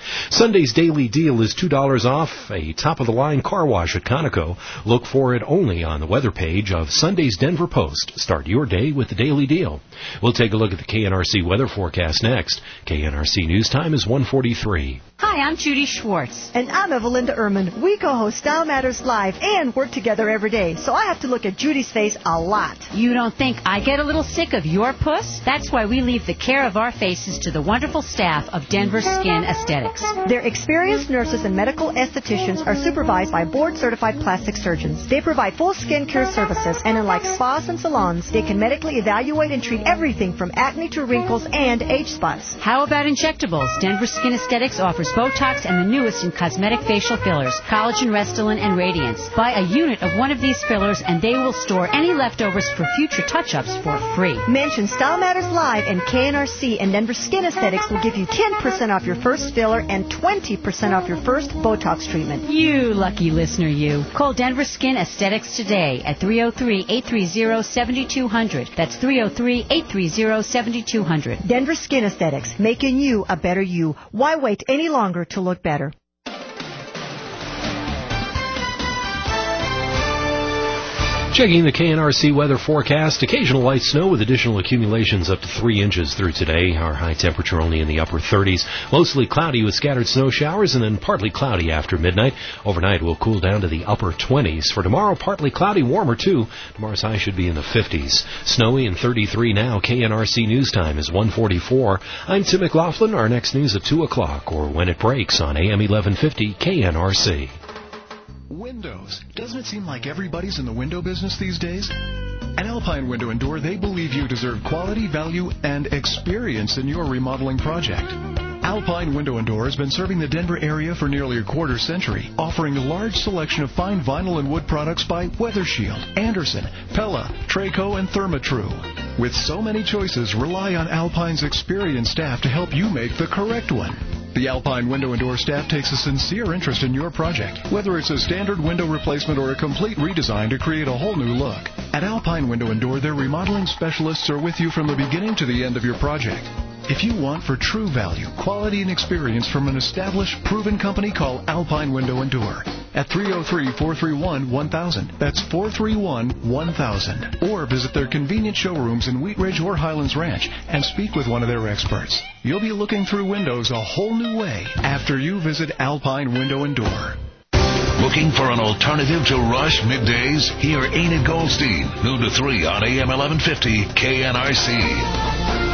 Sunday's daily deal is two dollars off a top-of-the-line car wash at Conoco. Look for it only on the weather page of Sunday's Denver Post. Start your day with the daily deal. We'll take a look at the K N R C weather forecast next. K N R C News Time is one forty-three. Hi, I'm Judy Schwartz. And I'm Evelinda Ehrman. We co-host Style Matters Live and work together every day, so I have to look at Judy's face a lot. You don't think I get a little sick of your puss? That's why we leave the care of our faces to the wonderful staff of Denver Skin Aesthetics. Their experienced nurses and medical estheticians are supervised by board-certified plastic surgeons. They provide full skin care services, and unlike spas and salons, they can medically evaluate and treat everything from acne to wrinkles and age spots. How about injectables? Denver Skin Aesthetics offers Botox and the newest in cosmetic facial fillers, Collagen, Restylane, and Radiance. Buy a unit of one of these fillers, and they will store any leftovers for future touch-ups for free. Mention Style Matters Live and K N R C, and Denver Skin Aesthetics will give you ten percent off your first filler and twenty percent off your first Botox treatment. You lucky listener, you. Call Denver Skin Aesthetics today at three oh three, eight three zero, seven two zero zero. That's three oh three, eight three zero, seven two zero zero. Denver Skin Aesthetics, making you a better you. Why wait any longer to look better? Checking the K N R C weather forecast, occasional light snow with additional accumulations up to three inches through today. Our high temperature only in the upper thirties. Mostly cloudy with scattered snow showers and then partly cloudy after midnight. Overnight will cool down to the upper twenties. For tomorrow, partly cloudy, warmer too. Tomorrow's high should be in the fifties. Snowy and thirty-three now. K N R C News Time is one forty-four. I'm Tim McLaughlin. Our next news at two o'clock or when it breaks on A M eleven fifty K N R C. Windows. Doesn't it seem like everybody's in the window business these days? At Alpine Window and Door, they believe you deserve quality, value, and experience in your remodeling project. Alpine Window and Door has been serving the Denver area for nearly a quarter century, offering a large selection of fine vinyl and wood products by WeatherShield, Anderson, Pella, Traco, and Therma-Tru. With so many choices, rely on Alpine's experienced staff to help you make the correct one. The Alpine Window and Door staff takes a sincere interest in your project, whether it's a standard window replacement or a complete redesign to create a whole new look. At Alpine Window and Door, their remodeling specialists are with you from the beginning to the end of your project. If you want for true value, quality, and experience from an established, proven company, call Alpine Window and Door at three oh three, four three one, one thousand. That's four three one, one thousand. Or visit their convenient showrooms in Wheat Ridge or Highlands Ranch and speak with one of their experts. You'll be looking through windows a whole new way after you visit Alpine Window and Door. Looking for an alternative to Rush middays? Hear Enid Goldstein, noon to three on A M eleven fifty K N R C.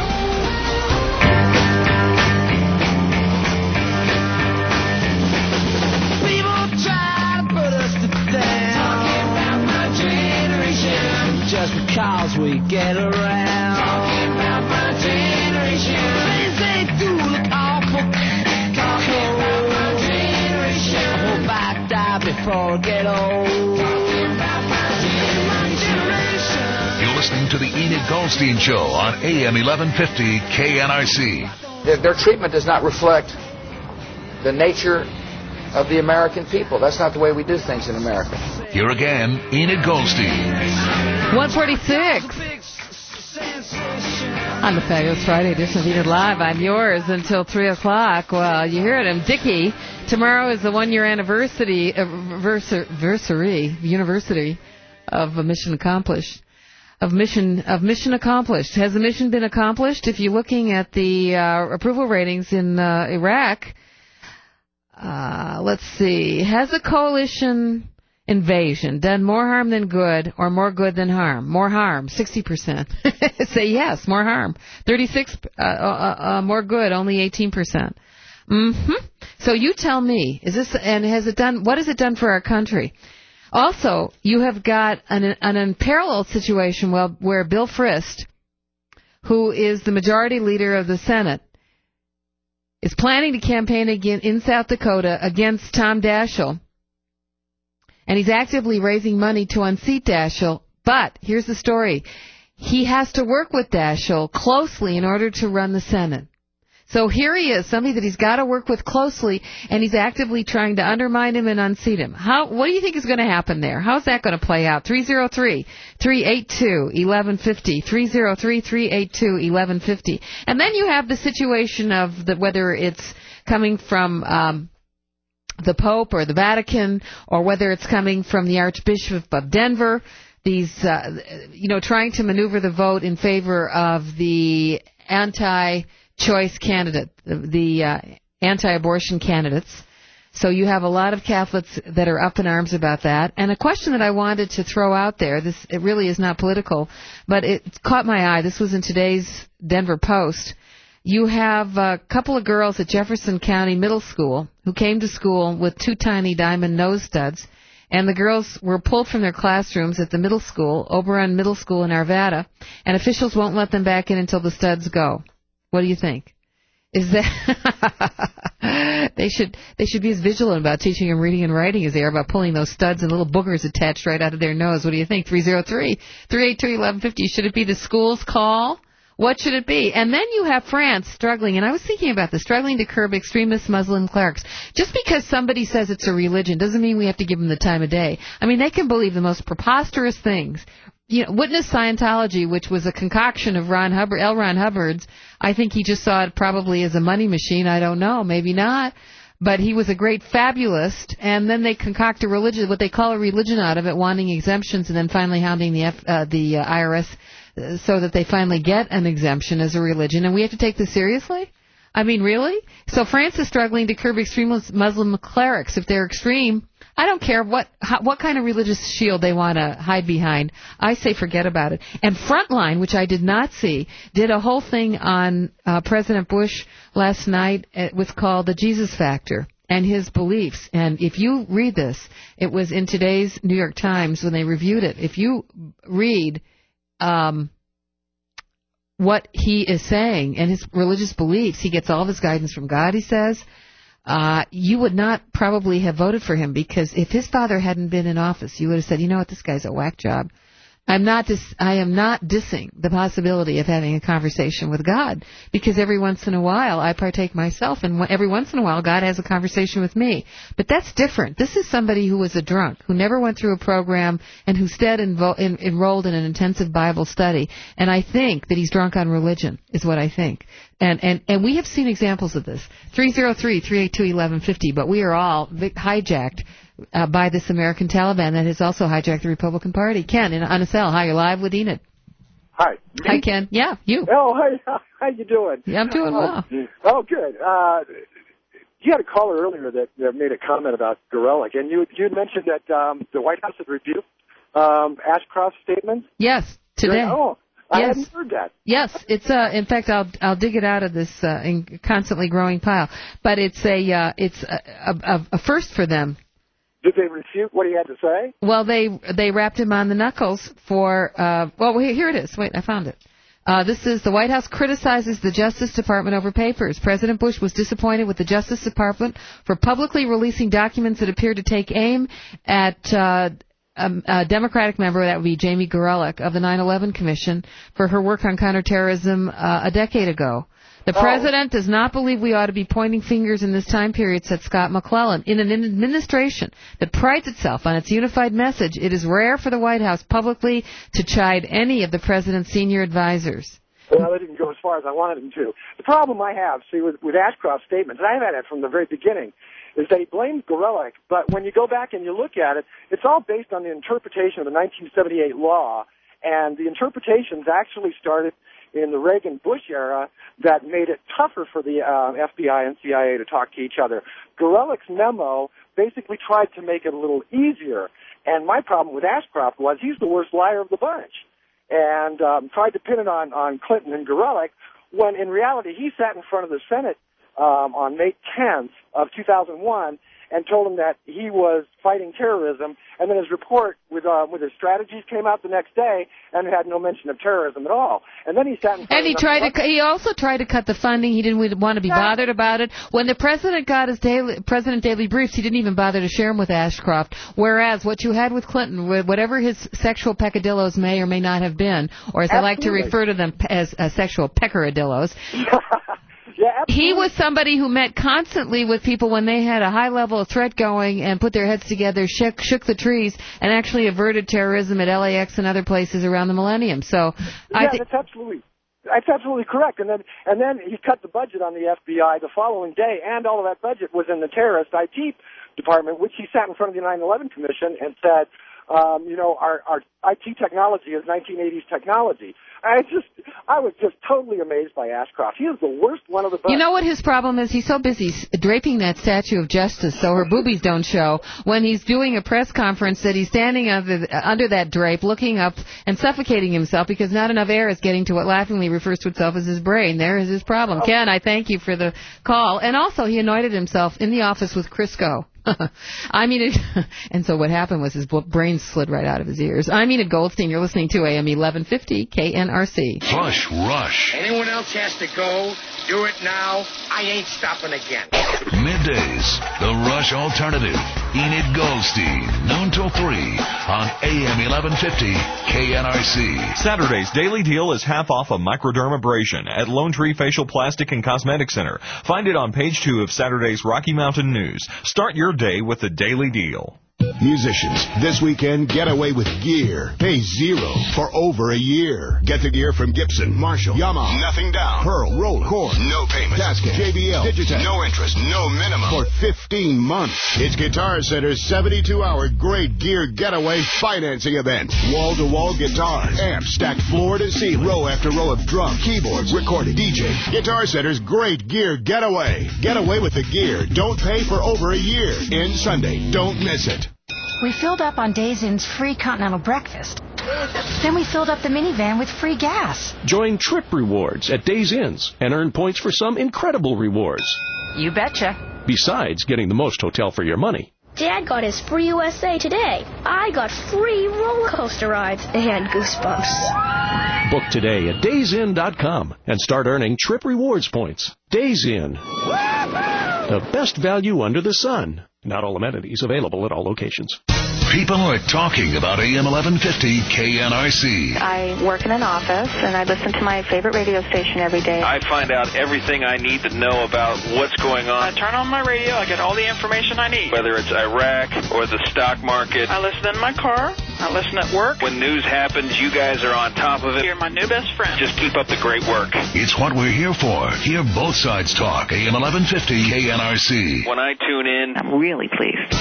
Just because we get around. Talking about my generation. Things they do look awful. Talking about my generation. I hope I die before I get old. Talking about my generation. You're listening to the Enid Goldstein Show on A M eleven fifty K N R C. Their, their treatment does not reflect the nature of the American people. That's not the way we do things in America. Here again, Enid Goldstein. one forty-six. On the Fabulous Friday edition of Enid Live, I'm yours until three o'clock. Well, you heard him, Dickie. Tomorrow is the one-year anniversary, anniversary, university of a mission accomplished. Of mission of mission accomplished. Has the mission been accomplished? If you're looking at the uh, approval ratings in uh, Iraq, uh, let's see, has the coalition invasion done more harm than good, or more good than harm? More harm, sixty percent. Say yes, more harm. thirty-six, uh, uh, uh, more good, only eighteen percent. Mm-hmm. So you tell me, is this, and has it done, what has it done for our country? Also, you have got an, an unparalleled situation where, where Bill Frist, who is the majority leader of the Senate, is planning to campaign again in South Dakota against Tom Daschle. And he's actively raising money to unseat Daschle. But here's the story. He has to work with Daschle closely in order to run the Senate. So here he is, somebody that he's got to work with closely, and he's actively trying to undermine him and unseat him. How? What do you think is going to happen there? How's that going to play out? three oh three, three eight two, one one five oh, three oh three, three eight two, one one five oh. And then you have the situation of the, whether it's coming from um, the Pope or the Vatican, or whether it's coming from the Archbishop of Denver, these, uh, you know, trying to maneuver the vote in favor of the anti-choice candidate, the, the uh, anti-abortion candidates. So you have a lot of Catholics that are up in arms about that. And a question that I wanted to throw out there, this it really is not political, but it caught my eye. This was in today's Denver Post. You have a couple of girls at Jefferson County Middle School who came to school with two tiny diamond nose studs, and the girls were pulled from their classrooms at the middle school, Oberon Middle School in Arvada, and officials won't let them back in until the studs go. What do you think? Is that they should they should be as vigilant about teaching them reading and writing as they are about pulling those studs and little boogers attached right out of their nose. What do you think? three oh three, three eight two, eleven fifty. Should it be the school's call? What should it be? And then you have France struggling, and I was thinking about this, struggling to curb extremist Muslim clerics. Just because somebody says it's a religion doesn't mean we have to give them the time of day. I mean, they can believe the most preposterous things. You know, witness Scientology, which was a concoction of Ron Hubbard, L. Ron Hubbard's. I think he just saw it probably as a money machine. I don't know, maybe not. But he was a great fabulist, and then they concoct a religion, what they call a religion out of it, wanting exemptions, and then finally hounding the F, uh, the uh, I R S uh, so that they finally get an exemption as a religion. And we have to take this seriously? I mean, really? So France is struggling to curb extremist Muslim clerics. If they're extreme, I don't care what how, what kind of religious shield they want to hide behind. I say forget about it. And Frontline, which I did not see, did a whole thing on uh, President Bush last night. It was called The Jesus Factor and his beliefs. And if you read this, it was in today's New York Times when they reviewed it. If you read um, what he is saying and his religious beliefs, he gets all of his guidance from God, he says. Uh, you would not probably have voted for him, because if his father hadn't been in office, you would have said, you know what, this guy's a whack job. I'm not dis- I am not dissing the possibility of having a conversation with God, because every once in a while I partake myself, and every once in a while God has a conversation with me. But that's different. This is somebody who was a drunk, who never went through a program, and who instead envo- en- enrolled in an intensive Bible study. And I think that he's drunk on religion, is what I think. And, and, and we have seen examples of this. three oh three, three eight two, eleven fifty, but we are all hijacked uh, by this American Taliban that has also hijacked the Republican Party. Ken, in, on a cell. Hi, you're live with Enid. Hi. Hi, Ken. Yeah, you. Oh, hi. How you doing? Yeah, I'm doing well. Oh, oh good. Uh, you had a caller earlier that, that made a comment about Gorelick, and you you had mentioned that um, the White House had rebuked um, Ashcroft's statement. Yes, today. Oh. I yes. hadn't heard that. Yes, it's uh in fact I'll I'll dig it out of this uh, in constantly growing pile. But it's a uh, it's a, a, a first for them. Did they refute what he had to say? Well, they they wrapped him on the knuckles for uh well here it is. Wait, I found it. Uh, this is the White House criticizes the Justice Department over papers. President Bush was disappointed with the Justice Department for publicly releasing documents that appear to take aim at uh Um, a Democratic member, that would be Jamie Gorelick, of the nine eleven Commission, for her work on counterterrorism uh, a decade ago. The oh. president does not believe we ought to be pointing fingers in this time period, said Scott McClellan. In an administration that prides itself on its unified message, it is rare for the White House publicly to chide any of the president's senior advisors. Well, they didn't go as far as I wanted them to. The problem I have, see, with, with Ashcroft's statements, and I've had it from the very beginning, is that he blames Gorelick, but when you go back and you look at it, it's all based on the interpretation of the nineteen seventy-eight law, and the interpretations actually started in the Reagan-Bush era that made it tougher for the uh, F B I and C I A to talk to each other. Gorelick's memo basically tried to make it a little easier, and my problem with Ashcroft was he's the worst liar of the bunch, and um, tried to pin it on, on Clinton and Gorelick, when in reality he sat in front of the Senate Um, on May tenth of two thousand one, and told him that he was fighting terrorism, and then his report with uh, with his strategies came out the next day and had no mention of terrorism at all. And then he sat in front and he of tried to he also tried to cut the funding. He didn't want to be bothered about it. When the president got his daily president daily briefs, he didn't even bother to share them with Ashcroft. Whereas what you had with Clinton, whatever his sexual peccadillos may or may not have been, or as Absolutely. I like to refer to them as uh, sexual peccaradillos. Yeah, he was somebody who met constantly with people when they had a high level of threat going and put their heads together, shook, shook the trees, and actually averted terrorism at L A X and other places around the millennium. So, yeah, I th- that's absolutely That's absolutely correct. And then, and then he cut the budget on the F B I the following day, and all of that budget was in the terrorist I T department, which he sat in front of the nine eleven Commission and said, um, you know, our, our I T technology is nineteen eighties technology. I just, I was just totally amazed by Ashcroft. He is the worst one of the bunch. You know what his problem is? He's so busy draping that statue of Justice so her boobies don't show when he's doing a press conference that he's standing under, under that drape, looking up and suffocating himself because not enough air is getting to what laughingly refers to itself as his brain. There is his problem. Oh. Ken, I thank you for the call. And also, he anointed himself in the office with Crisco. I mean, it, and so what happened was his brain slid right out of his ears. I'm Enid Goldstein. You're listening to A M eleven fifty K N R C. Flush Rush. Anyone else has to go, do it now. I ain't stopping again. Middays, the Rush Alternative. Enid Goldstein, noon till three on A M eleven fifty K N R C. Saturday's daily deal is half off a microdermabrasion at Lone Tree Facial Plastic and Cosmetic Center. Find it on page two of Saturday's Rocky Mountain News. Start your day with the daily deal. Musicians, this weekend, get away with gear. Pay zero for over a year. Get the gear from Gibson, Marshall, Yamaha, Nothing Down, Pearl, Roller, Korn, no payment, Tascam, J B L, Digitech, no interest, no minimum, for fifteen months. It's Guitar Center's seventy-two hour great gear getaway financing event. Wall-to-wall guitars, amps stacked floor to ceiling, row after row of drum, keyboards, recording, D J. Guitar Center's great gear getaway. Get away with the gear. Don't pay for over a year. End Sunday. Don't miss it. We filled up on Days Inn's free continental breakfast. Then we filled up the minivan with free gas. Join Trip Rewards at Days Inns and earn points for some incredible rewards. You betcha. Besides getting the most hotel for your money. Dad got his free U S A today. I got free roller coaster rides and Goosebumps. Book today at days inn dot com and start earning Trip Rewards points. Days Inn. The best value under the sun. Not all amenities available at all locations. People are talking about A M eleven fifty K N R C. I work in an office, and I listen to my favorite radio station every day. I find out everything I need to know about what's going on. I turn on my radio, I get all the information I need. Whether it's Iraq or the stock market. I listen in my car. I listen at work. When news happens, you guys are on top of it. You're my new best friend. Just keep up the great work. It's what we're here for. Hear both sides talk. A M eleven fifty K N R C. When I tune in, I'm really pleased.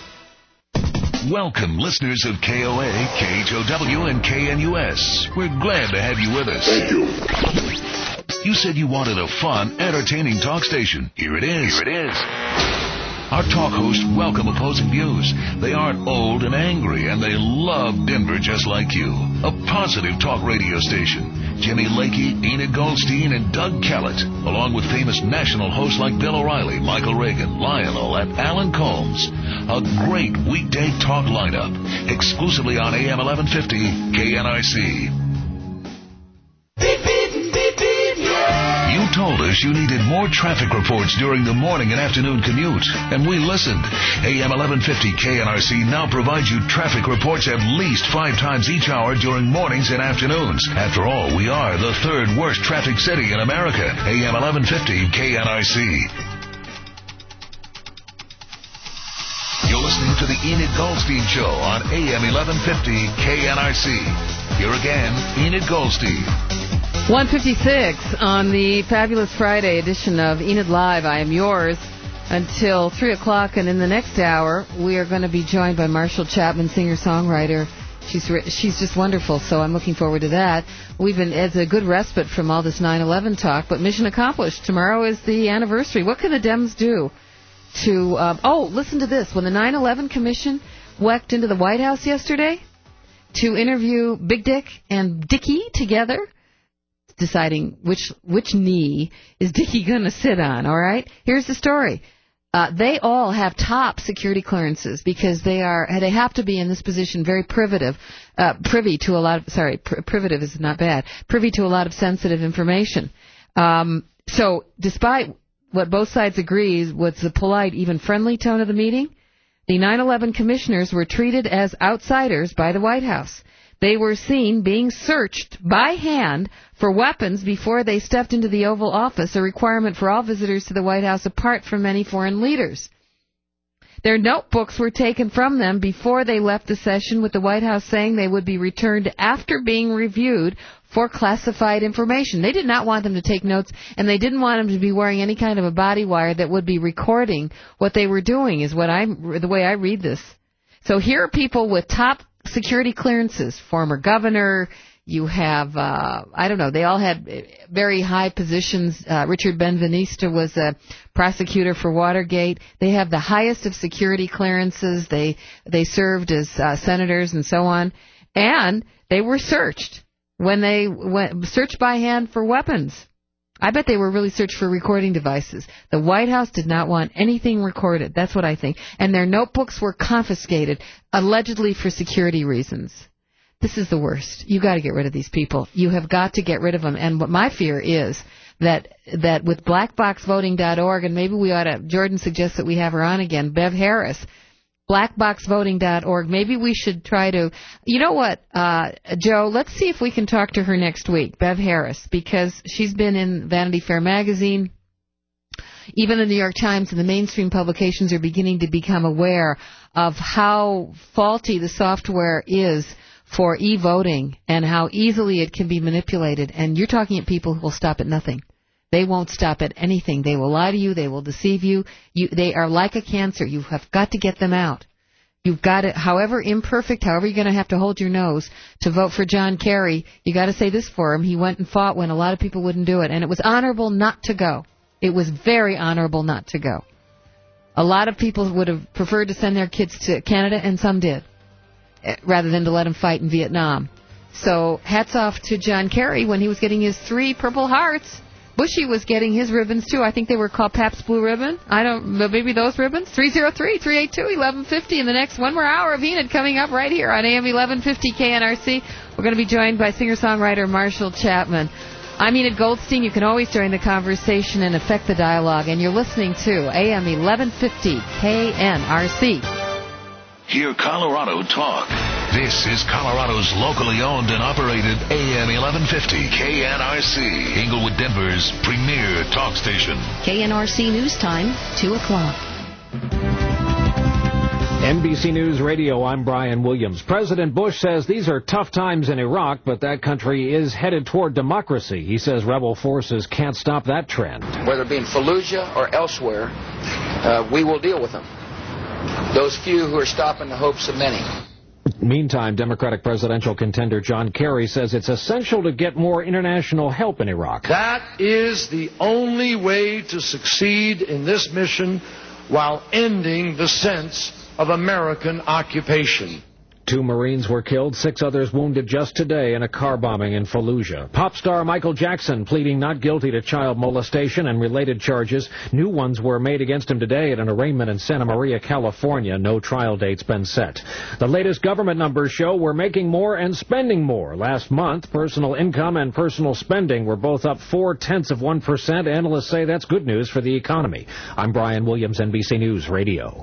Welcome, listeners of K O A, K H O W, and K N U S. We're glad to have you with us. Thank you. You said you wanted a fun, entertaining talk station. Here it is. Here it is. Our talk hosts welcome opposing views. They aren't old and angry, and they love Denver just like you. A positive talk radio station. Jimmy Lakey, Enid Goldstein, and Doug Kellett, along with famous national hosts like Bill O'Reilly, Michael Reagan, Lionel, and Alan Combs. A great weekday talk lineup, exclusively on A M eleven fifty K N R C. Beep, beep, beep, beep, yeah. You told us you needed more traffic reports during the morning and afternoon commute, and we listened. A M eleven fifty K N R C now provides you traffic reports at least five times each hour during mornings and afternoons. After all, we are the third worst traffic city in America. A M eleven fifty K N R C. You're listening to the Enid Goldstein Show on A M eleven fifty K N R C. Here again, Enid Goldstein. one fifty-six on the fabulous Friday edition of Enid Live. I am yours until three o'clock, and in the next hour, we are going to be joined by Marshall Chapman, singer-songwriter. She's she's just wonderful, so I'm looking forward to that. We've been, it's a good respite from all this nine eleven talk, but mission accomplished. Tomorrow is the anniversary. What can the Dems do to, uh, oh, listen to this. When the nine eleven Commission whacked into the White House yesterday to interview Big Dick and Dickie together, deciding which which knee is Dickie going to sit on, all right? Here's the story. Uh, they all have top security clearances because they are they have to be in this position very privative, uh, privy to a lot of, sorry, pr- privative is not bad, privy to a lot of sensitive information. Um, so despite what both sides agree was the polite, even friendly tone of the meeting, the nine eleven commissioners were treated as outsiders by the White House. They were seen being searched by hand for weapons before they stepped into the Oval Office, a requirement for all visitors to the White House apart from many foreign leaders. Their notebooks were taken from them before they left the session, with the White House saying they would be returned after being reviewed for classified information. They did not want them to take notes, and they didn't want them to be wearing any kind of a body wire that would be recording what they were doing, is what I'm, the way I read this. So here are people with top security clearances, former governor. You have, uh, I don't know, they all had very high positions. Uh, Richard Benveniste was a prosecutor for Watergate. They have the highest of security clearances. They they served as uh, senators and so on. And they were searched when they went, searched by hand for weapons. I bet they were really searched for recording devices. The White House did not want anything recorded. That's what I think. And their notebooks were confiscated, allegedly for security reasons. This is the worst. You got to get rid of these people. You have got to get rid of them. And what my fear is that that with black box voting dot org, and maybe we ought to, Jordan suggests that we have her on again, Bev Harris, black box voting dot org. Maybe we should try to, you know what, uh, Joe, let's see if we can talk to her next week, Bev Harris, because she's been in Vanity Fair magazine. Even the New York Times and the mainstream publications are beginning to become aware of how faulty the software is for e-voting and how easily it can be manipulated. And you're talking at people who will stop at nothing. They won't stop at anything. They will lie to you. They will deceive you. You they are like a cancer. You have got to get them out. You've got to, however imperfect, however you're going to have to hold your nose to vote for John Kerry, you got to say this for him. He went and fought when a lot of people wouldn't do it. And it was honorable not to go. It was very honorable not to go. A lot of people would have preferred to send their kids to Canada, and some did, rather than to let him fight in Vietnam. So hats off to John Kerry when he was getting his three Purple Hearts. Bushy was getting his ribbons, too. I think they were called Pabst Blue Ribbon. I don't know, maybe those ribbons. three oh three, three eight two, eleven fifty. In the next one more hour of Enid coming up right here on A M eleven fifty K N R C. We're going to be joined by singer-songwriter Marshall Chapman. I'm Enid Goldstein. You can always join the conversation and affect the dialogue. And you're listening to A M eleven fifty K N R C. Hear Colorado talk. This is Colorado's locally owned and operated A M eleven fifty K N R C, Inglewood, Denver's premier talk station. K N R C News Time, two o'clock. N B C News Radio, I'm Brian Williams. President Bush says these are tough times in Iraq, but that country is headed toward democracy. He says rebel forces can't stop that trend. Whether it be in Fallujah or elsewhere, uh, we will deal with them. Those few who are stopping the hopes of many. Meantime, Democratic presidential contender John Kerry says it's essential to get more international help in Iraq. That is the only way to succeed in this mission while ending the sense of American occupation. Two Marines were killed, six others wounded just today in a car bombing in Fallujah. Pop star Michael Jackson pleading not guilty to child molestation and related charges. New ones were made against him today at an arraignment in Santa Maria, California. No trial date's been set. The latest government numbers show we're making more and spending more. Last month, personal income and personal spending were both up four-tenths of one percent. Analysts say that's good news for the economy. I'm Brian Williams, N B C News Radio.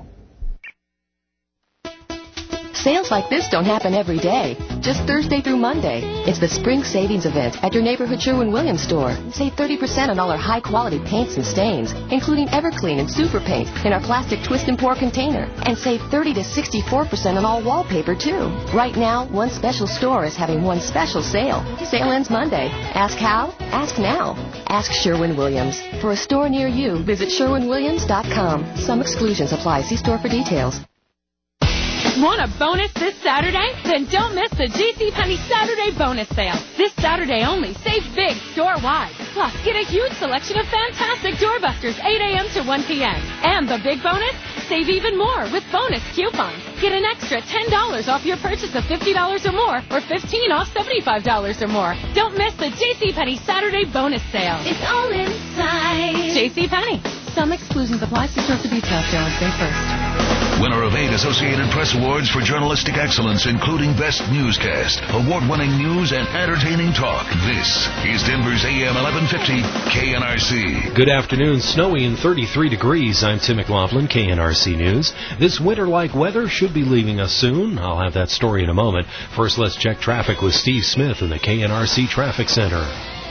Sales like this don't happen every day, just Thursday through Monday. It's the Spring Savings Event at your neighborhood Sherwin-Williams store. Save thirty percent on all our high-quality paints and stains, including Everclean and Super Paint in our plastic twist and pour container. And save thirty to sixty-four percent on all wallpaper, too. Right now, one special store is having one special sale. Sale ends Monday. Ask how? Ask now. Ask Sherwin-Williams. For a store near you, visit Sherwin Williams dot com. Some exclusions apply. See store for details. Want a bonus this Saturday? Then don't miss the JCPenney Saturday bonus sale. This Saturday only, save big store-wide. Plus, get a huge selection of fantastic doorbusters, eight a.m. to one p.m. And the big bonus? Save even more with bonus coupons. Get an extra ten dollars off your purchase of fifty dollars or more, or fifteen dollars off seventy-five dollars or more. Don't miss the JCPenney Saturday bonus sale. It's all inside. JCPenney. Some exclusions apply. See store for details. Day first. Winner of eight Associated Press Awards for journalistic excellence, including Best Newscast, award-winning news and entertaining talk. This is Denver's A M eleven fifty K N R C. Good afternoon. Snowy and thirty-three degrees. I'm Tim McLaughlin, K N R C News. This winter-like weather should be leaving us soon. I'll have that story in a moment. First, let's check traffic with Steve Smith in the K N R C Traffic Center.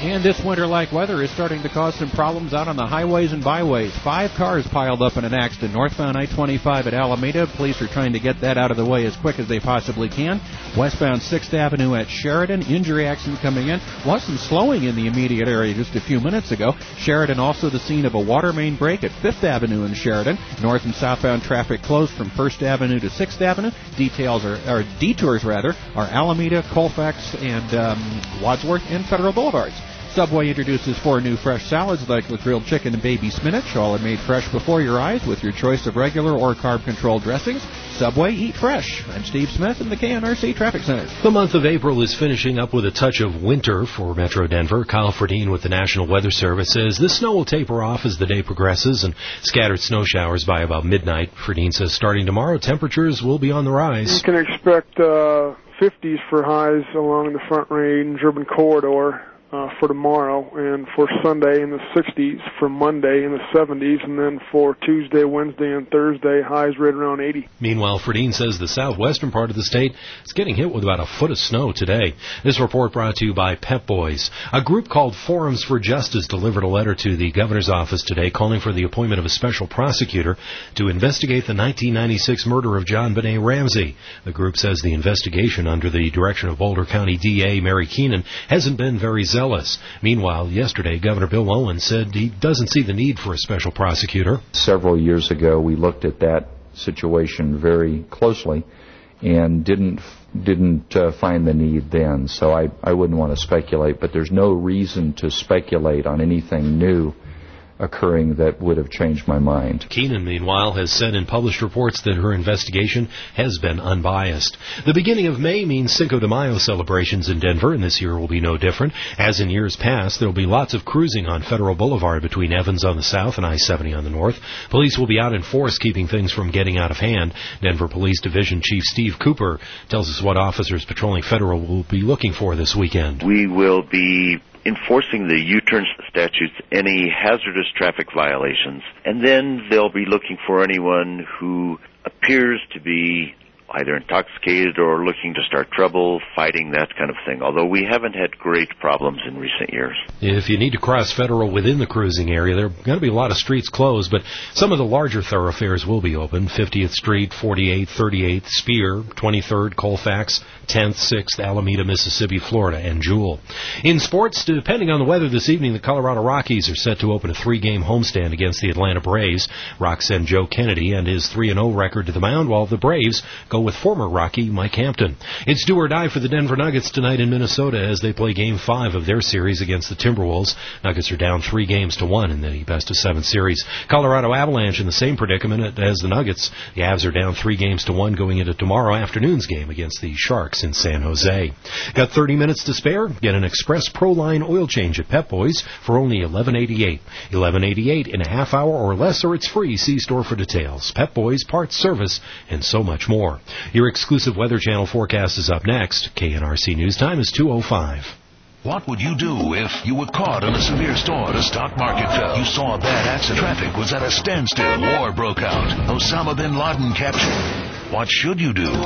And this winter-like weather is starting to cause some problems out on the highways and byways. Five cars piled up in an accident northbound I twenty-five at Alameda. Police are trying to get that out of the way as quick as they possibly can. Westbound sixth Avenue at Sheridan. Injury accident coming in. Was some slowing in the immediate area just a few minutes ago. Sheridan also the scene of a water main break at fifth Avenue in Sheridan. North and southbound traffic closed from first Avenue to sixth Avenue. Details are, or detours rather, are Alameda, Colfax, and um, Wadsworth and Federal Boulevards. Subway introduces four new fresh salads like with grilled chicken and baby spinach. All are made fresh before your eyes with your choice of regular or carb-controlled dressings. Subway, eat fresh. I'm Steve Smith in the K N R C Traffic Center. The month of April is finishing up with a touch of winter for Metro Denver. Kyle Ferdine with the National Weather Service says the snow will taper off as the day progresses and scattered snow showers by about midnight. Ferdine says starting tomorrow, temperatures will be on the rise. You can expect uh, fifties for highs along the Front Range urban corridor. Uh, for tomorrow, and for Sunday in the sixties, for Monday in the seventies, and then for Tuesday, Wednesday, and Thursday, highs right around eighty. Meanwhile, Ferdine says the southwestern part of the state is getting hit with about a foot of snow today. This report brought to you by Pep Boys. A group called Forums for Justice delivered a letter to the governor's office today calling for the appointment of a special prosecutor to investigate the nineteen ninety-six murder of John Benet Ramsey. The group says the investigation under the direction of Boulder County D A Mary Keenan hasn't been very zealous. Meanwhile, yesterday, Governor Bill Owens said he doesn't see the need for a special prosecutor. Several years ago, we looked at that situation very closely and didn't didn't uh, find the need then. So I, I wouldn't want to speculate, but there's no reason to speculate on anything new occurring that would have changed my mind. Keenan, meanwhile, has said in published reports that her investigation has been unbiased. The beginning of May means Cinco de Mayo celebrations in Denver, and this year will be no different. As in years past, there will be lots of cruising on Federal Boulevard between Evans on the south and I seventy on the north. Police will be out in force keeping things from getting out of hand. Denver Police Division Chief Steve Cooper tells us what officers patrolling Federal will be looking for this weekend. We will be enforcing the U-turn statutes, any hazardous traffic violations, and then they'll be looking for anyone who appears to be either intoxicated or looking to start trouble, fighting, that kind of thing, although we haven't had great problems in recent years. If you need to cross Federal within the cruising area, there are going to be a lot of streets closed, but some of the larger thoroughfares will be open. fiftieth Street, forty-eighth, thirty-eighth, Spear, twenty-third, Colfax, tenth, sixth, Alameda, Mississippi, Florida, and Jewel. In sports, depending on the weather this evening, the Colorado Rockies are set to open a three-game homestand against the Atlanta Braves. Rocks send Joe Kennedy and his three and oh record to the mound, while the Braves go with former Rocky Mike Hampton. It's do or die for the Denver Nuggets tonight in Minnesota as they play Game five of their series against the Timberwolves. Nuggets are down three games to one in the best-of-seven series. Colorado Avalanche in the same predicament as the Nuggets. The Avs are down three games to one going into tomorrow afternoon's game against the Sharks in San Jose. Got thirty minutes to spare? Get an Express Pro-Line oil change at Pep Boys for only eleven eighty-eight. eleven eighty-eight in a half hour or less, or it's free. See store for details. Pep Boys, parts, service, and so much more. Your exclusive Weather Channel forecast is up next. K N R C News Time is two oh five. What would you do if you were caught in a severe storm at a stock market fell? You saw a bad accident. Traffic was at a standstill. War broke out. Osama bin Laden captured. What should you do?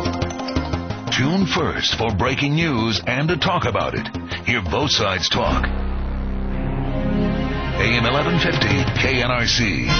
Tune first for breaking news and to talk about it. Hear both sides talk. A M eleven fifty K N R C.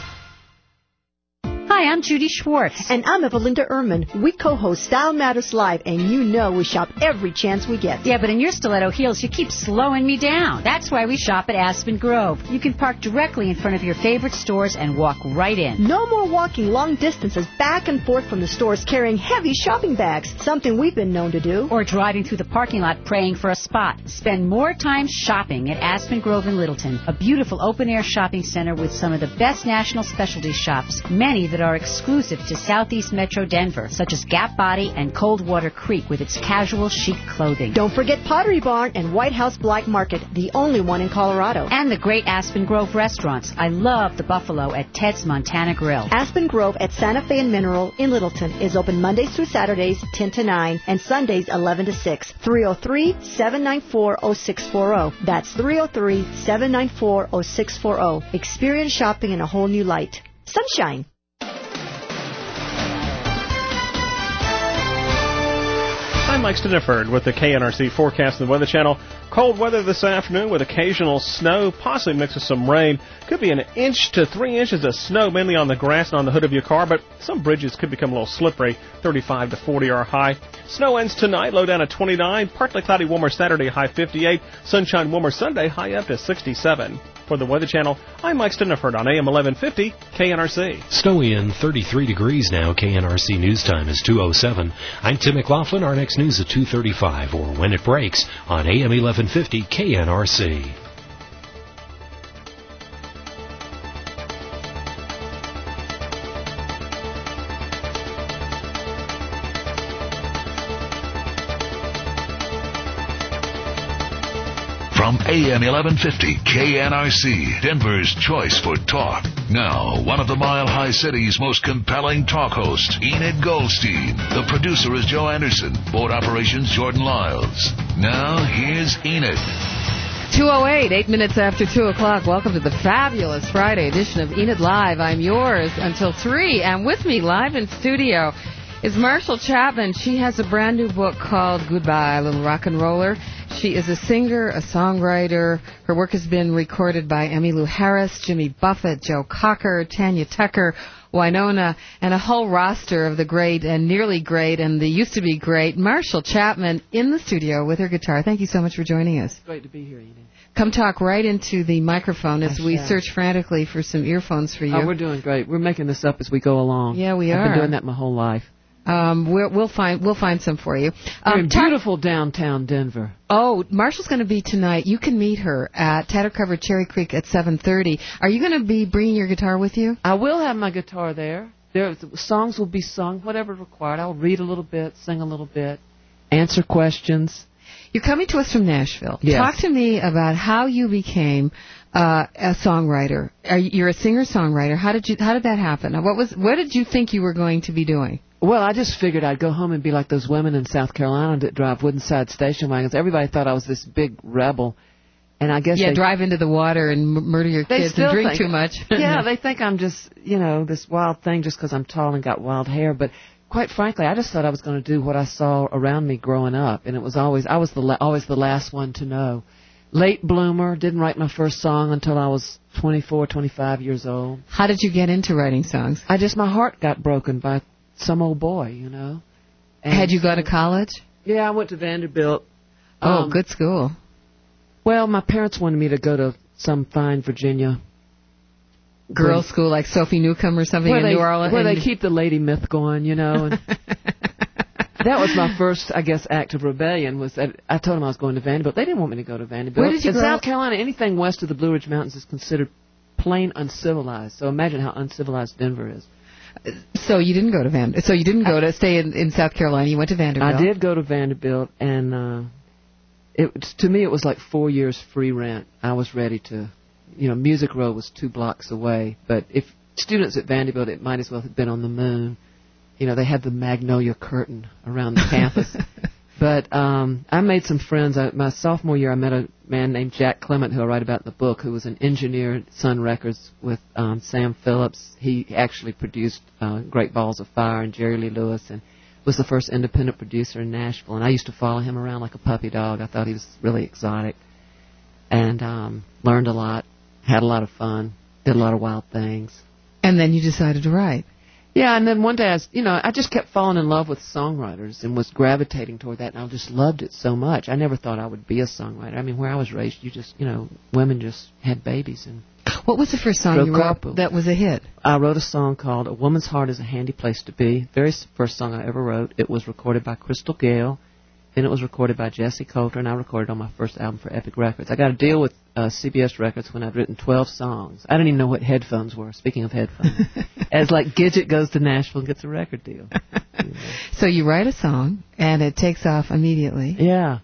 Hi, I'm Judy Schwartz. And I'm Evelinda Ehrman. We co-host Style Matters Live, and you know we shop every chance we get. Yeah, but in your stiletto heels, you keep slowing me down. That's why we shop at Aspen Grove. You can park directly in front of your favorite stores and walk right in. No more walking long distances back and forth from the stores carrying heavy shopping bags, something we've been known to do. Or driving through the parking lot praying for a spot. Spend more time shopping at Aspen Grove in Littleton, a beautiful open-air shopping center with some of the best national specialty shops, many that are exclusive to Southeast Metro Denver, such as Gap Body and Coldwater Creek with its casual chic clothing. Don't forget Pottery Barn and White House Black Market, the only one in Colorado. And the great Aspen Grove restaurants. I love the Buffalo at Ted's Montana Grill. Aspen Grove at Santa Fe and Mineral in Littleton is open Mondays through Saturdays, ten to nine, and Sundays, eleven to six. three oh three, seven nine four, oh six four oh. That's three oh three, seven nine four, oh six four oh. Experience shopping in a whole new light. Sunshine. I'm Mike Stiniford with the K N R C forecast and the Weather Channel. Cold weather this afternoon with occasional snow, possibly mixed with some rain. Could be an inch to three inches of snow, mainly on the grass and on the hood of your car, but some bridges could become a little slippery. thirty-five to forty our high. Snow ends tonight, low down at twenty-nine. Partly cloudy, warmer Saturday, high fifty-eight. Sunshine, warmer Sunday, high up to sixty-seven. For the Weather Channel, I'm Mike Stiniford on A M eleven fifty K N R C. Snowy and thirty-three degrees now. K N R C news time is two oh seven. I'm Tim McLaughlin. Our next news at two thirty-five, or when it breaks on A M eleven fifty K N R C. From A M eleven fifty K N R C, Denver's choice for talk. Now, one of the Mile High City's most compelling talk hosts, Enid Goldstein. The producer is Joe Anderson. Board operations, Jordan Lyles. Now, here's Enid. two oh eight, eight minutes after two o'clock. Welcome to the fabulous Friday edition of Enid Live. I'm yours until three, and with me live in studio is Marshall Chapman. She has a brand new book called Goodbye, Little Rock and Roller. She is a singer, a songwriter. Her work has been recorded by Emmylou Harris, Jimmy Buffett, Joe Cocker, Tanya Tucker, Winona, and a whole roster of the great and nearly great and the used to be great Marshall Chapman in the studio with her guitar. Thank you so much for joining us. Great to be here, Enid. Come talk right into the microphone as I we shall. search frantically for some earphones for you. Oh, we're doing great. We're making this up as we go along. Yeah, we I've are. been doing that my whole life. Um, we're, we'll find we'll find some for you. We're Um, in beautiful downtown Denver. Oh, Marshall's going to be tonight. You can meet her at Tattercover Cherry Creek at seven thirty. Are you going to be bringing your guitar with you? I will have my guitar there. There, songs will be sung, whatever required. I'll read a little bit, sing a little bit, answer questions. You're coming to us from Nashville. Yes. Talk to me about how you became uh, a songwriter. Are you, you're a singer-songwriter. How did you? How did that happen? What was? What did you think you were going to be doing? Well, I just figured I'd go home and be like those women in South Carolina that drive wooden-side station wagons. Everybody thought I was this big rebel, and I guess Yeah, they, drive into the water and m- murder your they kids still and drink think, too much. Yeah, they think I'm just, you know, this wild thing just because I'm tall and got wild hair. But quite frankly, I just thought I was going to do what I saw around me growing up, and it was always I was the la- always the last one to know. Late bloomer, didn't write my first song until I was twenty-four, twenty-five years old. How did you get into writing songs? I just, my heart got broken by some old boy, you know. And Had you gone to college? Yeah, I went to Vanderbilt. Oh, Um, good school. Well, my parents wanted me to go to some fine Virginia Girls' school like Sophie Newcomb or something where in they, New Orleans. where they keep the lady myth going, you know. And that was my first, I guess, act of rebellion. Was that I told them I was going to Vanderbilt. They didn't want me to go to Vanderbilt. Where did you in grow South up? Carolina, anything west of the Blue Ridge Mountains is considered plain uncivilized. So imagine how uncivilized Denver is. So you didn't go to Van. So you didn't go to stay in, in South Carolina. You went to Vanderbilt. I did go to Vanderbilt, and uh, it to me it was like four years free rent. I was ready to, you know, Music Row was two blocks away. But if students at Vanderbilt, it might as well have been on the moon. You know, they had the magnolia curtain around the campus. But um, I made some friends. I, my sophomore year, I met a man named Jack Clement, who I write about in the book, who was an engineer at Sun Records with um, Sam Phillips. He actually produced uh, Great Balls of Fire and Jerry Lee Lewis, and was the first independent producer in Nashville. And I used to follow him around like a puppy dog. I thought he was really exotic, and um, learned a lot, had a lot of fun, did a lot of wild things. And then you decided to write. Yeah, and then one day, I was, you know, I just kept falling in love with songwriters and was gravitating toward that, and I just loved it so much. I never thought I would be a songwriter. I mean, where I was raised, you just, you know, women just had babies. And What was the first song you wrote that was a hit? I wrote a song called A Woman's Heart is a Handy Place to Be. Very first song I ever wrote. It was recorded by Crystal Gayle. Then it was recorded by Jesse Coulter, and I recorded on my first album for Epic Records. I got a deal with uh, C B S Records when I'd written twelve songs. I didn't even know what headphones were, speaking of headphones. As like Gidget goes to Nashville and gets a record deal. You know. So you write a song, and it takes off immediately. Yeah.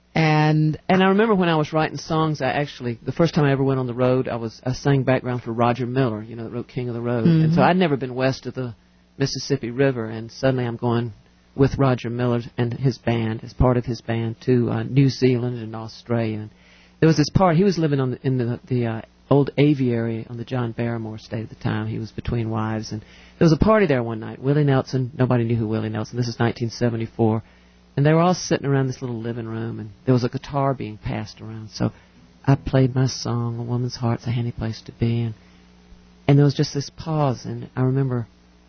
And and I remember when I was writing songs, I actually, the first time I ever went on the road, I was I sang background for Roger Miller, you know, that wrote King of the Road. Mm-hmm. And so I'd never been west of the Mississippi River, and suddenly I'm going with Roger Miller and his band, as part of his band, to uh, New Zealand and Australia. And there was this part, he was living on the, in the, the uh, old aviary on the John Barrymore estate at the time. He was between wives. And there was a party there one night. Willie Nelson, nobody knew who Willie Nelson, this is nineteen seventy-four. And they were all sitting around this little living room, and there was a guitar being passed around. So I played my song, A Woman's Heart's a Handy Place to Be, and, and there was just this pause, and I remember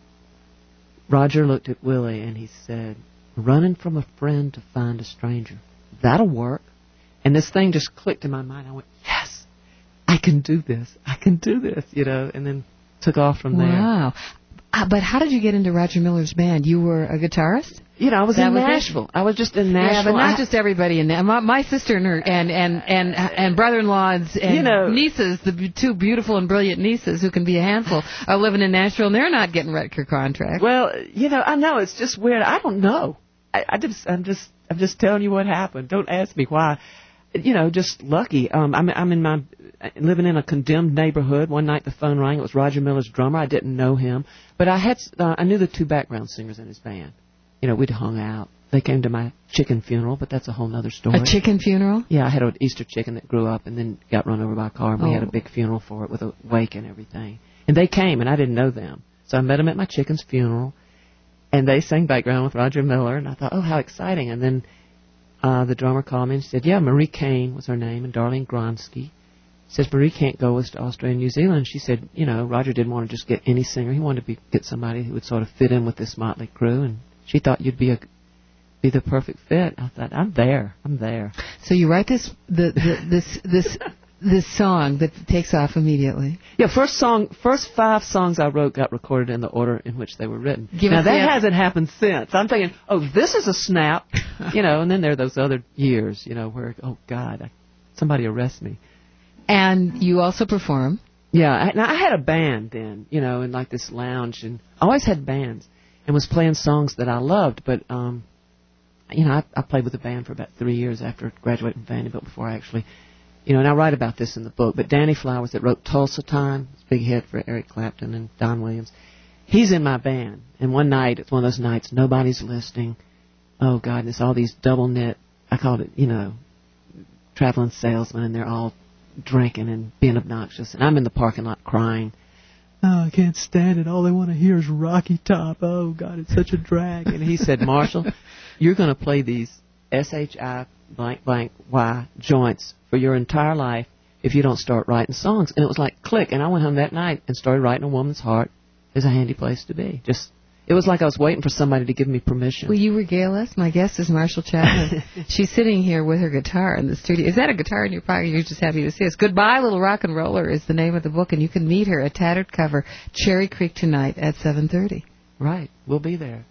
Roger looked at Willie, and he said, running from a friend to find a stranger. That'll work. And this thing just clicked in my mind. I went, yes, I can do this. I can do this, you know, and then took off from there. Wow. Uh, but how did you get into Roger Miller's band? You were a guitarist? You know, I was that in was Nashville. It? I was just in Nashville. Yeah, but not I, just everybody in there. My, my sister and her and and and, and brother-in-laws and you know, nieces, the two beautiful and brilliant nieces who can be a handful, are living in Nashville, and they're not getting record contracts. Well, you know, I know it's just weird. I don't know. I, I just, I'm just, I'm just telling you what happened. Don't ask me why. You know, just lucky. Um, I'm, I'm in my living in a condemned neighborhood. One night the phone rang. It was Roger Miller's drummer. I didn't know him, but I had, uh, I knew the two background singers in his band. You know, we'd hung out. They came to my chicken funeral, but that's a whole other story. A chicken funeral? Yeah, I had an Easter chicken that grew up and then got run over by a car, and we oh. had a big funeral for it with a wake and everything. And they came, and I didn't know them. So I met them at my chicken's funeral, and they sang background with Roger Miller, and I thought, oh, how exciting. And then uh, the drummer called me and said, yeah, Marie Kane was her name, and Darlene Gronsky. Says, Marie can't go with us to Australia and New Zealand. She said, you know, Roger didn't want to just get any singer. He wanted to be, get somebody who would sort of fit in with this motley crew, and she thought you'd be a be the perfect fit. I thought, I'm there. I'm there. So you write this the, the this this this song that takes off immediately. Yeah, first song, first five songs I wrote got recorded in the order in which they were written. Give now that the, hasn't happened since. I'm thinking, oh, this is a snap, you know. And then there are those other years, you know, where oh God, I, somebody arrest me. And you also perform. Yeah, I, now I had a band then, you know, in like this lounge, and I always had bands and was playing songs that I loved, but um. You know, I, I played with the band for about three years after graduating from Vanderbilt before I actually, you know, and I write about this in the book. But Danny Flowers that wrote Tulsa Time, it's a big hit for Eric Clapton and Don Williams, he's in my band. And one night, it's one of those nights, nobody's listening. Oh, God, and it's all these double knit, I called it, you know, traveling salesmen, and they're all drinking and being obnoxious. And I'm in the parking lot crying. Oh, I can't stand it. All they want to hear is Rocky Top. Oh, God, it's such a drag. And he said, Marshall, you're going to play these S H I blank blank Y joints for your entire life if you don't start writing songs. And it was like click. And I went home that night and started writing A Woman's Heart is a Handy Place to Be. Just, it was like I was waiting for somebody to give me permission. Will you regale us? My guest is Marshall Chapman. She's sitting here with her guitar in the studio. Is that a guitar in your pocket? You're just happy to see us. Goodbye, Little Rock and Roller is the name of the book, and you can meet her at Tattered Cover, Cherry Creek tonight at seven thirty. Right. We'll be there.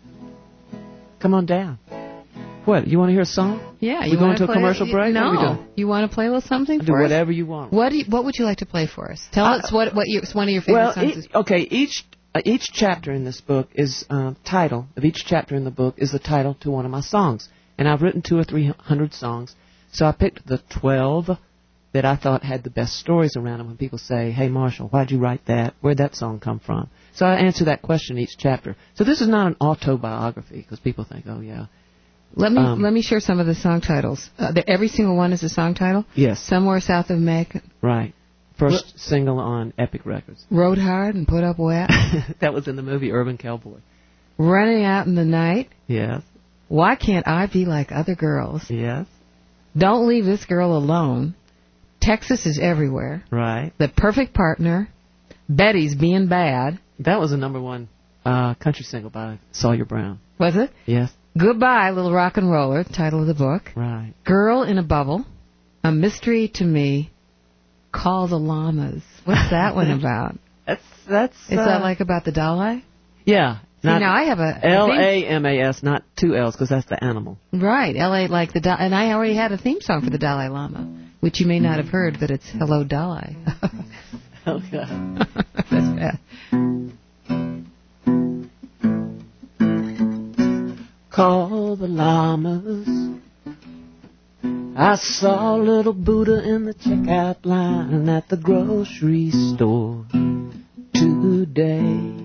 Come on down. What, you want to hear a song? Yeah. We you going to a play, commercial you, break? No. What are we doing? You want to play a little something I'll for do us? whatever you want. What, do you, what would you like to play for us? Tell uh, us what what you, one of your favorite well, songs e- is. Okay, each uh, each chapter in this book is uh, title of each chapter in the book is the title to one of my songs, and I've written two or three hundred songs, so I picked the twelve that I thought had the best stories around them. When people say, "Hey, Marshall, why'd you write that? Where'd that song come from?" So I answer that question each chapter. So this is not an autobiography because people think, "Oh yeah." Let me um, let me share some of the song titles. Uh, the, every single one is a song title. Yes. Somewhere South of Macon. Right. First Ro- single on Epic Records. Rode Hard and Put Up Wet. That was in the movie Urban Cowboy. Running Out in the Night. Yes. Why Can't I Be Like Other Girls? Yes. Don't Leave This Girl Alone. Texas is Everywhere. Right. The Perfect Partner. Betty's Being Bad. That was a number one uh, country single by Sawyer Brown. Was it? Yes. Goodbye, Little Rock and Roller, title of the book. Right. Girl in a Bubble. A Mystery to Me. Call the Llamas. What's that one about? That's that's. Is uh, that like about the Dalai? Yeah. See, now I have a L A M A S, not two L's, because that's the animal. Right, L A like the and I already had a theme song for the Dalai Lama, which you may not have heard, but it's Hello Dalai. Oh God, that's bad. Call the llamas. I saw little Buddha in the checkout line at the grocery store today.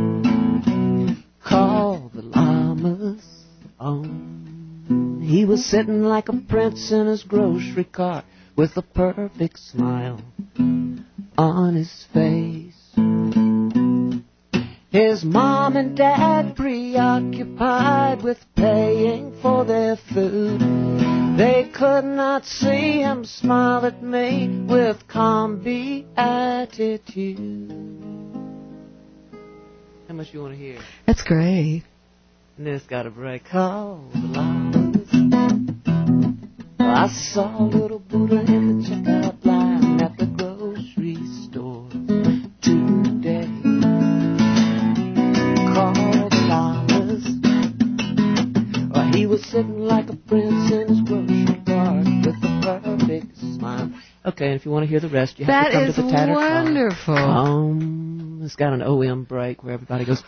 Call the llamas on. He was sitting like a prince in his grocery cart with a perfect smile on his face. His mom and dad preoccupied with paying for their food. They could not see him smile at me with calm beatitude. How much you want to hear? That's great. And this got a break called the Laws. Well, I saw little Buddha in the checkout line at the grocery store today. Called the Lamas. Well, he was sitting like a prince in his grocery cart with the perfect smile. Okay, and if you want to hear the rest, you have That to come is to the Tattered wonderful. Clock. Um, it's got an O M break where everybody goes,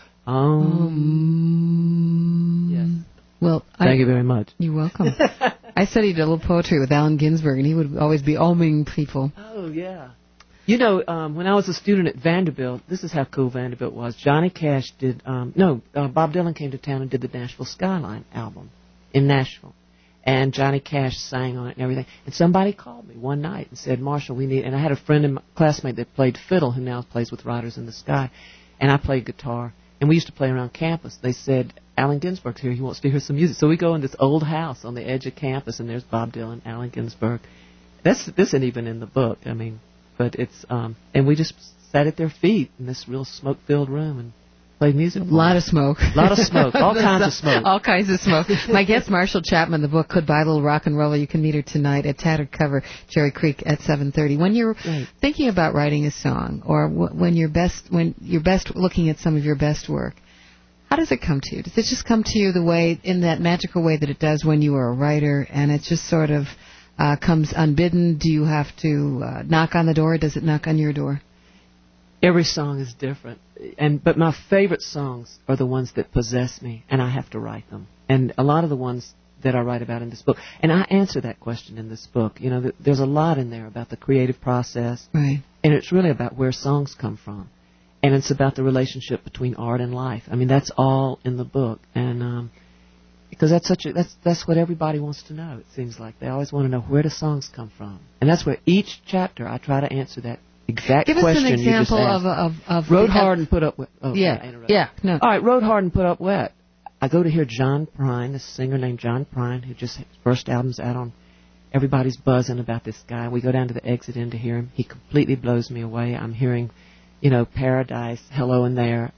um. Yes. Well, Thank I, you very much. You're welcome. I studied a little poetry with Allen Ginsberg, and he would always be oming people. Oh, yeah. You know, um, when I was a student at Vanderbilt, this is how cool Vanderbilt was. Johnny Cash did, um, no, uh, Bob Dylan came to town and did the Nashville Skyline album in Nashville. And Johnny Cash sang on it and everything. And somebody called me one night and said, Marshall, we need, and I had a friend and classmate that played fiddle who now plays with Riders in the Sky. And I played guitar. And we used to play around campus. They said, Allen Ginsberg's here. He wants to hear some music. So we go in this old house on the edge of campus, and there's Bob Dylan, Allen Ginsberg. That's, this isn't even in the book. I mean, but it's, um, and we just sat at their feet in this real smoke-filled room and played music. A lot of smoke. A lot of smoke. All kinds of smoke. All kinds of smoke. My guest, Marshall Chapman, the book Goodbye Little Rock and Roller. You can meet her tonight at Tattered Cover, Cherry Creek at seven thirty. When you're right. thinking about writing a song, or w- when you're best, when you're best looking at some of your best work, how does it come to you? Does it just come to you the way, in that magical way that it does when you are a writer, and it just sort of uh, comes unbidden? Do you have to uh, knock on the door? Or does it knock on your door? Every song is different, and but my favorite songs are the ones that possess me, and I have to write them. And a lot of the ones that I write about in this book, and I answer that question in this book. You know, th- there's a lot in there about the creative process, right? And it's really about where songs come from, and it's about the relationship between art and life. I mean, that's all in the book, and um, because that's such a that's that's what everybody wants to know. It seems like they always want to know, where do songs come from, and that's where each chapter I try to answer that exact Give question. us an example you just of, of of Rode the, hard and put up wet. Oh, yeah, yeah. No. All right, Rode Hard and Put Up Wet. I go to hear John Prine, this singer named John Prine, who just his first album's out on. Everybody's buzzing about this guy. We go down to the exit inn to hear him. He completely blows me away. I'm hearing, you know, Paradise, Hello in There,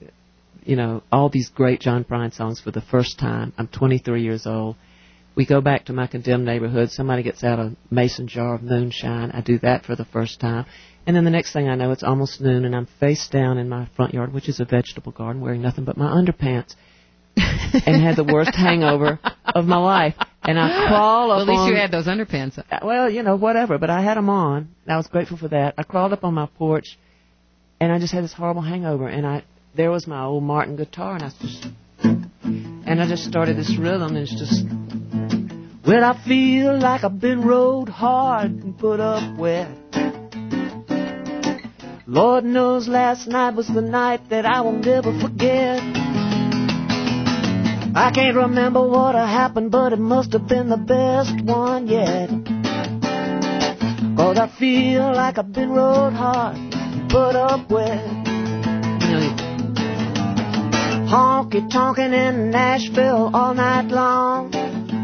you know, all these great John Prine songs for the first time. I'm twenty-three years old. We go back to My Condemned Neighborhood. Somebody gets out a mason jar of moonshine. I do that for the first time. And then the next thing I know, it's almost noon, and I'm face down in my front yard, which is a vegetable garden, wearing nothing but my underpants, and had the worst hangover of my life. And I crawl up well, at least on, you had those underpants. Well, you know, whatever, but I had them on. I was grateful for that. I crawled up on my porch, and I just had this horrible hangover, and I there was my old Martin guitar, and I just, and I just started this rhythm, and it's just, well, I feel like I've been rode hard and put up wet. Lord knows last night was the night that I will never forget. I can't remember what happened, but it must have been the best one yet. 'Cause I feel like I've been rode hard, put up with. Honky tonkin' in Nashville all night long.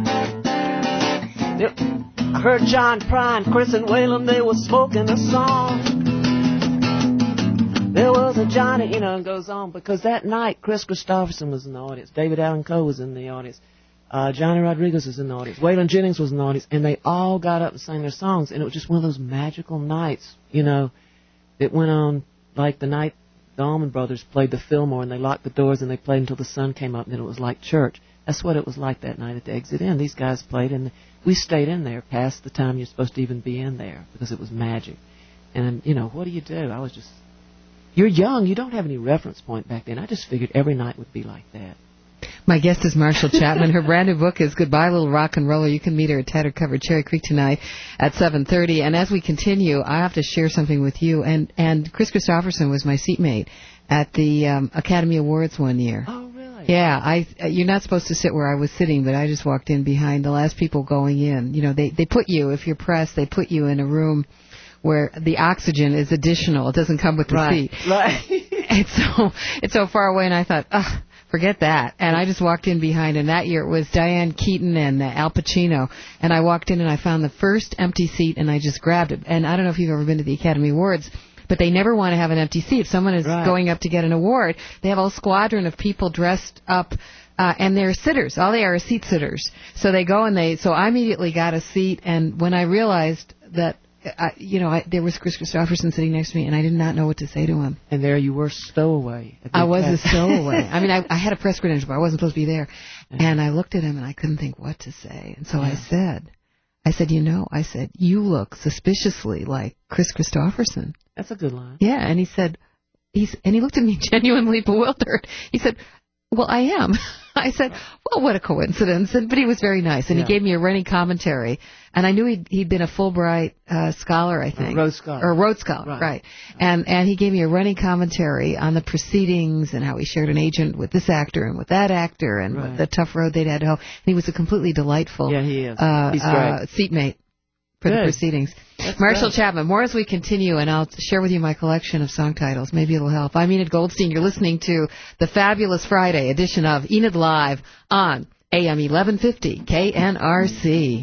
I heard John Prine, Chris and Waylon, they were smoking a song. There was a Johnny, you know, and goes on, because that night Chris Christopherson was in the audience, David Allan Coe was in the audience, uh, Johnny Rodriguez was in the audience, Waylon Jennings was in the audience, and they all got up and sang their songs, and it was just one of those magical nights, you know, that went on like the night the Allman Brothers played the Fillmore, and they locked the doors and they played until the sun came up, and then it was like church. That's what it was like that night at the Exit Inn. These guys played, and we stayed in there past the time you're supposed to even be in there, because it was magic. And, you know, what do you do? I was just... You're young. You don't have any reference point back then. I just figured every night would be like that. My guest is Marshall Chapman. Her brand new book is Goodbye Little Rock and Roller. You can meet her at Tattered Cover, Cherry Creek tonight at seven thirty. And as we continue, I have to share something with you. And, and Chris Christopherson was my seatmate at the um, Academy Awards one year. Oh, really? Yeah. I. You're not supposed to sit where I was sitting, but I just walked in behind the last people going in. You know, they, they put you, if you're press, they put you in a room where the oxygen is additional. It doesn't come with the right. seat. Right. it's so it's so far away, and I thought, ugh, forget that. And I just walked in behind, and that year it was Diane Keaton and uh, Al Pacino. And I walked in, and I found the first empty seat, and I just grabbed it. And I don't know if you've ever been to the Academy Awards, but they never want to have an empty seat. If someone is Right. going up to get an award, they have a whole squadron of people dressed up, uh, and they're sitters. All they are is seat sitters. So they go and they, so I immediately got a seat, and when I realized that, I, you know, I, there was Chris Christopherson sitting next to me, and I did not know what to say to him. And there you were, stowaway. at the I was a Academy. stowaway. I mean, I, I had a press credential, but I wasn't supposed to be there. And I looked at him, and I couldn't think what to say. And so Yeah. I said, I said, you know, I said, you look suspiciously like Chris Christopherson. That's a good line. Yeah, and he said, he's, and he looked at me genuinely bewildered. He said, well, I am. I said, well, what a coincidence. And, but he was very nice, and Yeah. he gave me a running commentary. And I knew he'd, he'd been a Fulbright uh, scholar, I think. Rhodes Scholar. Or a Rhodes Scholar, Right. right. And, and he gave me a running commentary on the proceedings and how he shared an agent with this actor and with that actor and Right. what the tough road they'd had to hoe. And he was a completely delightful Yeah, he is. uh, He's uh, great. seatmate for the Good. proceedings. That's Marshall great. Chapman, more as we continue, and I'll share with you my collection of song titles. Maybe it'll help. I'm Enid Goldstein. You're listening to the Fabulous Friday edition of Enid Live on A M eleven fifty K N R C.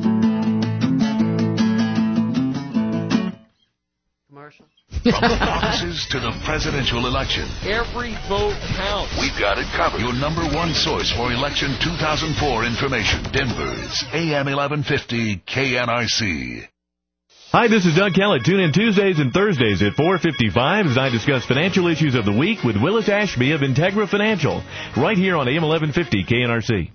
Commercial. From the caucuses to the presidential election, Every vote counts. we've got it covered. Your number one source for election two thousand four information. Denver's A M eleven fifty K N R C. Hi, this is Doug Kellett. Tune in Tuesdays and Thursdays at four fifty-five as I discuss financial issues of the week with Willis Ashby of Integra Financial, right here on A M eleven fifty K N R C.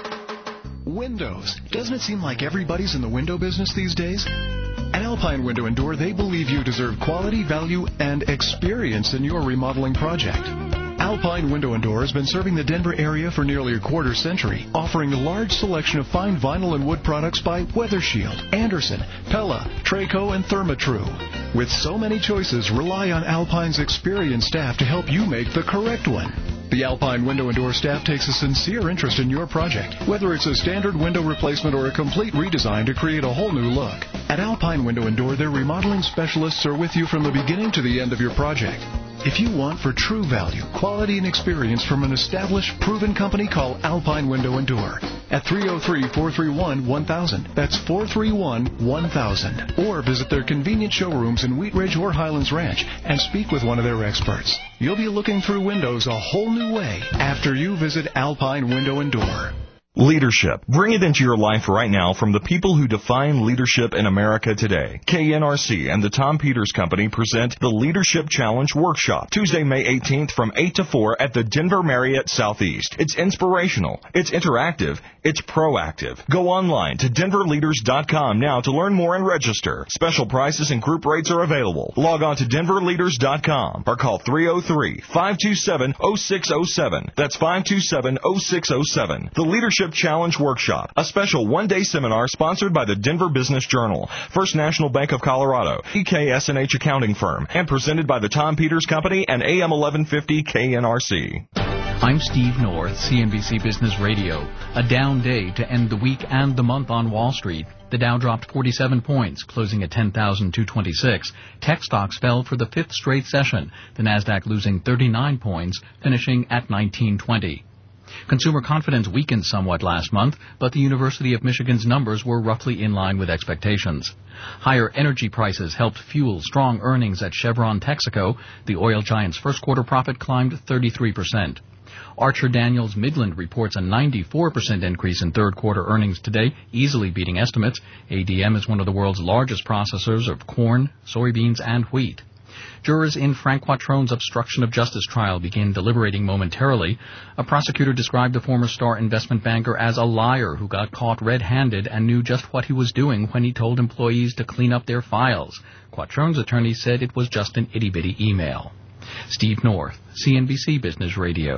Windows. Doesn't it seem like everybody's in the window business these days? At Alpine Window and Door, they believe you deserve quality, value, and experience in your remodeling project. Alpine Window and Door has been serving the Denver area for nearly a quarter century, offering a large selection of fine vinyl and wood products by Weather Shield, Anderson, Pella, Traco, and Therma-Tru. With so many choices, rely on Alpine's experienced staff to help you make the correct one. The Alpine Window and Door staff takes a sincere interest in your project, whether it's a standard window replacement or a complete redesign to create a whole new look. At Alpine Window and Door, their remodeling specialists are with you from the beginning to the end of your project. If you want for true value, quality, and experience from an established, proven company, call Alpine Window and Door at three oh three, four three one, one thousand. That's four three one, one thousand. Or visit their convenient showrooms in Wheat Ridge or Highlands Ranch and speak with one of their experts. You'll be looking through windows a whole new way after you visit Alpine Window and Door. Leadership. Bring it into your life right now from the people who define leadership in America today. K N R C and the Tom Peters Company present the Leadership Challenge Workshop, Tuesday, May eighteenth from eight to four at the Denver Marriott Southeast. It's inspirational, it's interactive, it's proactive. Go online to denver leaders dot com now to learn more and register. Special prices and group rates are available. Log on to denver leaders dot com or call three oh three, five two seven, oh six oh seven. That's five two seven, oh six oh seven. The Leadership Challenge Workshop, a special one-day seminar sponsored by the Denver Business Journal, First National Bank of Colorado, E K S and H Accounting Firm, and presented by the Tom Peters Company and A M eleven fifty K N R C. I'm Steve North, C N B C Business Radio. A down day to end the week and the month on Wall Street. The Dow dropped forty-seven points, closing at ten thousand two hundred twenty-six. Tech stocks fell for the fifth straight session, the Nasdaq losing thirty-nine points, finishing at nineteen twenty. Consumer confidence weakened somewhat last month, but the University of Michigan's numbers were roughly in line with expectations. Higher energy prices helped fuel strong earnings at Chevron Texaco. The oil giant's first quarter profit climbed thirty-three percent. Archer Daniels Midland reports a ninety-four percent increase in third quarter earnings today, easily beating estimates. A D M is one of the world's largest processors of corn, soybeans, and wheat. Jurors in Frank Quattrone's obstruction of justice trial begin deliberating momentarily. A prosecutor described the former Star investment banker as a liar who got caught red-handed and knew just what he was doing when he told employees to clean up their files. Quattrone's attorney said it was just an itty-bitty email. Steve North, C N B C Business Radio.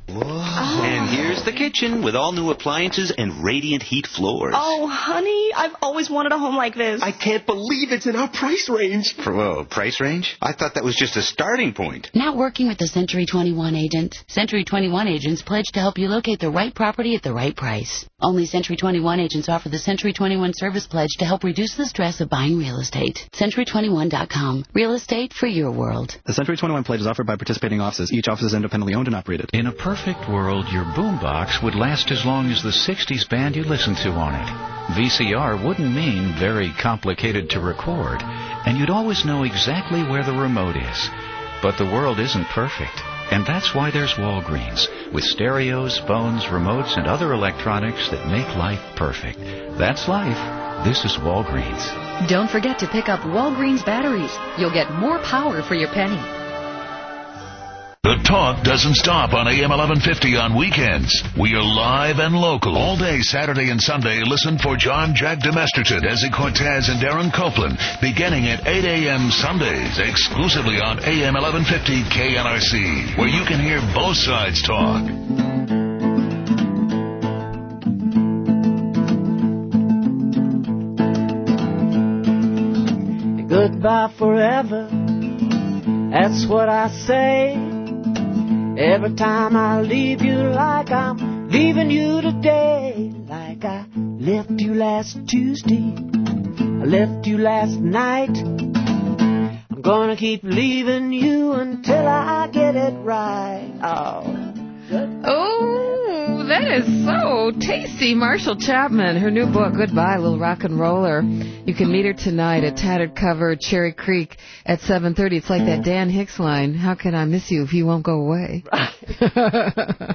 Whoa. And here's the kitchen with all new appliances and radiant heat floors. Oh, honey, I've always wanted a home like this. I can't believe it's in our price range. For, whoa, price range? I thought that was just a starting point. Now working with the Century twenty-one agent. Century twenty-one agents pledge to help you locate the right property at the right price. Only Century twenty-one agents offer the Century twenty-one service pledge to help reduce the stress of buying real estate. Century twenty-one dot com. Real estate for your world. The Century twenty-one pledge is offered by participating offices. Each office is independently owned and operated. In a perfect world, your boombox would last as long as the sixties band you listen to on it. V C R wouldn't mean very complicated to record, and you'd always know exactly where the remote is. But the world isn't perfect, and that's why there's Walgreens, with stereos, phones, remotes, and other electronics that make life perfect. That's life. This is Walgreens. Don't forget to pick up Walgreens batteries. You'll get more power for your penny. The talk doesn't stop on A M eleven fifty on weekends. We are live and local all day Saturday and Sunday. Listen for John Jack DeMasterton, Ezzy Cortez, and Darren Copeland beginning at eight a.m. Sundays exclusively on A M eleven fifty K N R C, where you can hear both sides talk. Goodbye forever, that's what I say. Every time I leave you, like I'm leaving you today. Like I left you last Tuesday, I left you last night. I'm gonna keep leaving you until I get it right. Oh. Oh, that is so tasty. Marshall Chapman, her new book, Goodbye, Little Rock and Roller. You can meet her tonight at Tattered Cover, Cherry Creek at seven thirty. It's like that Dan Hicks line, how can I miss you if you won't go away? I,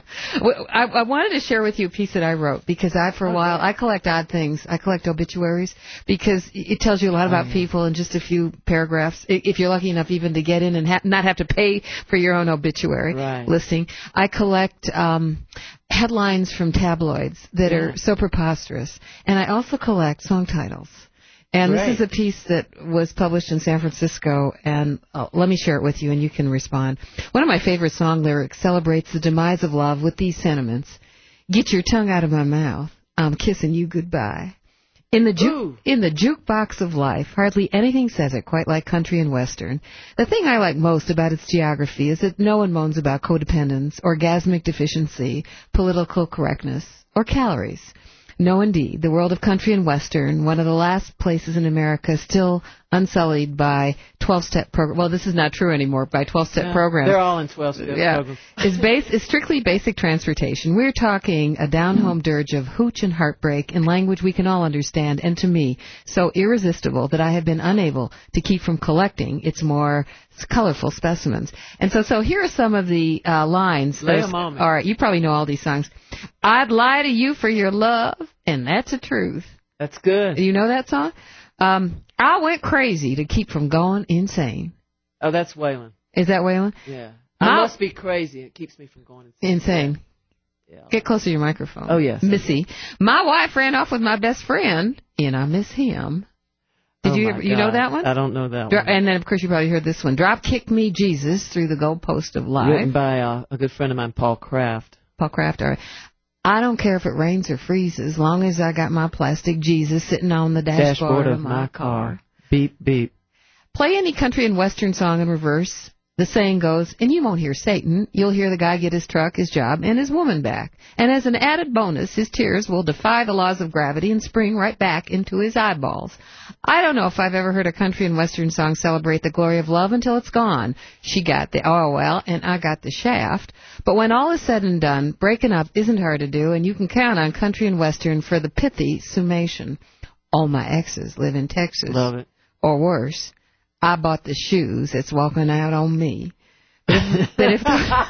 I wanted to share with you a piece that I wrote, because I, for a okay. while, I collect odd things. I collect obituaries, because it tells you a lot about oh, yeah. people in just a few paragraphs, if you're lucky enough even to get in and ha- not have to pay for your own obituary right. listing. I collect um, headlines from tabloids that yeah. are so preposterous, and I also collect song titles. And Great. This is a piece that was published in San Francisco, and uh, let me share it with you, and you can respond. One of my favorite song lyrics celebrates the demise of love with these sentiments. Get your tongue out of my mouth. I'm kissing you goodbye. In the, ju- in the jukebox of life, hardly anything says it quite like country and western. The thing I like most about its geography is that no one moans about codependence, orgasmic deficiency, political correctness, or calories. No, indeed. The world of country and western, one of the last places in America still unsullied by twelve-step program. Well, this is not true anymore, by twelve-step yeah, programs. They're all in twelve-step yeah. programs. is, base, is strictly basic transportation. We're talking a down-home dirge of hooch and heartbreak in language we can all understand, and to me, so irresistible that I have been unable to keep from collecting its more colorful specimens. And so so here are some of the uh, lines. Lay them on me. All right, you probably know all these songs. I'd lie to you for your love, and that's the truth. That's good. You know that song? Um, I went crazy to keep from going insane. Oh, that's Waylon. Is that Waylon? Yeah. I My, must be crazy. It keeps me from going insane. Insane. Yeah. Get closer to your microphone. Oh, yes. Missy. My wife ran off with my best friend, and I miss him. Did oh you you know that one? I don't know that Dro- one. And then, of course, you probably heard this one. Drop Kick Me Jesus through the goalpost of life. Written by uh, a good friend of mine, Paul Kraft. Paul Kraft, all right. I don't care if it rains or freezes, as long as I got my plastic Jesus sitting on the dashboard, dashboard of, of my, my car. car. Beep, beep. Play any country and western song in reverse. The saying goes, and you won't hear Satan. You'll hear the guy get his truck, his job, and his woman back. And as an added bonus, his tears will defy the laws of gravity and spring right back into his eyeballs. I don't know if I've ever heard a country and western song celebrate the glory of love until it's gone. She got the oh well, and I got the shaft. But when all is said and done, breaking up isn't hard to do, and you can count on country and western for the pithy summation. All my exes live in Texas. Love it. Or worse. I bought the shoes that's walking out on me. But if, but if,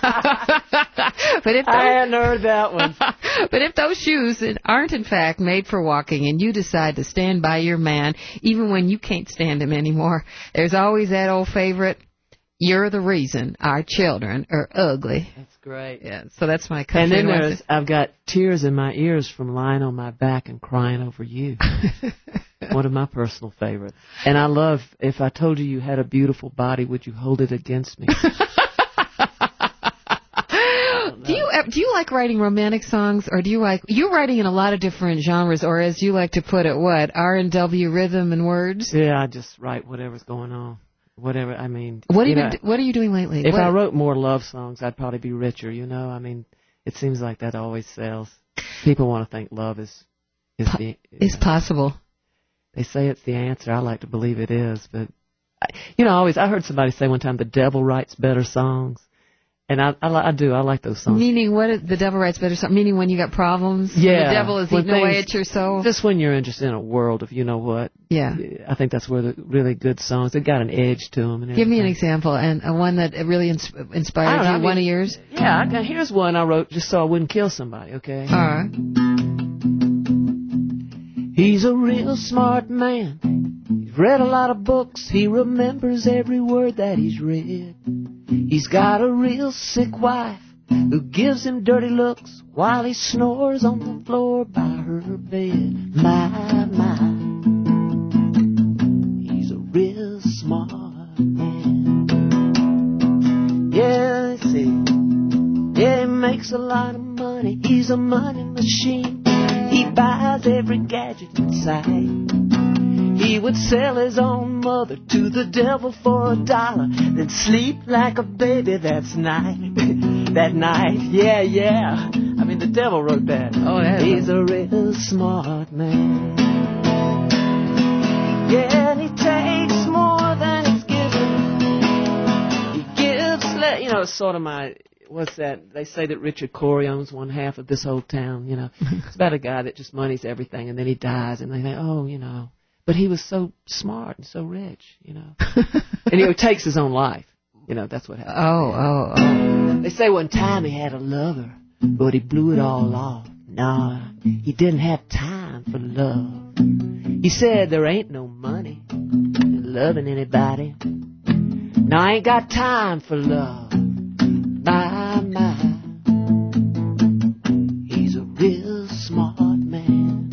but if those, I hadn't heard that one. But if those shoes aren't in fact made for walking, and you decide to stand by your man even when you can't stand him anymore, there's always that old favorite. You're the reason our children are ugly. That's great. Yeah, so that's my country. And then and there's, I've got tears in my ears from lying on my back and crying over you. One of my personal favorites. And I love, if I told you you had a beautiful body, would you hold it against me? Do you ev- do you like writing romantic songs, or do you like you're writing in a lot of different genres, or as you like to put it, what R and W rhythm and words? Yeah, I just write whatever's going on. Whatever, I mean. What, you you know, been, what are you doing lately? If what? I wrote more love songs, I'd probably be richer, you know? I mean, it seems like that always sells. People want to think love is, is Po- the... It's possible. They say it's the answer. I like to believe it is, but... I, you know, I always, I heard somebody say one time, the devil writes better songs. And I, I, I do. I like those songs. Meaning what? Is, the devil writes better songs? Meaning when you got problems? Yeah. The devil is when eating things, away at your soul? Just when you're interested in a world of you know what. Yeah. I think that's where the really good songs, they got an edge to them. And Give me an example, and uh, one that really ins- inspired know, you, I mean, one of yours? Yeah, I got, here's one I wrote just so I wouldn't kill somebody, okay? All right. He's a real smart man. He's read a lot of books. He remembers every word that he's read. He's got a real sick wife who gives him dirty looks while he snores on the floor by her bed. My, my, he's a real smart man. Yeah, they see. Yeah, he makes a lot of money. He's a money machine. He buys every gadget in sight. He would sell his own mother to the devil for a dollar, then sleep like a baby that's night. That night, yeah, yeah. I mean, the devil wrote that. Oh, that's He's a real smart man. Yeah, and he takes more than he's given. He gives, le- You know, it's sort of my... What's that? They say that Richard Cory owns one half of this whole town, you know. It's about a guy that just money's everything, and then he dies, and they think, oh, you know. But he was so smart and so rich, you know. And he takes his own life. You know, that's what happened. Oh, oh, oh. They say one time he had a lover, but he blew it all off. Nah, he didn't have time for love. He said there ain't no money in loving anybody. Now I ain't got time for love. My, my, he's a real smart man.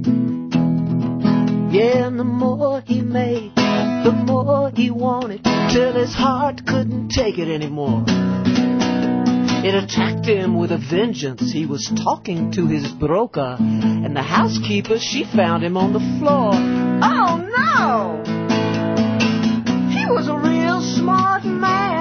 Yeah, and the more he made, the more he wanted, till his heart couldn't take it anymore. It attacked him with a vengeance. He was talking to his broker, and the housekeeper, she found him on the floor. Oh, no! He was a real smart man.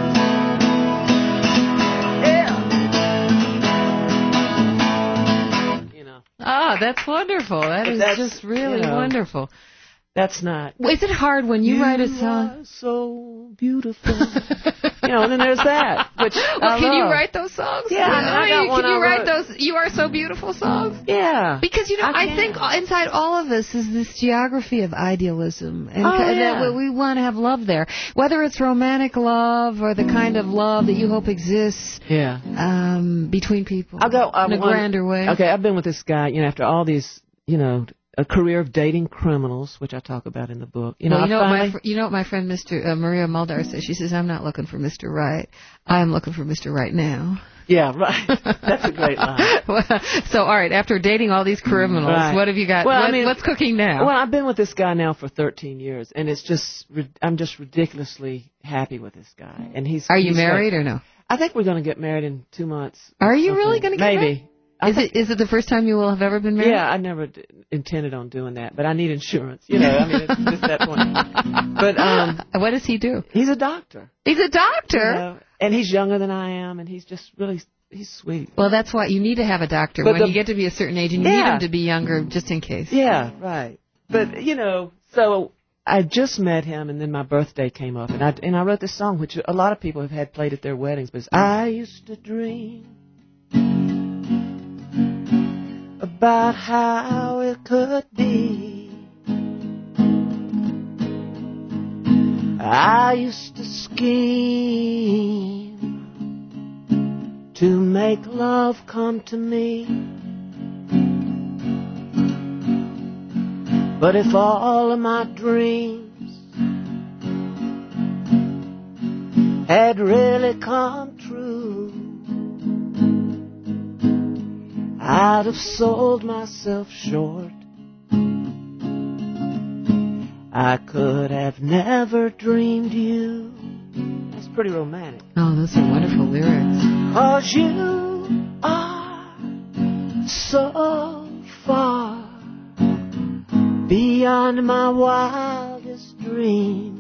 Ah, that's wonderful. That But is that's, just really you know, wonderful. That's not... Is it hard when you, You write a song? are so beautiful. You know, and then there's that. Which Well, I can you love. wrote those songs? Yeah, I mean, I got Can one you I write wrote. those You Are So Beautiful songs? Yeah. Because, you know, I I, can. think inside all of us is this geography of idealism. And Oh, and yeah. that we, we want to have love there. Whether it's romantic love or the kind of love that you hope exists Yeah. um, between people I'll go um, in a one- grander way. Okay, I've been with this guy, you know, after all these, you know, a career of dating criminals, which I talk about in the book. You know, well, you, I know what finally, my, fr- you know what my friend Mister Uh, Maria Muldar says? She says, I'm not looking for Mister Right. I'm looking for Mister Right now. Yeah, right. That's a great line. So, all right, after dating all these criminals, Right. what have you got? Well, what, I mean, what's cooking now? Well, I've been with this guy now for thirteen years, and it's just, ri- I'm just ridiculously happy with this guy. And he's. Are you he's married like, or no? I think we're going to get married in two months. Are you Something. really going to get Maybe. married? I Is think- it is it the first time you will have ever been married? Yeah, I never d- intended on doing that, but I need insurance. You know, I mean, it's just that point. But um, what does he do? He's a doctor. He's a doctor. You know, and he's younger than I am, and he's just really, he's sweet. Well, that's why you need to have a doctor But when the- you get to be a certain age, and you need Yeah. him to be younger just in case. Yeah, right. But you know, so I just met him, and then my birthday came up, and I and I wrote this song, which a lot of people have had played at their weddings. But it's, I used to dream about how it could be. I used to scheme to make love come to me. But if all of my dreams had really come true, I'd have sold myself short. I could have never dreamed you. That's pretty romantic. Oh, those are wonderful lyrics. 'Cause you so far beyond my wildest dreams.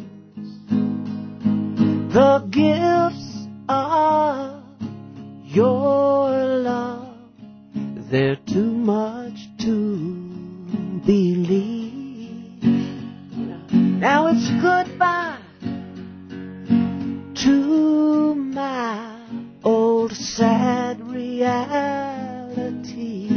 The gifts of your love, they're too much to believe. Now it's goodbye to my old sad reality,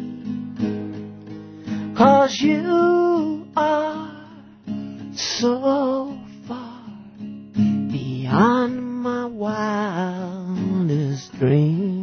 'cause you are so far beyond my wildest dreams.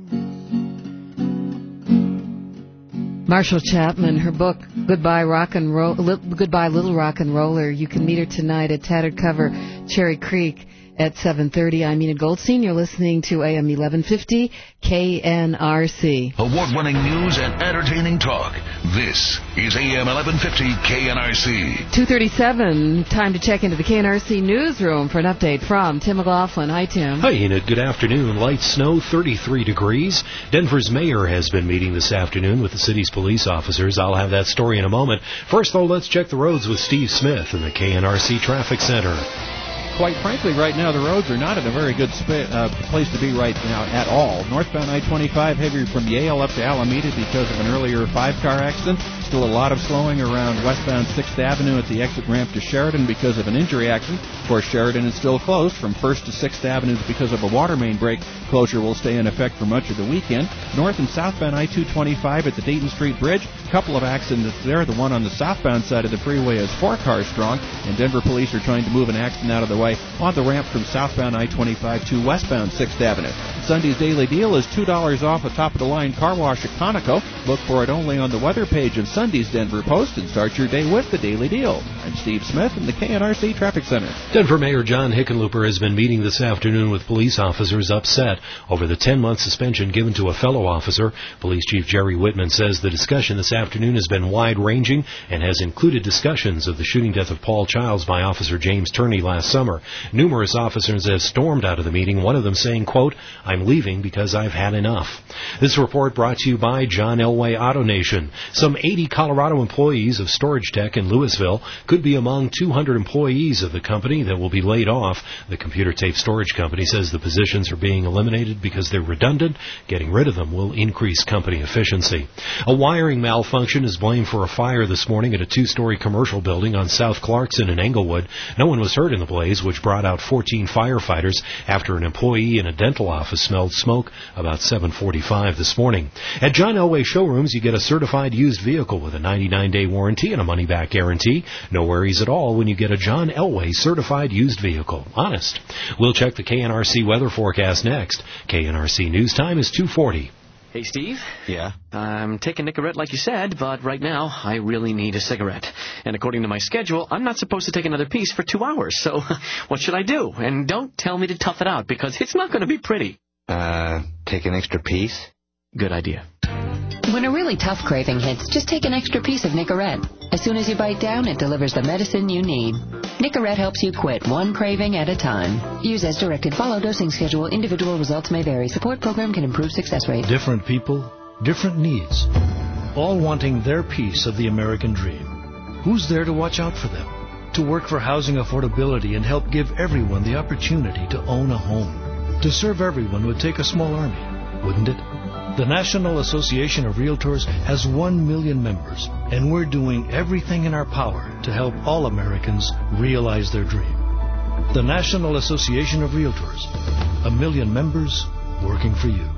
Marshall Chapman, her book, Goodbye Rock and Roll, Goodbye Little Rock and Roller. You can meet her tonight at Tattered Cover, Cherry Creek at seven thirty. I'm Enid Goldstein. You're listening to A M eleven fifty K N R C. Award-winning news and entertaining talk. This is A M eleven fifty K N R C. two thirty-seven, time to check into the K N R C newsroom for an update from Tim McLaughlin. Hi, Tim. Hi, Enid. Good afternoon. Light snow, thirty-three degrees. Denver's mayor has been meeting this afternoon with the city's police officers. I'll have that story in a moment. First, though, let's check the roads with Steve Smith in the K N R C Traffic Center. Quite frankly, right now the roads are not in a very good spa- uh, place to be right now at all. Northbound I twenty-five heavy from Yale up to Alameda because of an earlier five-car accident. Still a lot of slowing around westbound sixth Avenue at the exit ramp to Sheridan because of an injury accident. Of course, Sheridan is still closed from first to sixth Avenue because of a water main break. Closure will stay in effect for much of the weekend. North and southbound I two twenty-five at the Dayton Street Bridge. A couple of accidents there. The one on the southbound side of the freeway is four cars strong, and Denver police are trying to move an accident out of the way on the ramp from southbound I twenty-five to westbound sixth Avenue. Sunday's daily deal is two dollars off a top-of-the-line car wash at Conoco. Look for it only on the weather page of Sunday's Denver Post and start your day with the daily deal. I'm Steve Smith in the K N R C Traffic Center. Denver Mayor John Hickenlooper has been meeting this afternoon with police officers upset over the ten-month suspension given to a fellow officer. Police Chief Jerry Whitman says the discussion this afternoon has been wide-ranging and has included discussions of the shooting death of Paul Childs by Officer James Turney last summer. Numerous officers have stormed out of the meeting, one of them saying, quote, "I'm leaving because I've had enough." This report brought to you by John Elway Auto Nation. Some eighty Colorado employees of Storage Tech in Louisville could be among two hundred employees of the company that will be laid off. The computer tape storage company says the positions are being eliminated because they're redundant. Getting rid of them will increase company efficiency. A wiring malfunction is blamed for a fire this morning at a two-story commercial building on South Clarkson in Englewood. No one was hurt in the blaze, which brought out fourteen firefighters after an employee in a dental office smelled smoke about seven forty-five this morning. At John Elway Showrooms, you get a certified used vehicle with a ninety-nine day warranty and a money-back guarantee. No worries at all when you get a John Elway certified used vehicle. Honest. We'll check the K N R C weather forecast next. K N R C News Time is two forty. Hey, Steve. Yeah? I'm taking Nicorette like you said, but right now I really need a cigarette. And according to my schedule, I'm not supposed to take another piece for two hours. So what should I do? And don't tell me to tough it out, because it's not going to be pretty. Uh, take an extra piece? Good idea. When a really tough craving hits, just take an extra piece of Nicorette. As soon as you bite down, it delivers the medicine you need. Nicorette helps you quit one craving at a time. Use as directed. Follow dosing schedule. Individual results may vary. Support program can improve success rate. Different people, different needs. All wanting their piece of the American dream. Who's there to watch out for them? To work for housing affordability and help give everyone the opportunity to own a home. To serve everyone would take a small army, wouldn't it? The National Association of Realtors has one million members, and we're doing everything in our power to help all Americans realize their dream. The National Association of Realtors, a million members working for you.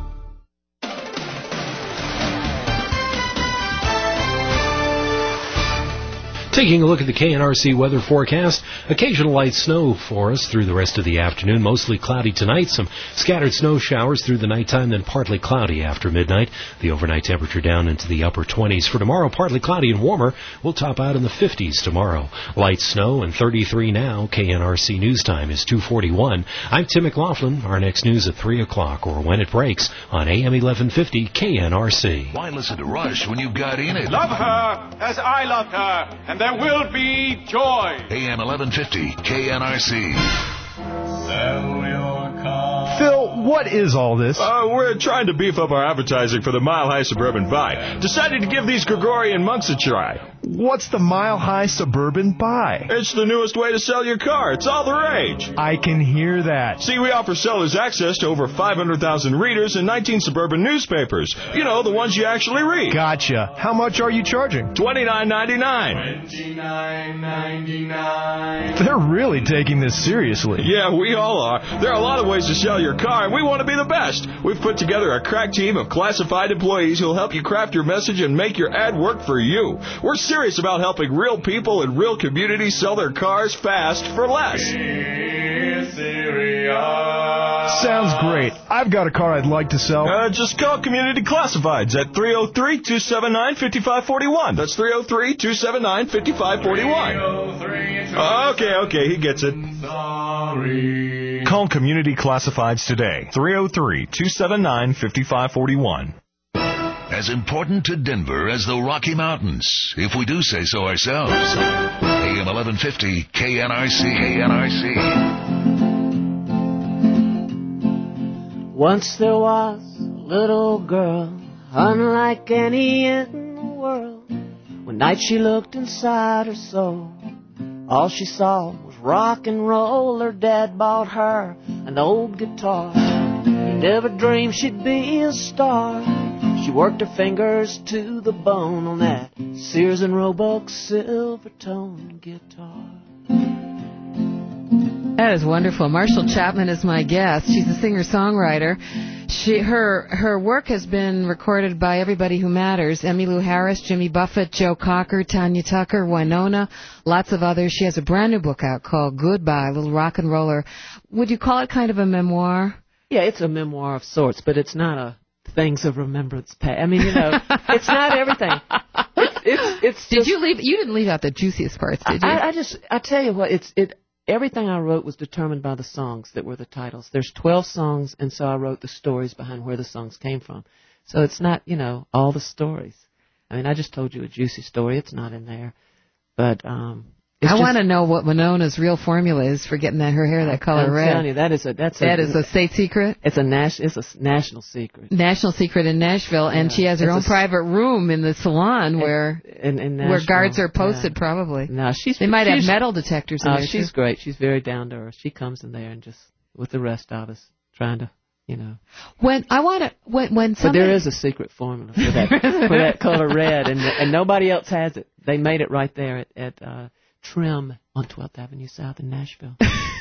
Taking a look at the K N R C weather forecast, occasional light snow for us through the rest of the afternoon. Mostly cloudy tonight, some scattered snow showers through the nighttime, then partly cloudy after midnight. The overnight temperature down into the upper twenties. For tomorrow, partly cloudy and warmer. We'll top out in the fifties tomorrow. Light snow and thirty-three now. K N R C News Time is two forty-one. I'm Tim McLaughlin. Our next news at three o'clock or when it breaks on A M eleven fifty K N R C. Why listen to Rush when you've got Enid? Love her as I love her, and there will be joy. A M eleven fifty K N R C. Sell your car. Phil, what is all this? Uh, we're trying to beef up our advertising for the Mile High Suburban Buy. Decided to give these Gregorian monks a try. What's the Mile High Suburban Buy? It's the newest way to sell your car. It's all the rage. I can hear that. See, we offer sellers access to over five hundred thousand readers in nineteen suburban newspapers. You know, the ones you actually read. Gotcha. How much are you charging? twenty-nine ninety-nine. twenty-nine ninety-nine. They're really taking this seriously. Yeah, we all are. There are a lot of ways to sell your car, and we want to be the best. We've put together a crack team of classified employees who'll help you craft your message and make your ad work for you. We're serious about helping real people in real communities sell their cars fast for less. Sounds great. I've got a car I'd like to sell. Uh, just call Community Classifieds at three oh three, two seven nine, five five four one. That's three oh three, two seven nine, five five four one. Uh, okay, okay, he gets it. Sorry. Call Community Classifieds today. three oh three, two seven nine, five five four one. As important to Denver as the Rocky Mountains, if we do say so ourselves. A M eleven fifty K N R C. K N R C. Once there was a little girl, unlike any in the world. One night she looked inside her soul. All she saw was rock and roll. Her dad bought her an old guitar. He never dreamed she'd be a star. She worked her fingers to the bone on that Sears and Roebuck Silvertone guitar. That is wonderful. Marshall Chapman is my guest. She's a singer-songwriter. She, her, her work has been recorded by everybody who matters. Emmylou Harris, Jimmy Buffett, Joe Cocker, Tanya Tucker, Winona, lots of others. She has a brand new book out called Goodbye, Little Rock and Roller. Would you call it kind of a memoir? Yeah, it's a memoir of sorts, but it's not a things of remembrance past. I mean, you know, it's not everything. It's, it's, it's did just, you leave? You didn't leave out the juiciest parts, did you? I, I just, I tell you what, it's it. Everything I wrote was determined by the songs that were the titles. There's twelve songs, and so I wrote the stories behind where the songs came from. So it's not, you know, all the stories. I mean, I just told you a juicy story. It's not in there, but um. It's I just, want to know what Winona's real formula is for getting that her hair that color I'm red. telling you, that is a that's that a, is a state secret. It's a nas- It's a national secret. National secret in Nashville, and yeah, she has her own private room in the salon where in, in where guards are posted. Yeah. Probably. No, she's they might she's, have metal detectors in uh, there. She's too. great. She's very down to earth. She comes in there and just with the rest of us trying to. You know, when I want to, when when but somebody, there is a secret formula for that for that color red, and and nobody else has it. They made it right there at, at uh, Trim on twelfth Avenue South in Nashville.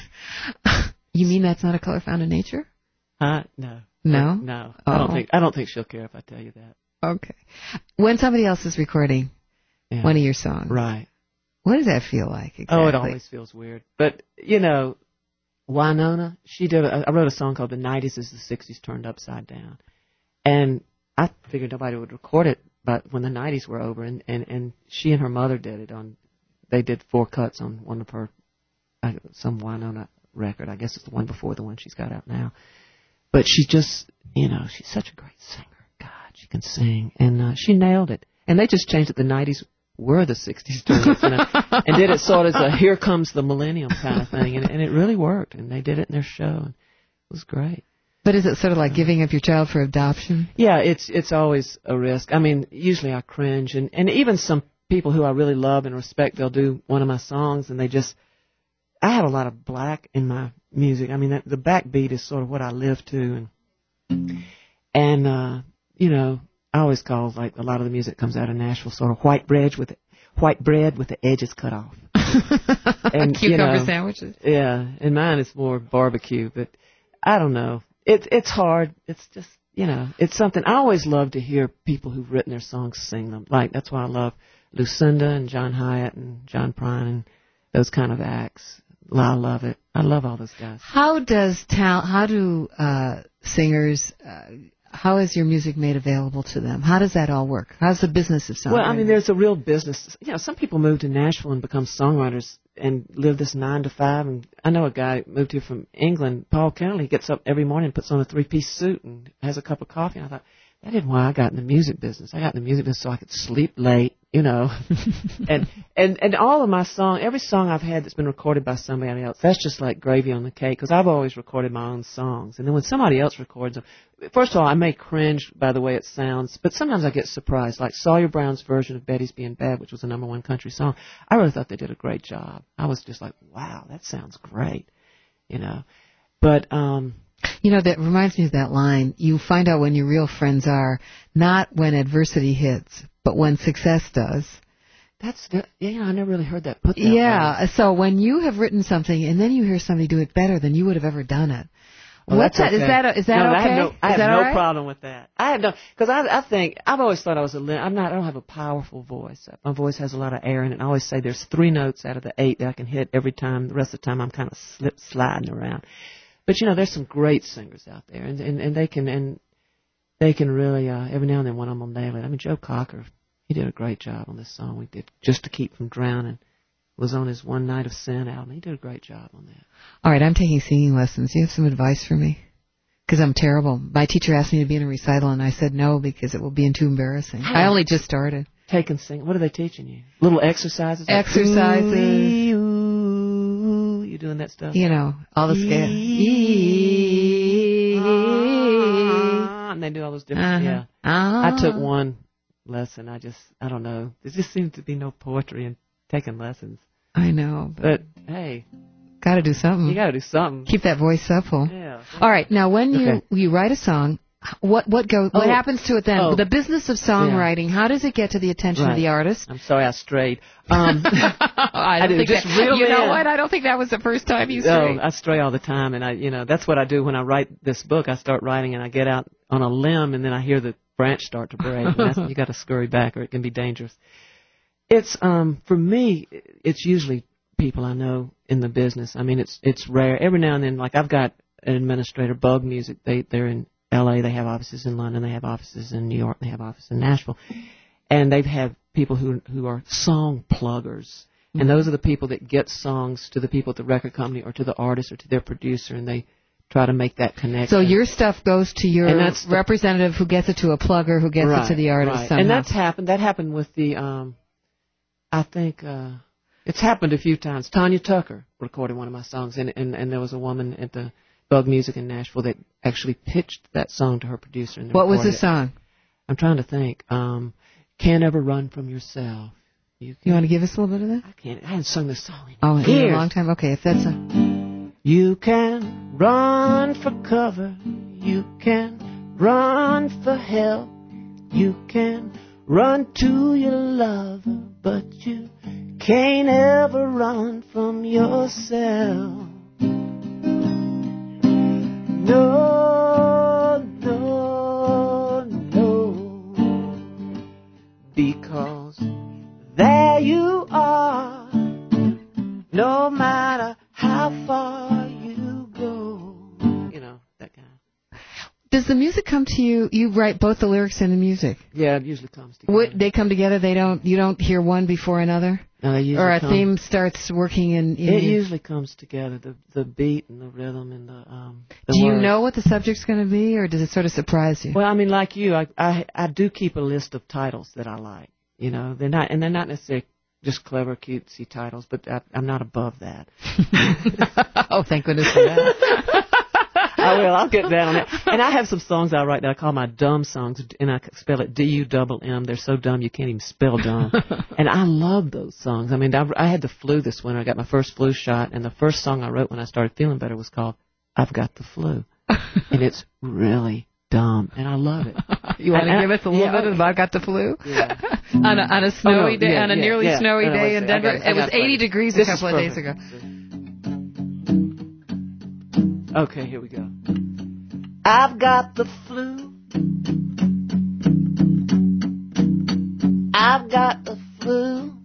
You mean that's not a color found in nature? Uh, no, no, no. Oh. I don't think I don't think she'll care if I tell you that. Okay. When somebody else is recording yeah. one of your songs, right? What does that feel like? Exactly? Oh, it always feels weird, but you know. Winona, she did. A, I wrote a song called "The nineties as the sixties Turned Upside Down," and I figured nobody would record it, but when the nineties were over, and, and, and she and her mother did it on. They did four cuts on one of her uh, some Winona record. I guess it's the one before the one she's got out now. But she just, you know, she's such a great singer. God, she can sing, and uh, she nailed it. And they just changed it. The nineties were the sixties turned up, and, and did it sort of as a "Here Comes the Millennium" kind of thing, and, and it really worked. And they did it in their show, and it was great. But is it sort of like giving up your child for adoption? Yeah, it's it's always a risk. I mean, usually I cringe, and, and even some people who I really love and respect, they'll do one of my songs, and they just. I have a lot of black in my music. I mean, that, the backbeat is sort of what I live to, and and uh, you know. I always call like a lot of the music comes out of Nashville sort of white bread with white bread with the edges cut off. And cucumber you know, sandwiches. Yeah, and mine is more barbecue, but I don't know. It's it's hard. It's just you know, it's something. I always love to hear people who've written their songs sing them. Like that's why I love Lucinda and John Hyatt and John Prine and those kind of acts. I love it. I love all those guys. How does talent? How do uh, singers? Uh, How is your music made available to them? How does that all work? How's the business of songwriting? Well, I mean, there's a real business. You know, some people move to Nashville and become songwriters and live this nine to five. And I know a guy moved here from England, Paul Kennelly, gets up every morning and puts on a three-piece suit and has a cup of coffee. And I thought, that isn't why I got in the music business. I got in the music business so I could sleep late you know. and and and all of my song, every song I've had that's been recorded by somebody else, that's just like gravy on the cake, because I've always recorded my own songs. And then when somebody else records them, first of all, I may cringe by the way it sounds, but sometimes I get surprised. Like Sawyer Brown's version of Betty's Being Bad, which was a number one country song, I really thought they did a great job. I was just like, wow, that sounds great, you know. But um you know, that reminds me of that line, you find out when your real friends are, not when adversity hits, but when success does. That's, yeah, I never really heard that put that Yeah, way. So when you have written something and then you hear somebody do it better than you would have ever done it. Well, What's that? okay. Is that, a, is that no, okay? I have no, I is have that no all right? problem with that. I have no, because I, I think, I've always thought I was a, I'm not, I don't have a powerful voice. My voice has a lot of air in it. I always say there's three notes out of the eight that I can hit every time. The rest of the time I'm kind of slip sliding around. But, you know, there's some great singers out there, and, and, and they can and they can really, uh, every now and then one of them will nail it. I mean, Joe Cocker, he did a great job on this song we did, Just to Keep From Drowning. Was on his One Night of Sin album. He did a great job on that. All right, I'm taking singing lessons. Do you have some advice for me? Because I'm terrible. My teacher asked me to be in a recital, and I said no because it will be too embarrassing. I only just started. Taking sing. What are they teaching you? Little exercises? Like, Exercises. Ooh, ooh, you doing that stuff? You know, all the scale. And they do all those different, Uh-huh. yeah. Uh-huh. I took one lesson. I just, I don't know. There just seems to be no poetry in taking lessons. I know. But, but hey. Got to do something. You got to do something. Keep that voice supple. Yeah. All right. Now, when you, Okay. you write a song, what what goes? What Oh. happens to it then? Oh. The business of songwriting. How does it get to the attention Right. of the artist? I'm sorry I strayed. Um, I I don't do. think Just that, reel you know in. what? I don't think that was the first time you No, strayed. I stray all the time, and I, you know, that's what I do when I write this book. I start writing, and I get out on a limb, and then I hear the branch start to break. And that's, you got to scurry back, or it can be dangerous. It's um for me, it's usually people I know in the business. I mean, it's it's rare. Every now and then, like I've got an administrator, Bug Music. They they're in L A. They have offices in London. They have offices in New York. They have offices in Nashville, and they've had people who who are song pluggers. And those are the people that get songs to the people at the record company or to the artist or to their producer, and they try to make that connection. So your stuff goes to your And that's the- representative who gets it to a plugger who gets right, it to the artist right. somehow. And that's happened. That happened with the, um, I think, uh, it's happened a few times. Tanya Tucker recorded one of my songs, and, and, and there was a woman at the Bug Music in Nashville that actually pitched that song to her producer. And they What was the recorded it. song? I'm trying to think. Um, Can't Ever Run From Yourself. You, You want to give us a little bit of that? I can't. I haven't sung this song in Oh, in years. a long time. Okay, if that's a. You can run for cover. You can run for help. You can run to your lover, but you can't ever run from yourself. No, no, no. Because there you are, no matter how far you go. You know, that kind of. Does the music come to you? You write both the lyrics and the music. Yeah, it usually comes together. What, they come together. They don't. You don't hear one before another. No, they usually or a come, theme starts working in. in It your- usually comes together. The the beat and the rhythm and the. Um, the Do you words. know what the subject's going to be, or does it sort of surprise you? Well, I mean, like you, I, I I do keep a list of titles that I like. You know, they're not, and they're not necessarily just clever, cutesy titles, but I, I'm not above that. Oh, thank goodness for that. I will. I'll get down on it. And I have some songs I write that I call my dumb songs, and I spell it D U double M. They're so dumb you can't even spell dumb. And I love those songs. I mean, I, I had the flu this winter. I got my first flu shot, and the first song I wrote when I started feeling better was called "I've Got the Flu," and it's really dumb, and I love it. You want to And- give us a little yeah, bit of "I Got the Flu"? Yeah. on a on a snowy Oh, no, day, yeah, on a yeah, nearly yeah. snowy No, no, day wait a in second. I Denver. got it. I It was got it. eighty degrees This a is couple of days ago. perfect. Okay, here we go. I've got the flu. I've got the flu.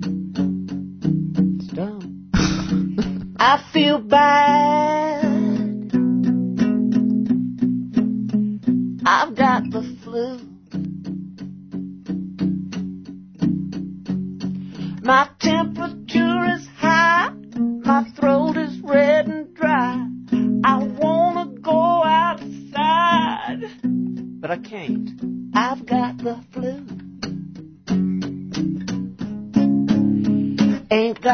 It's dumb. I feel bad. I've got the flu. My temperature is high. My throat is red and dry. I wanna go outside, But I can't. I've got the flu.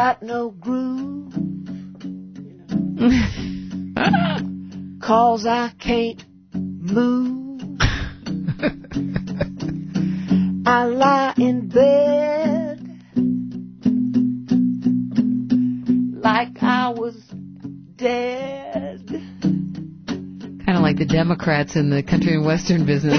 got no groove. Cause I can't move. I lie in bed like I was dead. Kind of like the Democrats in the country and western business.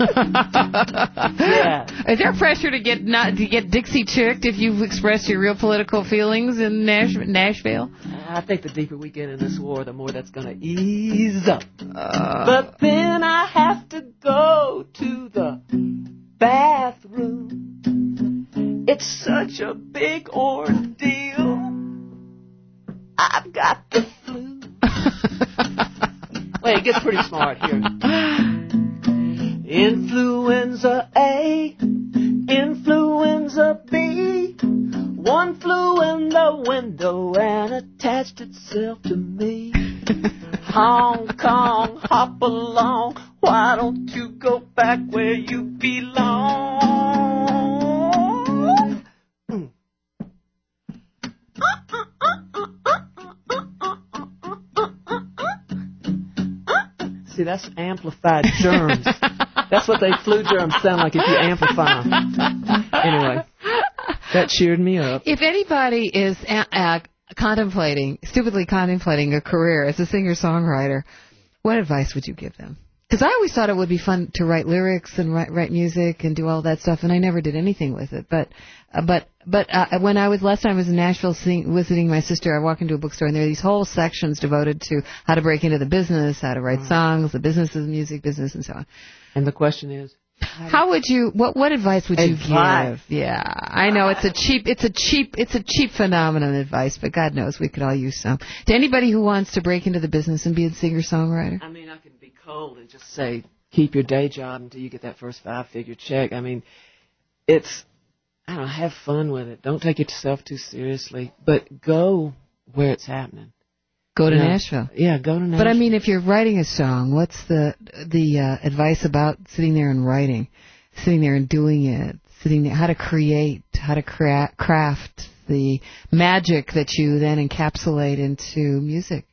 Yeah. Is there pressure to get not to get Dixie chicked if you've expressed your real political feelings in Nash, Nashville? I think the deeper we get in this war, the more that's going to ease up. Uh, But then I have to go to the bathroom. It's such a big ordeal. I've got the flu. Wait, it gets pretty smart here. Influenza A, influenza B. One flew in the window and attached itself to me. Hong Kong, hop along. Why don't you go back where you belong? See, that's amplified germs. That's what they flu germs sound like if you amplify them. Anyway, that cheered me up. If anybody is uh, uh, contemplating, stupidly contemplating a career as a singer-songwriter, what advice would you give them? Because I always thought it would be fun to write lyrics and write, write music and do all that stuff, and I never did anything with it. But uh, but but uh, when I was last time I was in Nashville seeing, visiting my sister, I walk into a bookstore and there are these whole sections devoted to how to break into the business, how to write mm. songs, the business of the music business, and so on. And the question is, how would you? What what advice would you advice. give? Yeah, I know it's a cheap, it's a cheap, it's a cheap phenomenon, advice. But God knows we could all use some. To anybody who wants to break into the business and be a singer-songwriter. I mean, I can be cold and just say, keep your day job until you get that first five-figure check. I mean, it's, I don't know, have fun with it. Don't take yourself too seriously, but go where it's happening. Go to you know? Nashville. Yeah, go to Nashville. But I mean, if you're writing a song, what's the the uh, advice about sitting there and writing, sitting there and doing it, sitting there, how to create, how to cra- craft the magic that you then encapsulate into music?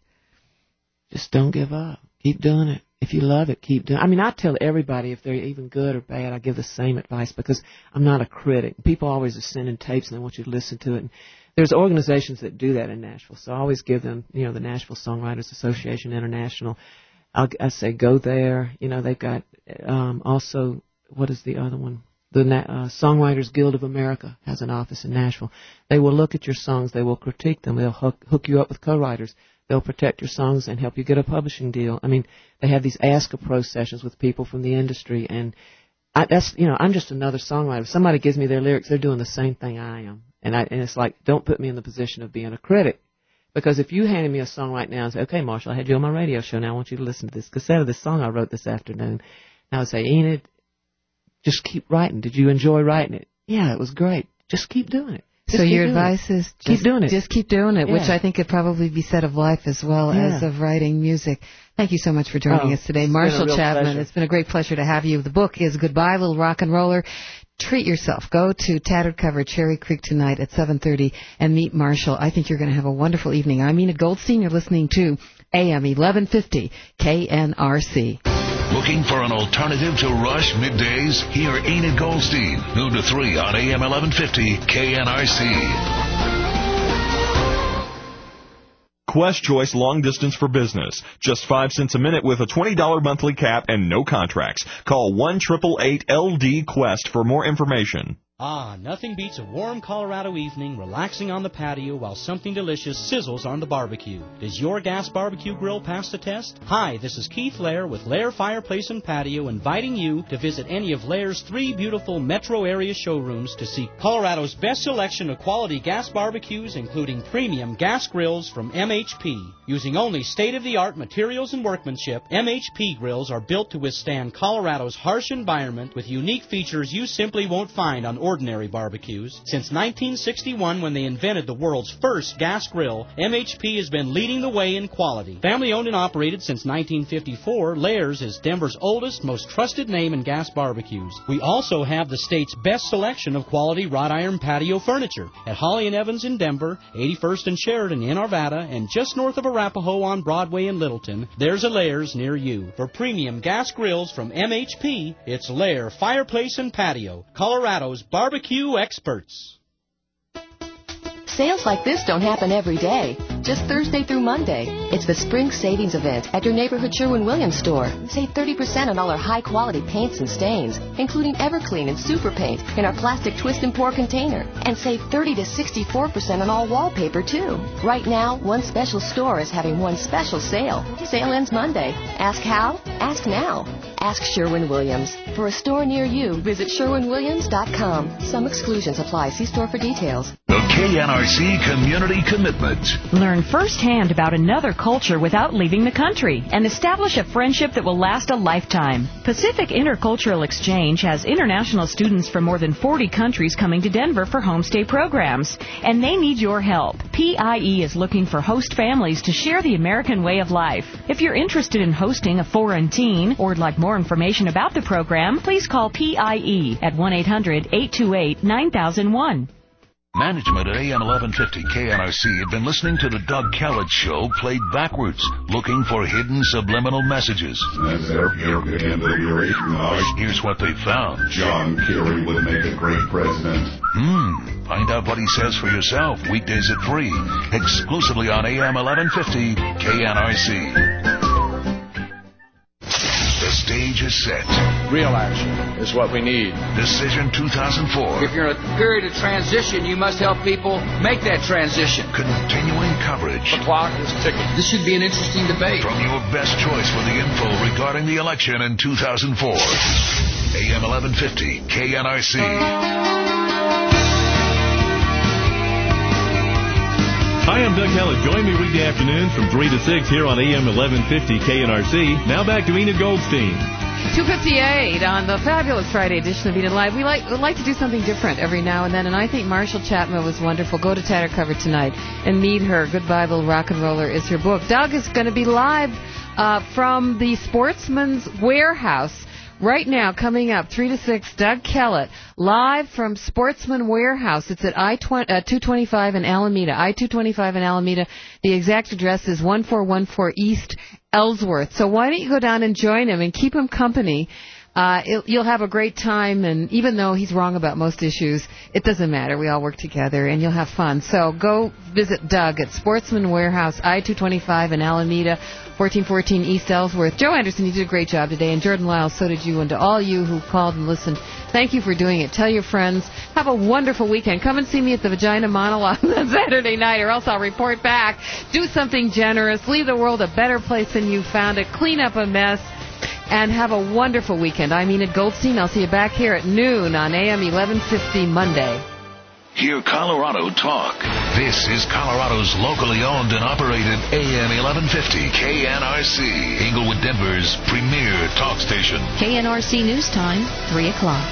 Just don't give up. Keep doing it. If you love it, keep doing it. I mean, I tell everybody, if they're even good or bad, I give the same advice because I'm not a critic. People always are sending tapes and they want you to listen to it. And there's organizations that do that in Nashville, so I always give them, you know, the Nashville Songwriters Association International. I'll, I say go there. You know, they've got um, also, what is the other one? The uh, Songwriters Guild of America has an office in Nashville. They will look at your songs. They will critique them. They'll hook, hook you up with co-writers. They'll protect your songs and help you get a publishing deal. I mean, they have these Ask a Pro sessions with people from the industry, and I, that's, you know, I'm just another songwriter. If somebody gives me their lyrics, they're doing the same thing I am. And, I, and it's like, don't put me in the position of being a critic. Because if you handed me a song right now and say, okay, Marshall, I had you on my radio show. Now I want you to listen to this cassette of this song I wrote this afternoon. And I would say, Enid, just keep writing. Did you enjoy writing it? Yeah, it was great. Just keep doing it. Just so your advice it. is just, keep doing it. Just keep doing it, yeah. which I think could probably be said of life as well yeah. as of writing music. Thank you so much for joining oh, us today, Marshall Chapman. Pleasure. It's been a great pleasure to have you. The book is Goodbye, Little Rock and Roller. Treat yourself. Go to Tattered Cover Cherry Creek tonight at seven thirty and meet Marshall. I think you're going to have a wonderful evening. I'm Enid Goldstein. You're listening to A M eleven fifty K N R C. Looking for an alternative to Rush middays? Hear Enid Goldstein, noon to three on A M eleven fifty K N R C. Quest Choice Long Distance for Business. Just five cents a minute with a twenty dollars monthly cap and no contracts. Call one eight eight eight L D Quest for more information. Ah, nothing beats a warm Colorado evening relaxing on the patio while something delicious sizzles on the barbecue. Does your gas barbecue grill pass the test? Hi, this is Keith Lair with Lair Fireplace and Patio inviting you to visit any of Lair's three beautiful metro area showrooms to see Colorado's best selection of quality gas barbecues, including premium gas grills from M H P. Using only state-of-the-art materials and workmanship, M H P grills are built to withstand Colorado's harsh environment with unique features you simply won't find on ordinary barbecues. Since nineteen sixty-one, when they invented the world's first gas grill, M H P has been leading the way in quality. Family owned and operated since nineteen fifty-four, Lair's is Denver's oldest, most trusted name in gas barbecues. We also have the state's best selection of quality wrought iron patio furniture at Holly and Evans in Denver, eighty-first and Sheridan in Arvada, and just north of Arapahoe on Broadway in Littleton. There's a Lair's near you. For premium gas grills from M H P, it's Lair Fireplace and Patio, Colorado's barbecue experts. Sales like this don't happen every day. Just Thursday through Monday. It's the Spring Savings Event at your neighborhood Sherwin-Williams store. Save thirty percent on all our high-quality paints and stains, including Everclean and Super Paint in our plastic twist and pour container. And save thirty to sixty-four percent on all wallpaper, too. Right now, one special store is having one special sale. Sale ends Monday. Ask how? Ask now. Ask Sherwin-Williams. For a store near you, visit Sherwin Williams dot com. Some exclusions apply. See store for details. The K N R C Community Commitment. Learn firsthand about another culture without leaving the country and establish a friendship that will last a lifetime. Pacific Intercultural Exchange has international students from more than forty countries coming to Denver for homestay programs, and they need your help. P I E is looking for host families to share the American way of life. If you're interested in hosting a foreign teen or would like more information about the program, please call P I E at one eight hundred, eight two eight, nine thousand one. Management at A M eleven fifty K N R C had been listening to the Doug Kellett Show played backwards, looking for hidden subliminal messages. Here's what they found. John Kerry would make a great president. Hmm. Find out what he says for yourself. Weekdays at three. Exclusively on A M eleven fifty K N R C. The stage is set. Real action is what we need. Decision two thousand four. If you're in a period of transition, you must help people make that transition. Continuing coverage. The clock is ticking. This should be an interesting debate. From your best choice for the info regarding the election in two thousand four. A M eleven fifty K N R C. Hi, I'm Doug Kellett. Join me weekday afternoons from three to six here on A M eleven fifty K N R C. Now back to Enid Goldstein. two fifty-eight on the fabulous Friday edition of Enid Live. We like, we like to do something different every now and then, and I think Marshall Chapman was wonderful. Go to Tatter Cover tonight and meet her. Good Bible Rock and Roller is her book. Doug is going to be live uh, from the Sportsman's Warehouse. Right now, coming up, three to six, Doug Kellett, live from Sportsman Warehouse. It's at I two twenty-five in Alameda, I two twenty-five in Alameda. The exact address is one four one four East Ellsworth. So why don't you go down and join him and keep him company? Uh, it, you'll have a great time, and even though he's wrong about most issues, it doesn't matter. We all work together, and you'll have fun. So go visit Doug at Sportsman Warehouse, I two twenty-five in Alameda, fourteen fourteen East Ellsworth. Joe Anderson, you did a great job today, and Jordan Lyles, so did you. And to all you who called and listened, thank you for doing it. Tell your friends. Have a wonderful weekend. Come and see me at the Vagina Monologue on Saturday night, or else I'll report back. Do something generous. Leave the world a better place than you found it. Clean up a mess. And have a wonderful weekend. I'm Enid Goldstein. I'll see you back here at noon on A M eleven fifty Monday. Hear Colorado talk. This is Colorado's locally owned and operated A M eleven fifty K N R C, Inglewood, Denver's premier talk station. K N R C News Time, three o'clock.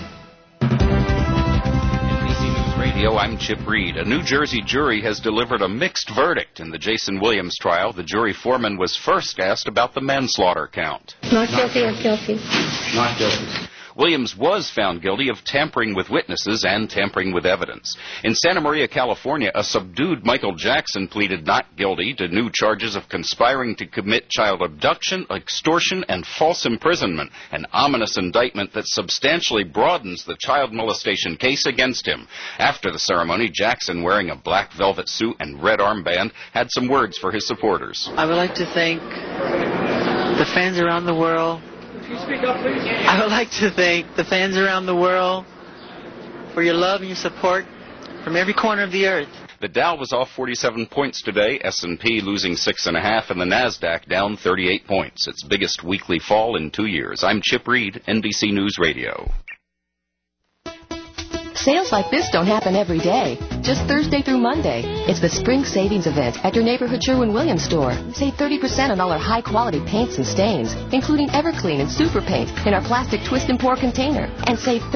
Radio, I'm Chip Reed. A New Jersey jury has delivered a mixed verdict in the Jason Williams trial. The jury foreman was first asked about the manslaughter count. Not guilty or guilty? Not guilty. Williams was found guilty of tampering with witnesses and tampering with evidence. In Santa Maria, California, a subdued Michael Jackson pleaded not guilty to new charges of conspiring to commit child abduction, extortion, and false imprisonment, an ominous indictment that substantially broadens the child molestation case against him. After the ceremony, Jackson, wearing a black velvet suit and red armband, had some words for his supporters. I would like to thank the fans around the world. Can you speak up, please? I would like to thank the fans around the world for your love and your support from every corner of the earth. The Dow was off forty-seven points today, S and P losing six and a half, and the NASDAQ down thirty-eight points, its biggest weekly fall in two years. I'm Chip Reed, N B C News Radio. Sales like this don't happen every day. Just Thursday through Monday. It's the Spring Savings Event at your neighborhood Sherwin-Williams store. Save thirty percent on all our high-quality paints and stains, including Everclean and Super Paint in our plastic twist and pour container. And save